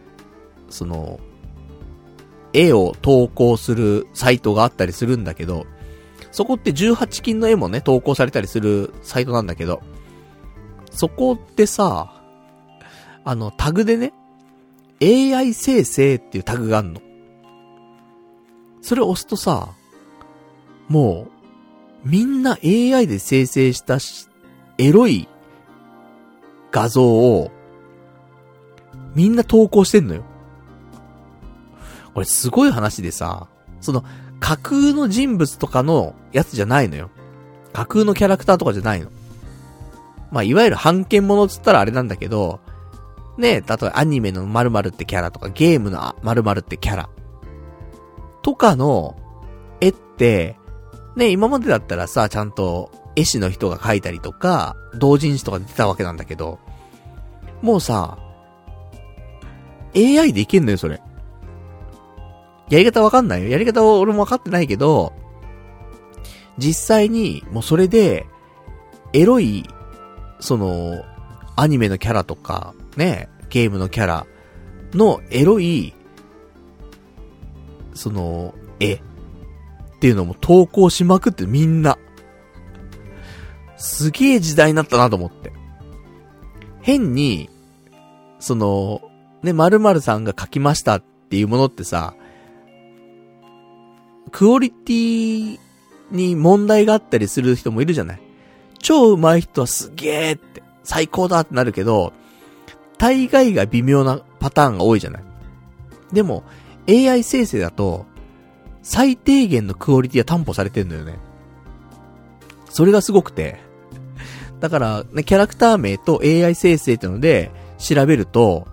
絵を投稿するサイトがあったりするんだけど、そこって18金の絵もね、投稿されたりするサイトなんだけど、そこってさ、タグでね、AI 生成っていうタグがあんの。それを押すとさ、もう、みんな AI で生成したエロい画像を、みんな投稿してんのよ。これすごい話でさ、架空の人物とかのやつじゃないのよ。架空のキャラクターとかじゃないの。いわゆる版権物つったらあれなんだけど、ね、例えばアニメの〇〇ってキャラとか、ゲームの〇〇ってキャラ。とかの絵って、ね、今までだったらさ、ちゃんと絵師の人が描いたりとか、同人誌とか出たわけなんだけど、もうさ、AI でいけんのよ、それ。やり方わかんないよ。やり方は俺もわかってないけど、実際に、もうそれで、エロい、アニメのキャラとか、ね、ゲームのキャラのエロい、絵っていうのも投稿しまくってみんな。すげえ時代になったなと思って。変に、ね、〇〇さんが書きましたっていうものってさ、クオリティに問題があったりする人もいるじゃない。超上手い人はすげーって、最高だってなるけど、大概が微妙なパターンが多いじゃない。でも、AI 生成だと、最低限のクオリティは担保されてんのよね。それがすごくて。だからね、キャラクター名と AI 生成ってので調べると、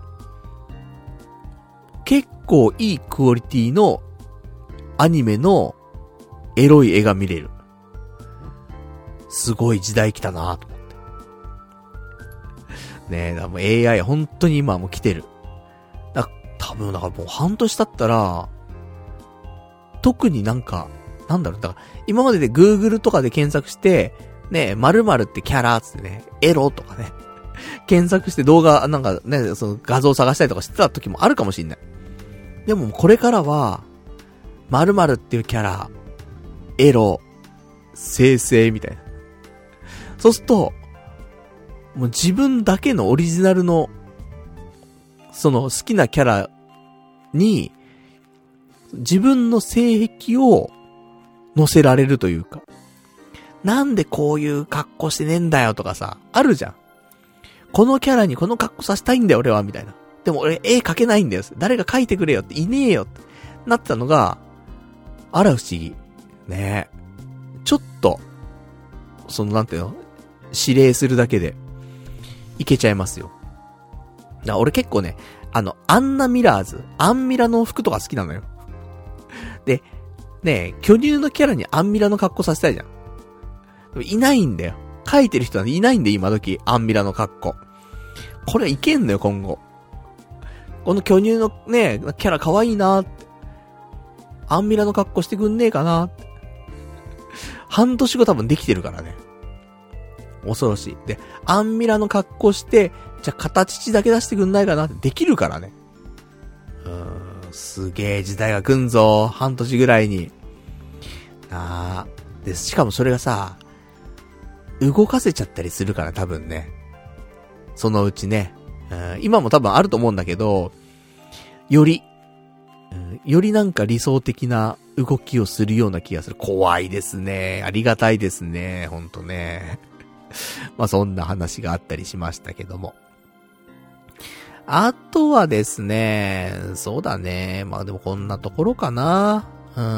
結構いいクオリティのアニメのエロい絵が見れる。すごい時代来たなと思って。ねえ、もう AI 本当に今はもう来てる。多分だからもう半年経ったら、特になんだろう、だから今までで Google とかで検索して、ね、〇〇ってキャラつってね、エロとかね、検索して動画、なんかね、画像探したりとかしてた時もあるかもしんない。でもこれからは、〇〇っていうキャラ、エロ、生成みたいな。そうすると、もう自分だけのオリジナルの、好きなキャラに、自分の性癖を乗せられるというか、なんでこういう格好してねえんだよとかさ、あるじゃん。このキャラにこの格好させたいんだよ俺はみたいな。でも俺絵描けないんだよ。誰か描いてくれよっていねえよってなったのが、あら不思議。ねえ。ちょっと、なんていうの？指令するだけで、いけちゃいますよ。俺結構ね、アンナミラーズ、アンミラの服とか好きなのよ。で、ねえ、巨乳のキャラにアンミラの格好させたいじゃん。でもいないんだよ。描いてる人はいないんで今時、アンミラの格好。これいけんのよ、今後。この巨乳のね、キャラ可愛いなーって。アンミラの格好してくんねえかなーって。半年後多分できてるからね。恐ろしい。で、アンミラの格好して、じゃあ形だけ出してくんないかなってできるからね。すげえ時代が来んぞ。半年ぐらいに。で、しかもそれがさ、動かせちゃったりするから多分ね。そのうちね。今も多分あると思うんだけど、よりなんか理想的な動きをするような気がする。怖いですね。ありがたいですね。ほんとね。そんな話があったりしましたけども。あとはですね、そうだね。でもこんなところかな。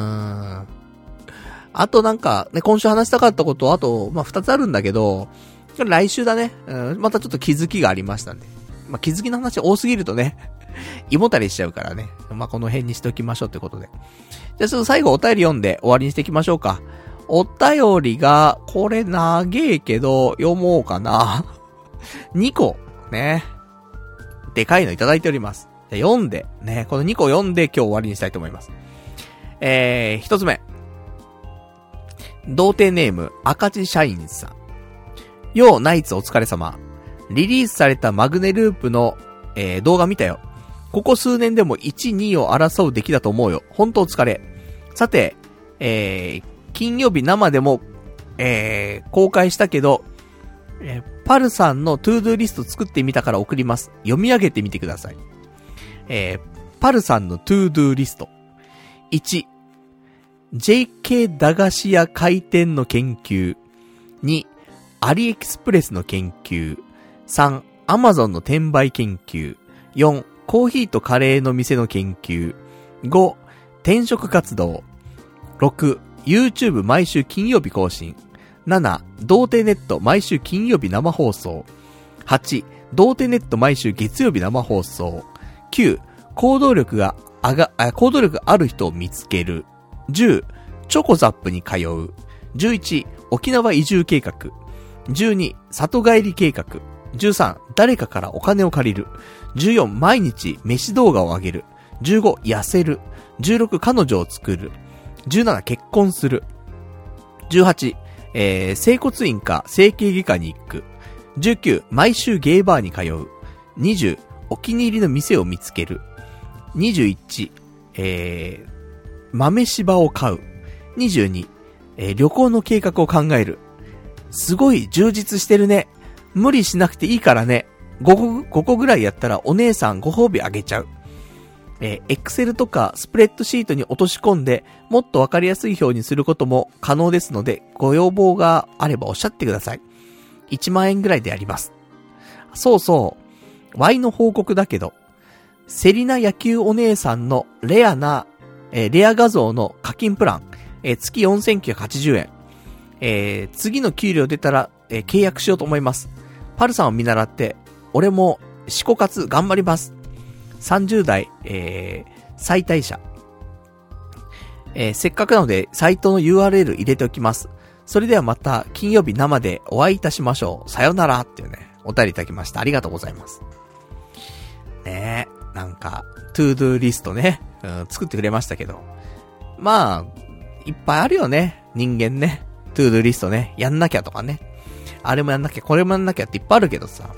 あとなんか、ね、今週話したかったこと、あと、2つあるんだけど、 来週だね。またちょっと気づきがありましたんで。まあ、気づきの話多すぎるとね、胃もたれしちゃうからね。まあ、この辺にしておきましょうってことで。じゃあちょっと最後お便り読んで終わりにしていきましょうか。お便りが、これ長えけど、読もうかな。2個、ね。でかいのいただいております。じゃあ読んで、ね。この2個読んで今日終わりにしたいと思います。1つ目。童貞ネーム、赤字社員さん。ようナイツお疲れ様。リリースされたマグネループの、動画見たよ。ここ数年でも1、2を争う出来だと思うよ。ほんとお疲れ。さて、金曜日生でも、公開したけど、パルさんのトゥードゥリスト作ってみたから送ります。読み上げてみてください。パルさんのトゥードゥリスト。1、JK 駄菓子屋開店の研究。2、アリエクスプレスの研究。3、アマゾンの転売研究。4、コーヒーとカレーの店の研究。5、転職活動。6、YouTube 毎週金曜日更新。7、童貞ネット毎週金曜日生放送。8、童貞ネット毎週月曜日生放送。9、行動力がある人を見つける。10、チョコザップに通う。11、沖縄移住計画。12、里帰り計画。13、誰かからお金を借りる。14、毎日飯動画を上げる。15、痩せる。16、彼女を作る。17、結婚する。18、整骨院か整形外科に行く。19、毎週ゲイバーに通う。20、お気に入りの店を見つける。21、豆柴を買う。22、旅行の計画を考える。すごい充実してるね。無理しなくていいからね。5個ぐらいやったらお姉さんご褒美あげちゃう。Excel とかスプレッドシートに落とし込んで、もっとわかりやすい表にすることも可能ですので、ご要望があればおっしゃってください。1万円ぐらいでやります。そうそう。Y の報告だけど、セリナ野球お姉さんのレア画像の課金プラン、月4980円。次の給料出たら、契約しようと思います。パルさんを見習って、俺も四股活頑張ります。30代、再退社。せっかくなので、サイトの URL 入れておきます。それではまた金曜日生でお会いいたしましょう。さよならっていうね、お便りいただきました。ありがとうございます。ねえ、なんか、トゥードゥリストね、作ってくれましたけど。まあ、いっぱいあるよね、人間ね。トゥードゥリストね、やんなきゃとかね。あれもやんなきゃ、これもやんなきゃっていっぱいあるけどさ。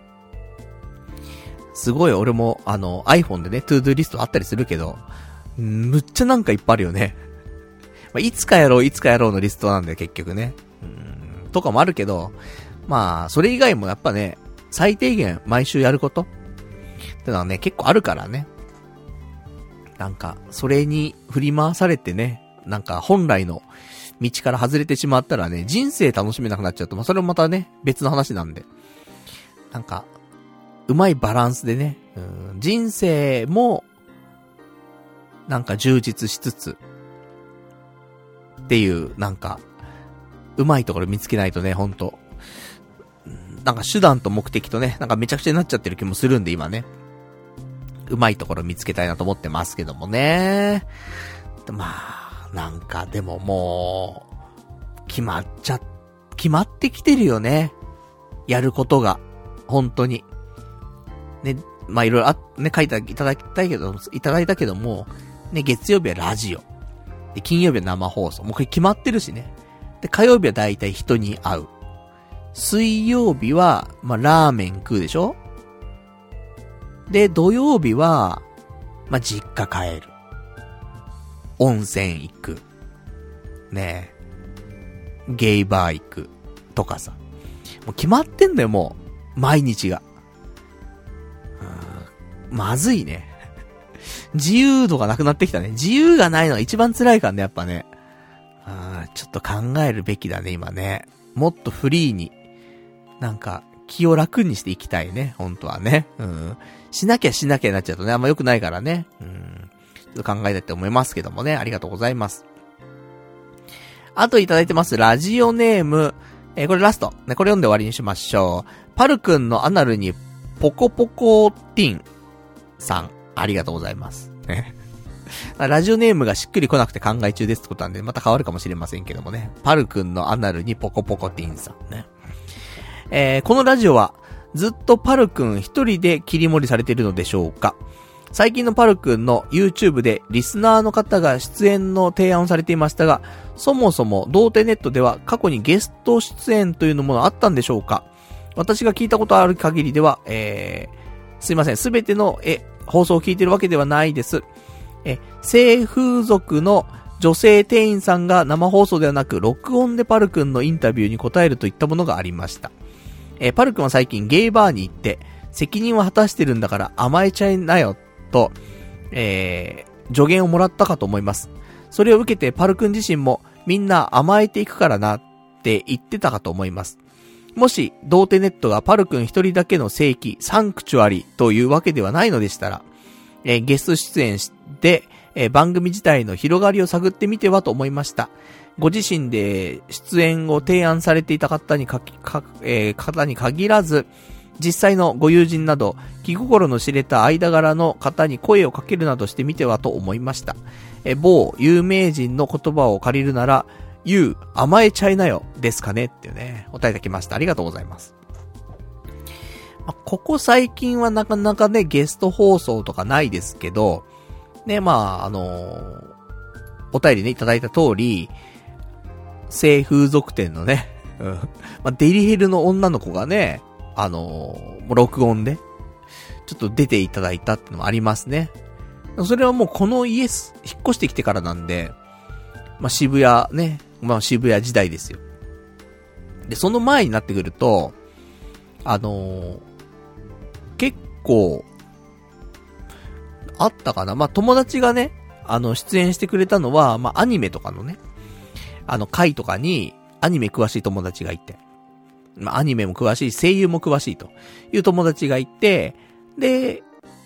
すごい俺もiPhone でね、トゥードゥリストあったりするけど、むっちゃなんかいっぱいあるよね。まあ、いつかやろうのリストなんだよ、結局ね。とかもあるけど、まあ、それ以外もやっぱね、最低限毎週やることってのはね、結構あるからね。なんか、それに振り回されてね、なんか本来の道から外れてしまったらね、人生楽しめなくなっちゃうと、まあ、それもまたね、別の話なんで。なんか、うまいバランスでね、人生も、なんか充実しつつ、っていう、なんか、うまいところ見つけないとね、ほんと。なんか手段と目的とね、なんかめちゃくちゃになっちゃってる気もするんで、今ね。うまいところ見つけたいなと思ってますけどもね。まあ、なんかでももう、決まってきてるよね。やることが。本当に。ね、まあいろいろね、書いていただいたけども、ね、月曜日はラジオ。で、金曜日は生放送。もうこれ決まってるしね。で、火曜日はだいたい人に会う。水曜日は、まあラーメン食うでしょ？で、土曜日は、まあ実家帰る。温泉行く。ねえ。ゲイバー行く。とかさ。もう決まってんだよ、もう。毎日が。まずいね。自由度がなくなってきたね。自由がないのが一番辛いからね、やっぱね。ちょっと考えるべきだね、今ね。もっとフリーに。なんか、気を楽にしていきたいね、本当はね。しなきゃなっちゃうとね、あんま良くないからね。ちょっと考えたいと思いますけどもね。ありがとうございます。あといただいてます。ラジオネーム、 これラスト。ね、これ読んで終わりにしましょう。パルくんのアナルにポコポコティンさん、ありがとうございます。ね。ラジオネームがしっくりこなくて考え中ですってことなんで、また変わるかもしれませんけどもね。パルくんのアナルにポコポコティンさんね。このラジオは、ずっとパルくん一人で切り盛りされているのでしょうか。最近のパルくんの YouTube でリスナーの方が出演の提案をされていましたが、そもそも童貞ネットでは過去にゲスト出演というのもあったんでしょうか。私が聞いたことある限りでは、すいません、すべての放送を聞いてるわけではないです。性風俗の女性店員さんが生放送ではなく録音でパルくんのインタビューに答えるといったものがありました。パルくんは最近ゲイバーに行って責任は果たしてるんだから甘えちゃいなよと、助言をもらったかと思います。それを受けてパルくん自身もみんな甘えていくからなって言ってたかと思います。もし童貞ネットがパルくん一人だけの聖域サンクチュアリというわけではないのでしたら、ゲスト出演して、番組自体の広がりを探ってみてはと思いました。ご自身で出演を提案されていた方に限らず、実際のご友人など気心の知れた間柄の方に声をかけるなどしてみてはと思いました。某有名人の言葉を借りるなら、甘えちゃいなよですかねっていうね、お答えいただきました。ありがとうございます。ここ最近はなかなかね、ゲスト放送とかないですけど、ね、お便りね、いただいた通り、性風俗店のね、デリヘルの女の子がね、録音で、ちょっと出ていただいたってのもありますね。それはもうこの家引っ越してきてからなんで、渋谷ね、渋谷時代ですよ。で、その前になってくると、結構、あったかな。友達がね、出演してくれたのは、アニメとかのね、回とかに、アニメ詳しい友達がいて、アニメも詳しい、声優も詳しいという友達がいて、で、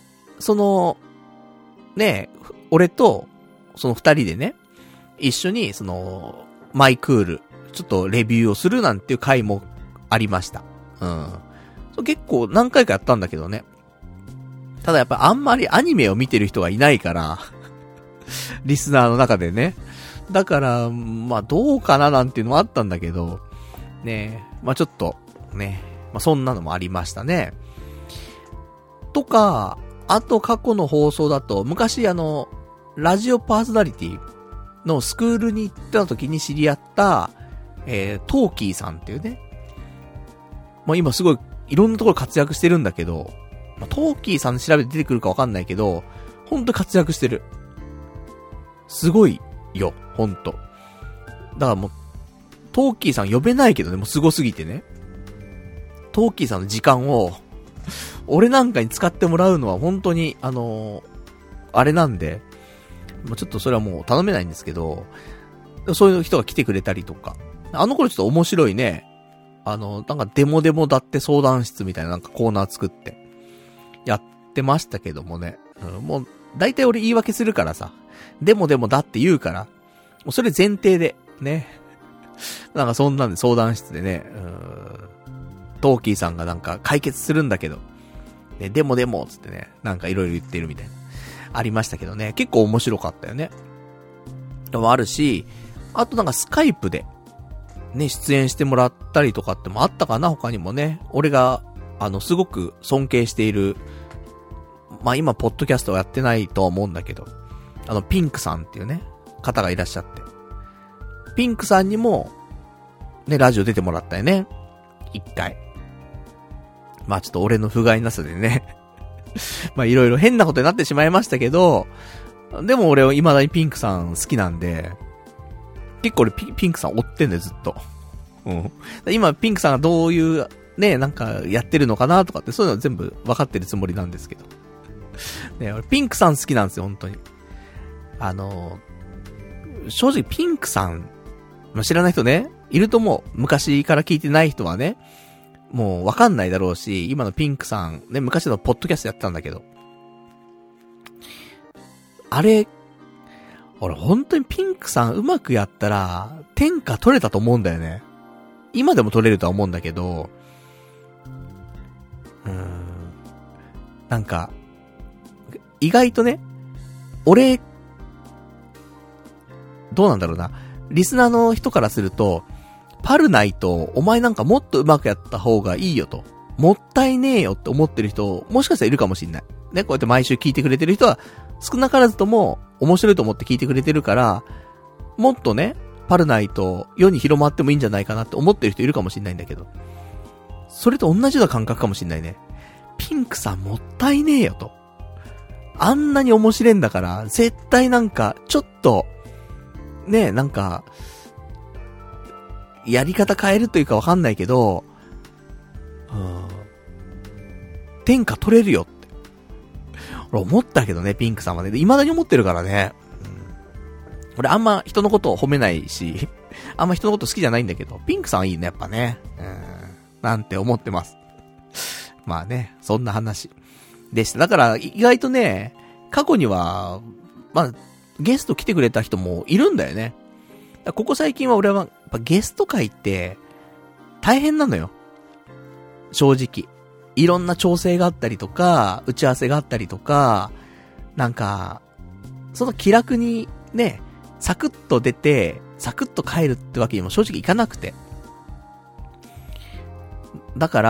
ね、俺と、その二人でね、一緒に、マイクール、ちょっとレビューをするなんていう回もありました。結構何回かやったんだけどね。ただやっぱあんまりアニメを見てる人がいないから、リスナーの中でね。だから、どうかななんていうのもあったんだけど、ね、ちょっと、ね、そんなのもありましたね。とか、あと過去の放送だと、昔ラジオパーソナリティのスクールに行った時に知り合った、トーキーさんっていうね。今すごい、いろんなところ活躍してるんだけど、トーキーさん調べて出てくるかわかんないけど、ほんと活躍してる。すごいよ、ほんと。だからもう、トーキーさん呼べないけどね、もうすごすぎてね。トーキーさんの時間を、俺なんかに使ってもらうのは本当に、あれなんで、もうちょっとそれはもう頼めないんですけど、そういう人が来てくれたりとか。あの頃ちょっと面白いね、なんかデモだって相談室みたいななんかコーナー作って、やってましたけどもね。もう、大体俺言い訳するからさ、デモだって言うから、もうそれ前提で、ね。なんかそんなんで相談室でね、トーキーさんがなんか解決するんだけど、ね、デモつってね、なんかいろいろ言ってるみたいな。ありましたけどね、結構面白かったよね。でもあるし、あとなんかスカイプで、ね、出演してもらったりとかってもあったかな、他にもね。俺が、すごく尊敬している、今、ポッドキャストはやってないとは思うんだけど、ピンクさんっていうね、方がいらっしゃって。ピンクさんにも、ね、ラジオ出てもらったよね。一回。ちょっと俺の不甲斐なさでね。いろいろ変なことになってしまいましたけど、でも俺は未だにピンクさん好きなんで、結構俺ピンクさん追ってんだよ、ずっと。今、ピンクさんがどういう、ね、なんかやってるのかなとかって、そういうの全部分かってるつもりなんですけど。ね、俺ピンクさん好きなんですよ、本当に。正直ピンクさん、知らない人ね、いると思う。昔から聞いてない人はね、もう分かんないだろうし、今のピンクさん、ね、昔のポッドキャストやってたんだけど。あれ、俺本当にピンクさんうまくやったら、天下取れたと思うんだよね。 今でも取れるとは思うんだけど、なんか、意外とね、俺、どうなんだろうな。リスナーの人からすると、パルナイト、お前なんかもっと上手くやった方がいいよと。もったいねえよって思ってる人、もしかしたらいるかもしんない。ね、こうやって毎週聞いてくれてる人は、少なからずとも面白いと思って聞いてくれてるから、もっとね、パルナイト、世に広まってもいいんじゃないかなって思ってる人いるかもしんないんだけど。それと同じような感覚かもしんないね。ピンクさんもったいねえよと。あんなに面白いんだから、絶対なんか、ちょっと、ねえ、なんか、やり方変えるというかわかんないけど、天下取れるよって。俺思ったけどね、ピンクさんはね。未だに思ってるからね。俺あんま人のことを褒めないし、あんま人のこと好きじゃないんだけど、ピンクさんはいいね、やっぱね。なんて思ってます。まあね、そんな話でした。だから意外とね、過去には、まあ、ゲスト来てくれた人もいるんだよね。ここ最近は俺は、やっぱゲスト会って、大変なのよ。正直。いろんな調整があったりとか、打ち合わせがあったりとか、なんか、その気楽にね、サクッと出て、サクッと帰るってわけにも正直いかなくて。だから、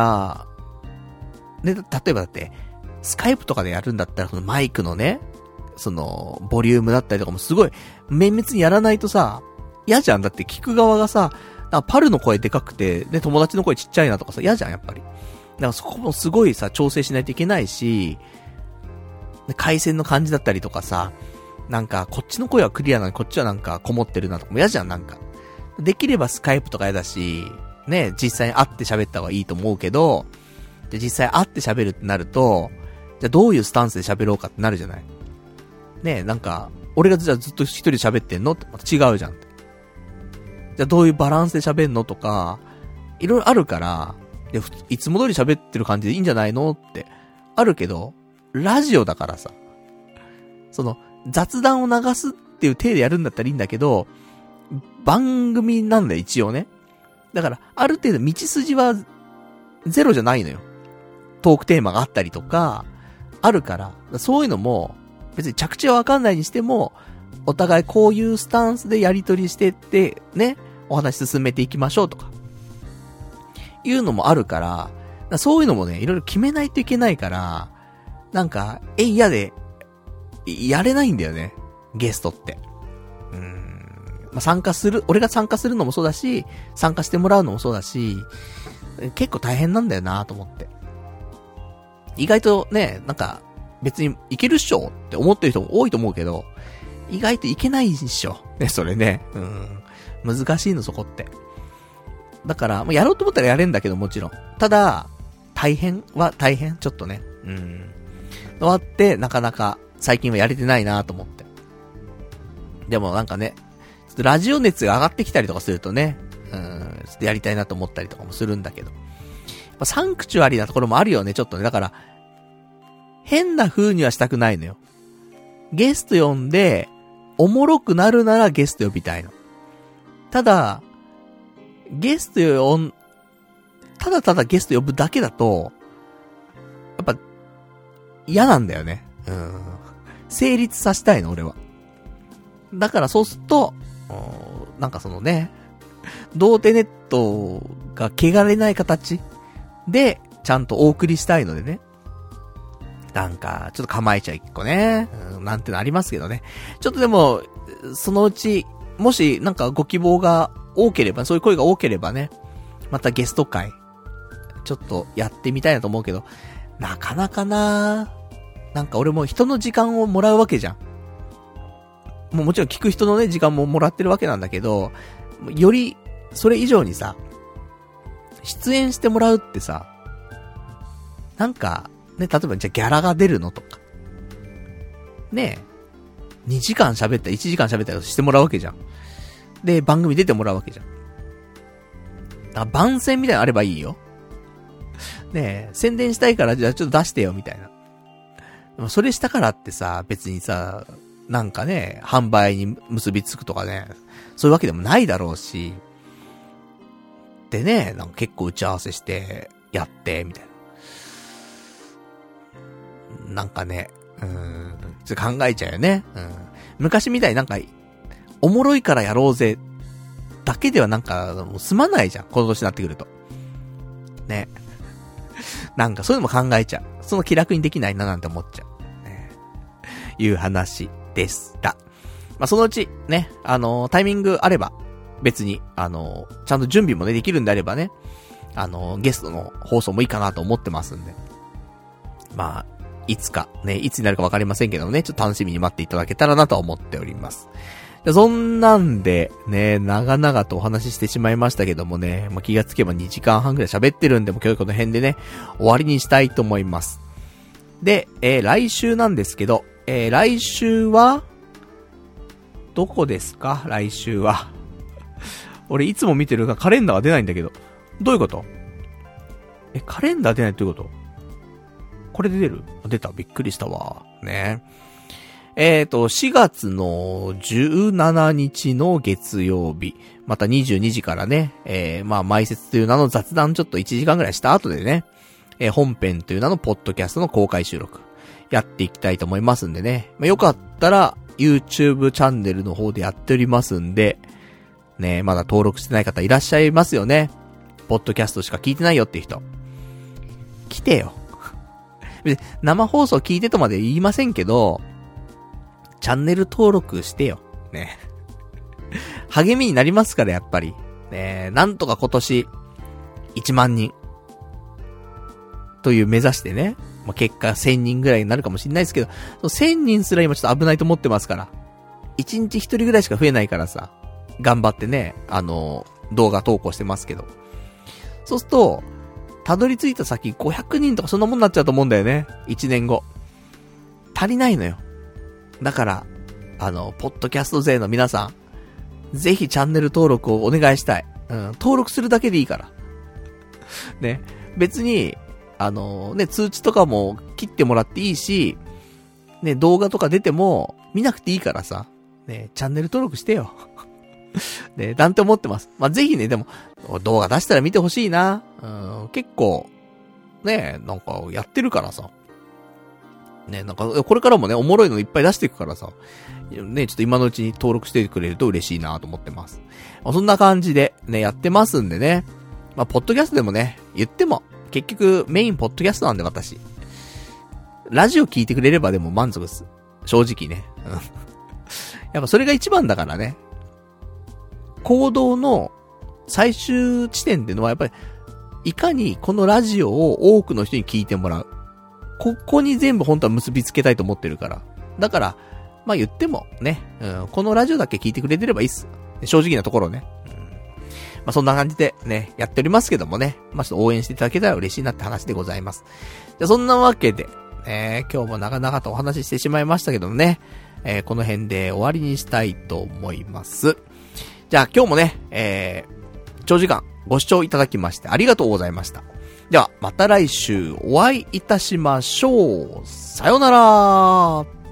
ね、例えばだって、スカイプとかでやるんだったら、そのマイクのね、その、ボリュームだったりとかもすごい、綿密にやらないとさ、嫌じゃん。だって聞く側がさ、パルの声でかくて、ね、友達の声ちっちゃいなとかさ、嫌じゃん、やっぱり。だからそこもすごいさ、調整しないといけないし、回線の感じだったりとかさ、なんか、こっちの声はクリアなのに、こっちはなんか、こもってるなとかも嫌じゃん、なんか。できればスカイプとか嫌だし、ね、実際に会って喋った方がいいと思うけど、で実際会って喋るってなると、じゃあどういうスタンスで喋ろうかってなるじゃない。ね、なんか、俺がじゃあずっと一人で喋ってんのってまた違うじゃんって。じゃあどういうバランスで喋んのとか、いろいろあるから、いつも通り喋ってる感じでいいんじゃないのって、あるけど、ラジオだからさ、その、雑談を流すっていう体でやるんだったらいいんだけど、番組なんだよ、一応ね。だから、ある程度道筋はゼロじゃないのよ。トークテーマがあったりとか、あるから、そういうのも、別に着地はわかんないにしても、お互いこういうスタンスでやり取りしてって、ね、お話進めていきましょうとか、いうのもあるから、そういうのもね、いろいろ決めないといけないから、なんか、嫌で、やれないんだよね、ゲストって。まあ、参加する、俺が参加するのもそうだし、参加してもらうのもそうだし、結構大変なんだよなと思って。意外とね、なんか、別にいけるっしょって思ってる人も多いと思うけど、意外といけないっしょ。ね、それね。難しいのそこって。だから、やろうと思ったらやれんだけどもちろん。ただ、大変は大変ちょっとね。終わって、なかなか最近はやれてないなと思って。でもなんかね、ちょっとラジオ熱が上がってきたりとかするとね、ちょっとやりたいなと思ったりとかもするんだけど。サンクチュアリーなところもあるよね、ちょっとね。だから、変な風にはしたくないのよ。ゲスト呼んで、おもろくなるならゲスト呼びたいの。ただ、ただただゲスト呼ぶだけだと、やっぱ、嫌なんだよね。成立させたいの、俺は。だからそうすると、なんかそのね、童貞ネットが汚れない形で、ちゃんとお送りしたいのでね。なんか、ちょっと構えちゃ一個ね。なんてのありますけどね。ちょっとでも、そのうち、もし、なんかご希望が多ければ、そういう声が多ければね、またゲスト会、ちょっとやってみたいなと思うけど、なかなかなんか俺も人の時間をもらうわけじゃん。もちろん聞く人のね、時間ももらってるわけなんだけど、より、それ以上にさ、出演してもらうってさ、なんか、ね、例えばじゃあギャラが出るのとか。ねえ。2時間喋ったり1時間喋ったりしてもらうわけじゃん。で、番組出てもらうわけじゃん。だから番宣みたいなのあればいいよ。ねえ、宣伝したいからじゃあちょっと出してよみたいな。でもそれしたからってさ、別にさ、なんかね、販売に結びつくとかね、そういうわけでもないだろうし。っってね、なんか結構打ち合わせして、やって、みたいな。なんかね、ちょっと考えちゃうよね。昔みたいになんか、おもろいからやろうぜ、だけではなんか、もう済まないじゃん。この年になってくると。ね。なんかそういうのも考えちゃう。その気楽にできないななんて思っちゃう。ね。いう話でした。まあ、そのうち、ね、タイミングあれば、別に、ちゃんと準備もね、できるんであればね、ゲストの放送もいいかなと思ってますんで。まあ、いつか、ね、いつになるかわかりませんけどもね、ちょっと楽しみに待っていただけたらなと思っております。そんなんで、ね、長々とお話ししてしまいましたけどもね、まあ、気がつけば2時間半くらい喋ってるんで、もう今日この辺でね、終わりにしたいと思います。で、来週なんですけど、来週は、どこですか？来週は。俺いつも見てるがカレンダーが出ないんだけど。どういうこと？カレンダー出ないっていうこと？これで出る？出た。びっくりしたわ。ね。4月の17日の月曜日。また22時からね、まあ、埋設という名の雑談ちょっと1時間ぐらいした後でね、本編という名のポッドキャストの公開収録。やっていきたいと思いますんでね。まあ、よかったら、YouTube チャンネルの方でやっておりますんで、ね、まだ登録してない方いらっしゃいますよね。ポッドキャストしか聞いてないよっていう人。来てよ。生放送聞いてとまで言いませんけど、チャンネル登録してよ。ね。励みになりますから、やっぱり。ね、なんとか今年、1万人。という目指してね。まあ、結果1000人ぐらいになるかもしれないですけど、1000人すら今ちょっと危ないと思ってますから。1日1人ぐらいしか増えないからさ。頑張ってね、動画投稿してますけど。そうすると、たどり着いた先500人とかそんなもんなっちゃうと思うんだよね。1年後。足りないのよ。だから、ポッドキャスト勢の皆さん、ぜひチャンネル登録をお願いしたい。登録するだけでいいから。ね。別に、ね、通知とかも切ってもらっていいし、ね、動画とか出ても見なくていいからさ、ね、チャンネル登録してよ。ね、なんて思ってます。まあ、ぜひね、でも、動画出したら見てほしいな。結構、ね、なんかやってるからさ。ね、なんか、これからもね、おもろいのいっぱい出していくからさ。ね、ちょっと今のうちに登録してくれると嬉しいなと思ってます。まあ、そんな感じで、ね、やってますんでね。まあ、ポッドキャストでもね、言っても、結局、メインポッドキャストなんで私。ラジオ聞いてくれればでも満足です。正直ね。やっぱそれが一番だからね。行動の最終地点っていうのはやっぱり、いかにこのラジオを多くの人に聞いてもらう。ここに全部本当は結びつけたいと思ってるから。だから、まあ言ってもね、このラジオだけ聞いてくれてればいいっす。正直なところね。まあそんな感じでね、やっておりますけどもね。まあちょっと応援していただけたら嬉しいなって話でございます。じゃあそんなわけで、今日も長々とお話ししてしまいましたけどもね。この辺で終わりにしたいと思います。じゃあ今日もね、長時間ご視聴いただきましてありがとうございました。ではまた来週お会いいたしましょう。さようなら。